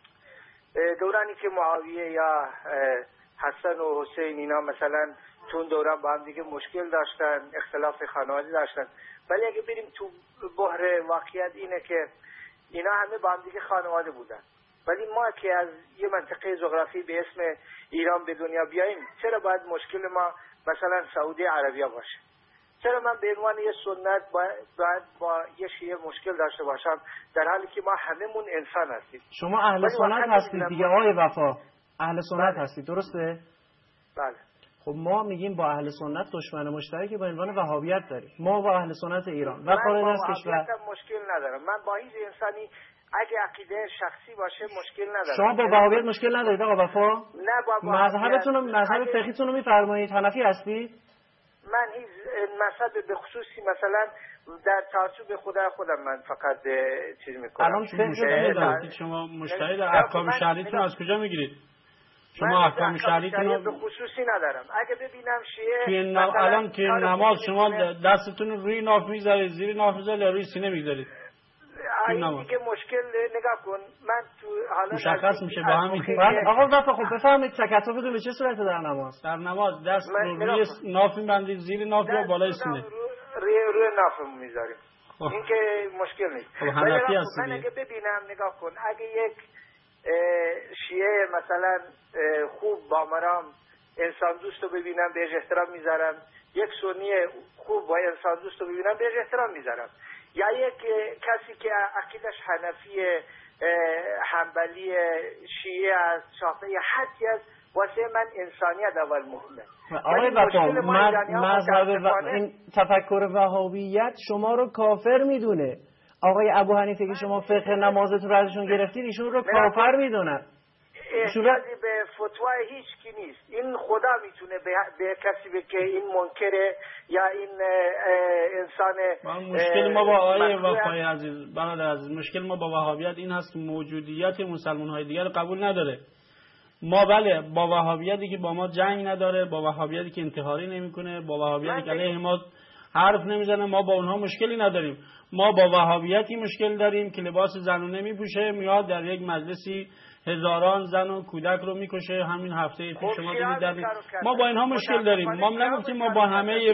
P: دورانی که معاویه یا حسن و حسین اینا مثلا تو اون دوران با هم دیگه مشکل داشتن، اختلاف خانوادگی داشتن، ولی اگه بریم تو بحر واقعیت اینه که اینا همه با هم دیگه خانواده بودن. ولی ما که از یه منطقه جغرافی به اسم ایران به دنیا بیاییم، چرا باید مشکل ما مثلا سعودی عربیه باشه؟ چرا من به عنوان یه سنت باید با یه شیعه مشکل داشته باشم، در حالی که ما هممون انسان هستیم؟
A: شما اهل سنت هستید دیگه آقای وفا، اهل سنت هستید درسته؟
P: بله.
A: خب ما میگیم با اهل سنت دشمن مشترکی با عنوان وهابیت داریم، ما با اهل سنت ایران و خارج از کشور
P: مشکل ندارم. من با هیچ انسانی اگه عقیده شخصی باشه مشکل ندارم.
A: شما با وهابیت مشکل ندارید آقا وفا؟
P: نه با
A: مذهبتون مذهب فقهیتون رو میفرمایید، حنفی هستید؟
P: من هیچ مذهب به خصوصی مثلا در چارچوب خودم من فقط چیز میکنم.
B: الان فقه شما مجتهد احکام شرعیتون از کجا میگیرید؟ شما احکام شرعیتون رو
P: به خصوصی ندارم. اگه ببینم شیعه
B: الان توی نماز شما دستتون روی ناف میذارید، زیر ناف میذارید یا روی سینه میذارید؟
P: این دیگه مشکل نگاه کن. من تو حالا
B: مشخص میشه با همین.
A: آقا وفا خب بفهمید تکتف بدون به چه صورت در نماز؟
B: در نماز دست روی ناف میبندید، زیر ناف یا بالای سینه؟
P: روی ناف میذاریم. این که مشکل نیست.
B: خب حنفی هستی.
P: من اگه ببینم نگاه کن، اگه یک شیعه مثلا خوب با مرام انسان دوست رو ببینم بهش احترام میذارم، یک سنی خوب با انسان دوست رو ببینم بهش احترام میذارم، یا یک کسی که عقیدش حنفی، حنبلی، شیعه از شافعی، حتی از واسه من انسانیت اول مهمه.
A: آقای وفا این تفکر وهابیت شما رو کافر میدونه. آقای ابو حنیفه که شما فقه نمازتون رو ازشون گرفتید ایشون رو کافر میدونن.
J: احتیاجی به فتوای هیچ کی نیست. این خدا میتونه به کسی که این منکره یا این انسان
B: مشکل ما با آقای وفای عزیز، برادر عزیز، مشکل ما با وهابیت این هست که موجودیت مسلمان‌های دیگر قبول نداره. ما بله با وهابیتی که با ما جنگ نداره، با وهابیتی که انتحاری نمیکنه، با وهابیتی که علیه ما حرف نمیزنه، ما با اونها مشکلی نداریم. ما با وهابیتی مشکل داریم که لباس زنونه میپوشه، میاد در یک مجلسی هزاران زن و کودک رو میکشه. همین هفته پیش شما دیدید. ما با اینها مشکل داریم. ما نگفتیم ما با همه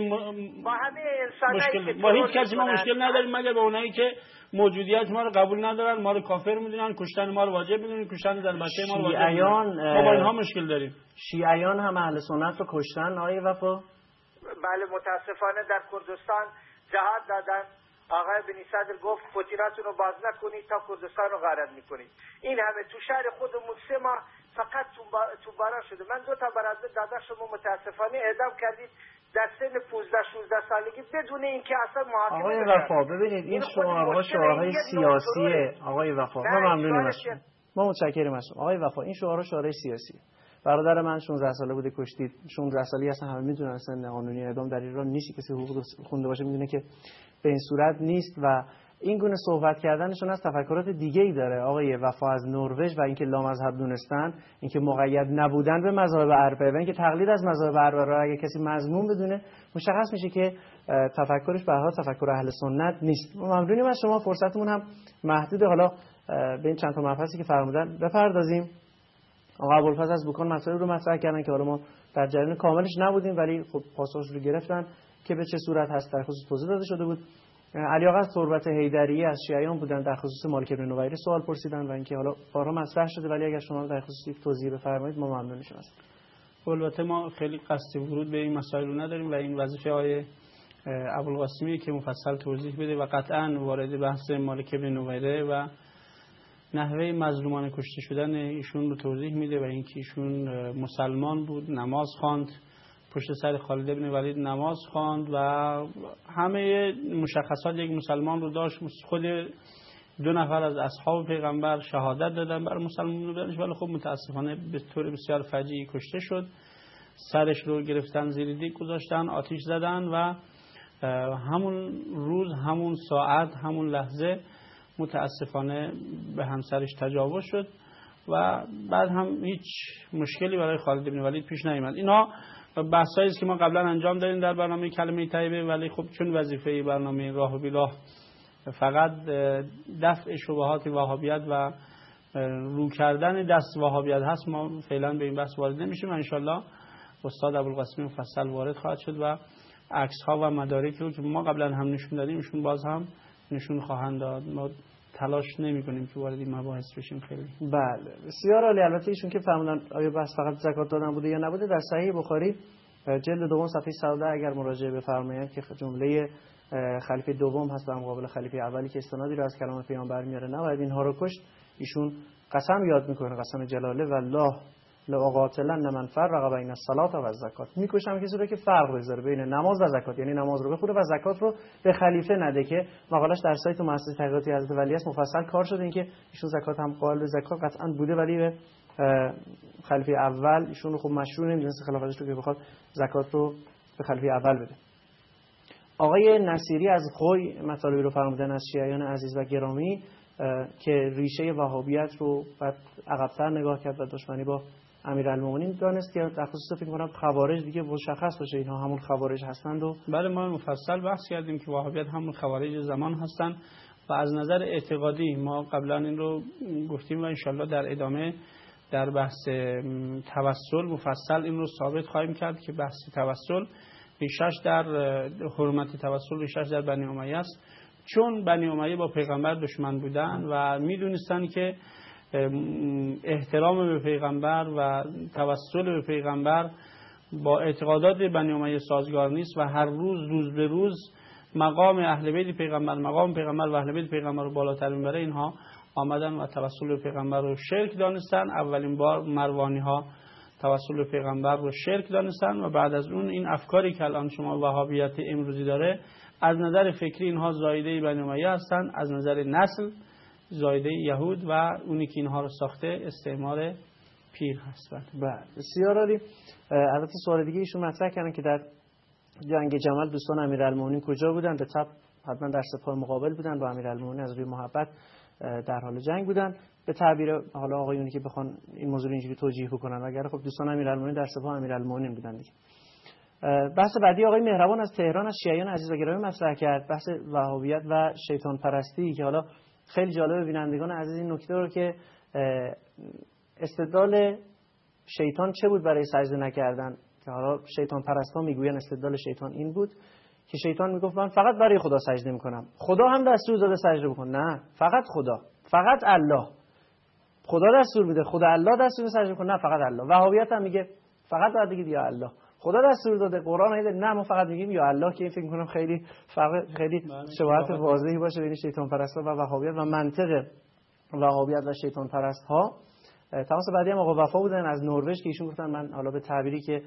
B: مشکل، با هیچ کسی ما مشکل نداریم مگر با اونایی که موجودیت ما رو قبول ندارن، ما رو کافر میدونن، کشتن ما رو واجب میدونن، کشتن زن بچه ما رو واجب میدونن. ما با اینها مشکل داریم.
A: شیعیان هم اهل سنت رو کشتن آقای وفا؟
J: بله متاسفانه در کردستان جهاد دادن. آقای بنی صدر گفت فتیراتون رو باز نکنید تا کردستان رو غارت میکنید. این همه تو شهر خودمون 3 ماه فقط تو باران شده. من 2 تا برادر داداشم متاسفانه اعدام کردید در سن 15-16 سالگی بدون اینکه اصلا محاکمه
A: آقای وفا ببینید این شعارها شعارهای سیاسیه. آقای وفا ما ممنونیم از شما، ما متشکریم از شما. آقای وفا این شعارها شعارهای سیاسیه. برادر من 16 ساله بوده کشتید. 16 سالی هستن، همه میدونن سن قانونی اعدام در ایران نیست. کسی حقوق خونده باشه میدونه که به این صورت نیست و این گونه صحبت کردنشون از تفکرات دیگه‌ای داره. آقای وفا از نروژ و اینکه لامذهب دونستن، اینکه مقید نبودن به مذاهب اربعه و اینکه تقلید از مذاهب اربعه را اگه کسی مذموم بدونه مشخص میشه که تفکرش به هر تفکر اهل سنت نیست. ما ممنونیم از شما. فرصتمون هم محدوده. حالا به این چند تا مبحثی که فرمودن بپردازیم. آقا ابوالفضل از بوکان مسائل رو مطرح کردن که حالا ما در جریان کاملش نبودیم ولی خب پاسخش رو گرفتن که به چه صورت هست در خصوص توضیح داده شده بود. علی آقا از تربت حیدریه از شیعیان بودن، در خصوص مالک بن نویری سوال پرسیدن و اینکه حالا بارها مطرح شده ولی اگر شما در خصوص توضیح بفرمایید ما ممنون میشیم.
B: البته ما خیلی قصد ورود به این مسائل رو نداریم و این وظیفه آقای ابوالقاسمی که مفصل توضیح بده و قطعا وارد بحث مالک بن نویری و نحوه مظلومان کشته شدن ایشون رو توضیح میده و اینکه ایشون مسلمان بود، نماز خواند، پشت سر خالد بن ولید نماز خواند و همه مشخصات یک مسلمان رو داشت. خود 2 نفر از اصحاب پیغمبر شهادت دادن بر مسلمان بودنش ولی خب متاسفانه به طور بسیار فجیعی کشته شد. سرش رو گرفتن زیر دیگ گذاشتن، آتش زدن و همون روز، همون ساعت، همون لحظه متاسفانه به همسرش تجاوز شد و بعد هم هیچ مشکلی برای خالد بن ولید پیش نیامد. اینا بحثایی است که ما قبلا انجام دادیم در برنامه کلمه طیبه ولی خب چون وظیفه برنامه راه و بیراه فقط دفع شبهات وهابیت و رو کردن دست وهابیت هست ما فعلا به این بحث وارد نمیشیم. ان شاءالله استاد ابوالقاسمی مفصل وارد خواهد شد و عکس ها و مدارکی رو که ما قبلا هم نشون دادیم ایشون باز هم نشون خواهند داد. ما تلاش نمی کنیم که وارد این مباحث بشیم. خیلی
A: بله بسیار عالی. البته ایشون که فرمودن آیا بحث فقط زکات دادن بوده یا نبوده، در صحیح بخاری جلد 2 صفحه 110 اگر مراجعه بفرمایید که جمله خلیفه دوم هست در مقابل خلیفه اولی که استنادی رو از کلام پیامبر میاره نباید اینها رو کشت. ایشون قسم یاد میکنه، قسم جلاله والله لأقاتلن من فرق بین الصلاة و الزکات، میکشم کسی رو که فرق بذاره بین نماز و زکات، یعنی نماز رو بخوره و زکات رو به خلیفه نده که مقالش در سایت مؤسسه تحقیقاتی حضرت ولی است مفصل کار شده این که ایشون زکات هم قائل به زکات قطعا بوده ولی به خلیفه اول ایشون رو خب مشروع نمیدونست خلافتش رو که بخواد زکات رو به خلیفه اول بده. آقای نصیری از خوی مطالبی رو فرمودن از شیعیان عزیز و گرامی که ریشه وهابیت رو بعد عقب‌تر نگاه کرد و دشمنی با امیرالمومنین دانست که در خصوص فکر کنم خوارج دیگه مشخص باشه اینها همون خوارج هستند و
B: بله ما مفصل بحث کردیم که وهابیت همون خوارج زمان هستند و از نظر اعتقادی ما قبلا این رو گفتیم و انشالله در ادامه در بحث توسل مفصل این رو ثابت خواهیم کرد که بحث توسل ریشش در حرمت توسل ریشش در بنی امیه است، چون بنی امیه با پیغمبر دشمن بودن و میدونستن که احترام به پیغمبر و توسل به پیغمبر با اعتقادات بنی امیه سازگار نیست و هر روز به روز مقام اهل بیت پیغمبر، مقام پیغمبر و اهل بیت پیغمبر رو بالاتر میبره. اینها آمدن و توسل به پیغمبر رو شرک دانستن. اولین بار مروانی ها توسل به پیغمبر رو شرک دانستن و بعد از اون این افکاری که الان شما وهابیت امروزی داره از نظر فکری اینها زایده بنی امیه هستن، از نظر نسل زایده یهود و اونی که اینها رو ساخته استعمار پیر هست.
A: بله بسیار عالی. البته سوال دیگه ایشون مطرح کردن که در جنگ جمل دوستان امیرالمومنین کجا بودن؟ به طب حتما در سپاه مقابل بودن، با امیرالمومنین از روی محبت در حال جنگ بودن. به تعبیر حالا آقایونی که بخوان این موضوع اینجوری توجیه بکنن، اگر خب دوستان امیرالمومنین در سپاه امیرالمومنین بودن دیگه. بحث بعدی آقای مهربان از تهران از شیعیان عزیز و گرامی مطرح کرد، بحث وهابیت و شیطان پرستی، که حالا خیلی جالب بینندگان عزیز این نکته رو که استدلال شیطان چه بود برای سجده نکردن، که حالا شیطان پرستا میگوین استدلال شیطان این بود که شیطان میگفت من فقط برای خدا سجده میکنم، خدا هم دستور داده سجده بکن. نه، فقط خدا، فقط الله. خدا دستور میده، خدا الله دستور سجده بکن، نه فقط الله. وهابیت هم میگه فقط باید بگید یا الله، خدا دستور داده، قرآن میگه نه ما فقط میگیم یا الله، که این فکر میکنم خیلی فرق، خیلی شباهت واضحی باشه بین شیطان پرستا و وهابیت و منطق وهابیت و شیطان پرست ها. تماس بعدی هم آقا وفا بودن از نروژ که ایشون گفتن من حالا به تعبیری که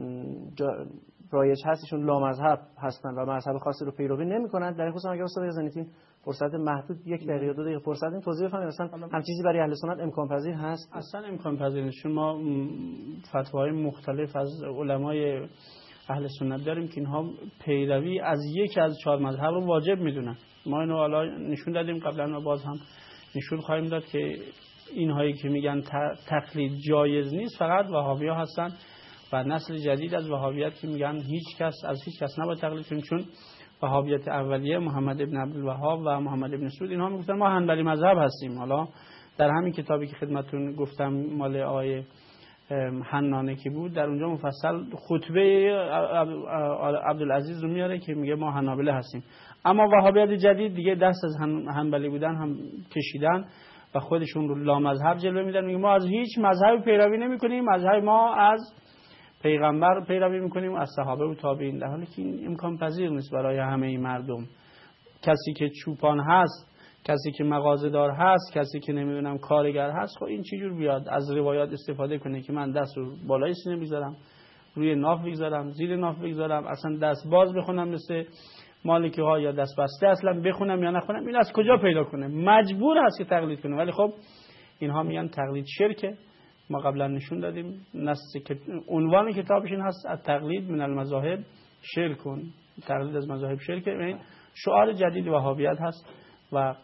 A: رایج هست ایشون لامذهب هستن و مذهب خاصی رو پیروی نمی‌کنن. در این خصوص اگه استاد بزنید فرصت محدود 1 دقیقه یا 2 دقیقه فرصت این توضیح بفرمایید اصلا هم چیزی برای اهل سنت امکان پذیر هست؟
B: اصلا امکان پذیر نیست. ما فتواهای مختلف از علمای اهل سنت داریم که اینها پیروی از یکی از 4 مذهب رو واجب میدونن. ما اینو حالا نشون دادیم قبلا و باز هم نشون خواهیم داد که اینهایی که میگن تقلید جایز نیست فقط وهابی‌ها هستن و نسل جدید از وهابیت که میگن هیچ کس از هیچ کس نباید تقلید کنیم، چون وهابیت اولیه محمد ابن عبدالوهاب و محمد ابن سعود اینها میگفتن ما حنبلی مذهب هستیم. حالا در همین کتابی که خدمتتون گفتم مال آقای حنانه که بود، در اونجا مفصل خطبه عبدالعزیز رو میاره که میگه ما حنابله هستیم. اما وهابیت جدید دیگه دست از حنبلی بودن هم کشیدن و خودشون رو لامذهب جلوه میدن، میگه ما از هیچ مذهبی پیروی نمی‌کنیم، مذهب ما از پیغمبر پیروی می‌کنیم، از صحابه و تابعین، در حالی که این امکان پذیر نیست برای همه این مردم. کسی که چوپان هست، کسی که مغازه‌دار هست، کسی که نمیدونم کارگر هست، خب این چجور بیاد از روایات استفاده کنه که من دست رو بالای سینه میذارم، روی ناف بگذارم، زیر ناف بگذارم، اصلا دست باز بخونم مثل مالکی ها یا دست بسته اصلا بخونم یا نخونم، این از کجا پیدا کنه؟ مجبور هست که تقلید کنه. ولی خب اینها میگن تقلید شرکه. ما قبلا نشون دادیم که عنوان کتابش این هست التقلید من المذاهب شرکون، تقلید از مذاهب شرکه. این شعار جدید وهابیت هست و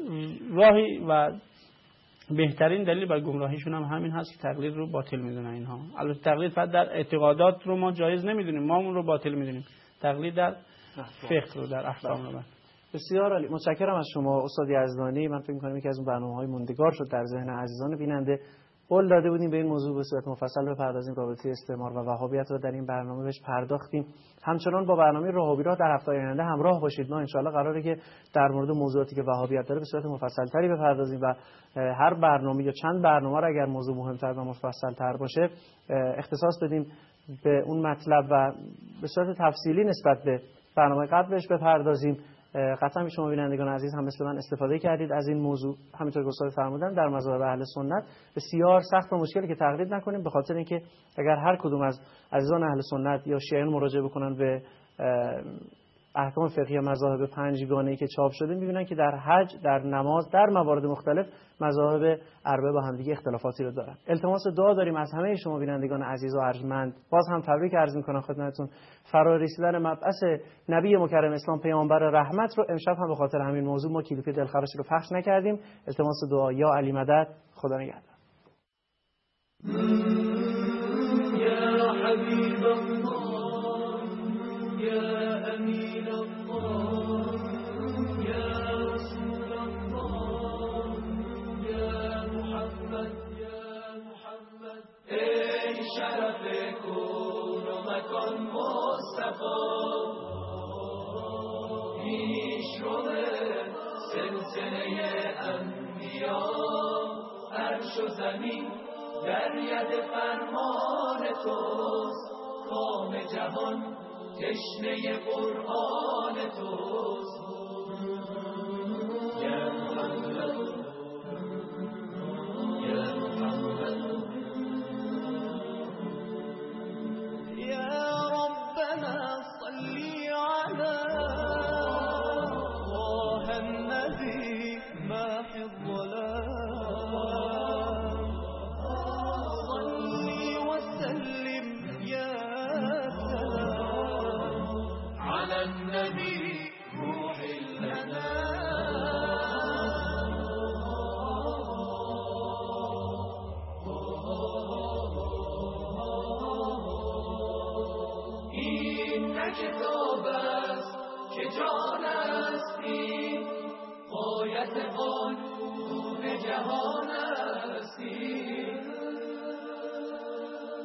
B: راهی و بهترین دلیل بر گمراهیشون هم همین هست که تقلید رو باطل میدونن اینها. البته تقلید فقط در اعتقادات رو ما جایز نمیدونیم، ما اون رو باطل میدونیم. تقلید در فقه رو، در احکام رو.
A: بسیار عالی، متشکرم از شما استاد یزدانی. من فکر می‌کنم یکی از اون برنامه‌های موندگار شد در ذهن عزیزان بیننده. قول داده بودیم به این موضوع به صورت مفصل بپردازیم، رابطه استعمار و وهابیت رو در این برنامه بهش پرداختیم. همچنان با برنامه راهبیراه در هفته آینده همراه باشید. ما ان شاءالله قراره که در مورد موضوعاتی که وهابیت داره به صورت مفصل‌تری بپردازیم و هر برنامه یا چند برنامه رو اگر موضوع مهم‌تر و مفصل‌تر باشه اختصاص بدیم به اون مطلب و به صورت تفصیلی نسبت به برنامه قبلش بپردازیم. قطعا شما بینندگان عزیز هم مثل من استفاده کردید از این موضوع. همینطور که استاد فرمودن در مذاهب اهل سنت بسیار سخت و مشکلی که تقلید نکنیم، به خاطر اینکه اگر هر کدوم از عزیزان اهل سنت یا شیعیان مراجعه بکنن به احکام فقهی مذاهب 5 گانه‌ای که چاپ شده، می‌بینن که در حج، در نماز، در موارد مختلف مذاهب اربعه با هم دیگه اختلافاتی رو دارن. التماس دعا داریم از همه شما بینندگان عزیز و ارجمند. باز هم تبریک عرض می‌کنم خدمتتون فرا رسیدن مبعث نبی مکرم اسلام پیامبر رحمت رو. امشب هم به خاطر همین موضوع ما کلیپ دلخراش رو پخش نکردیم. التماس دعا. یا علی مدد، خدا نگهدار. یا حبیب الله یا امین الله یا رسول الله یا محمد ای شرف کون و مکان مصطفی، پیشرو سلسله انبیا، عرش و زمین در ید فرمان توست، کام جهان تشنه قرآن توست. یا محمد یا محمد یا ربنا صلی علی طه النبی ماحی الظلام،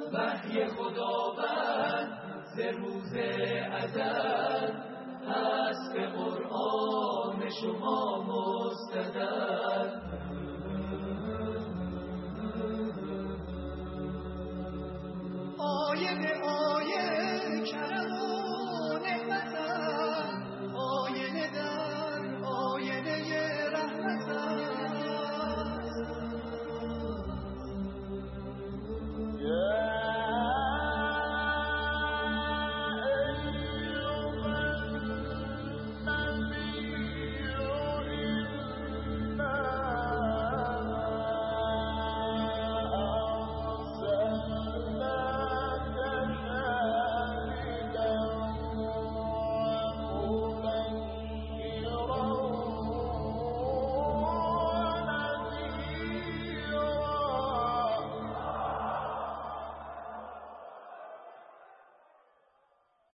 T: وحی خداوند ز روز ازل هست به قرآن شما مستدل.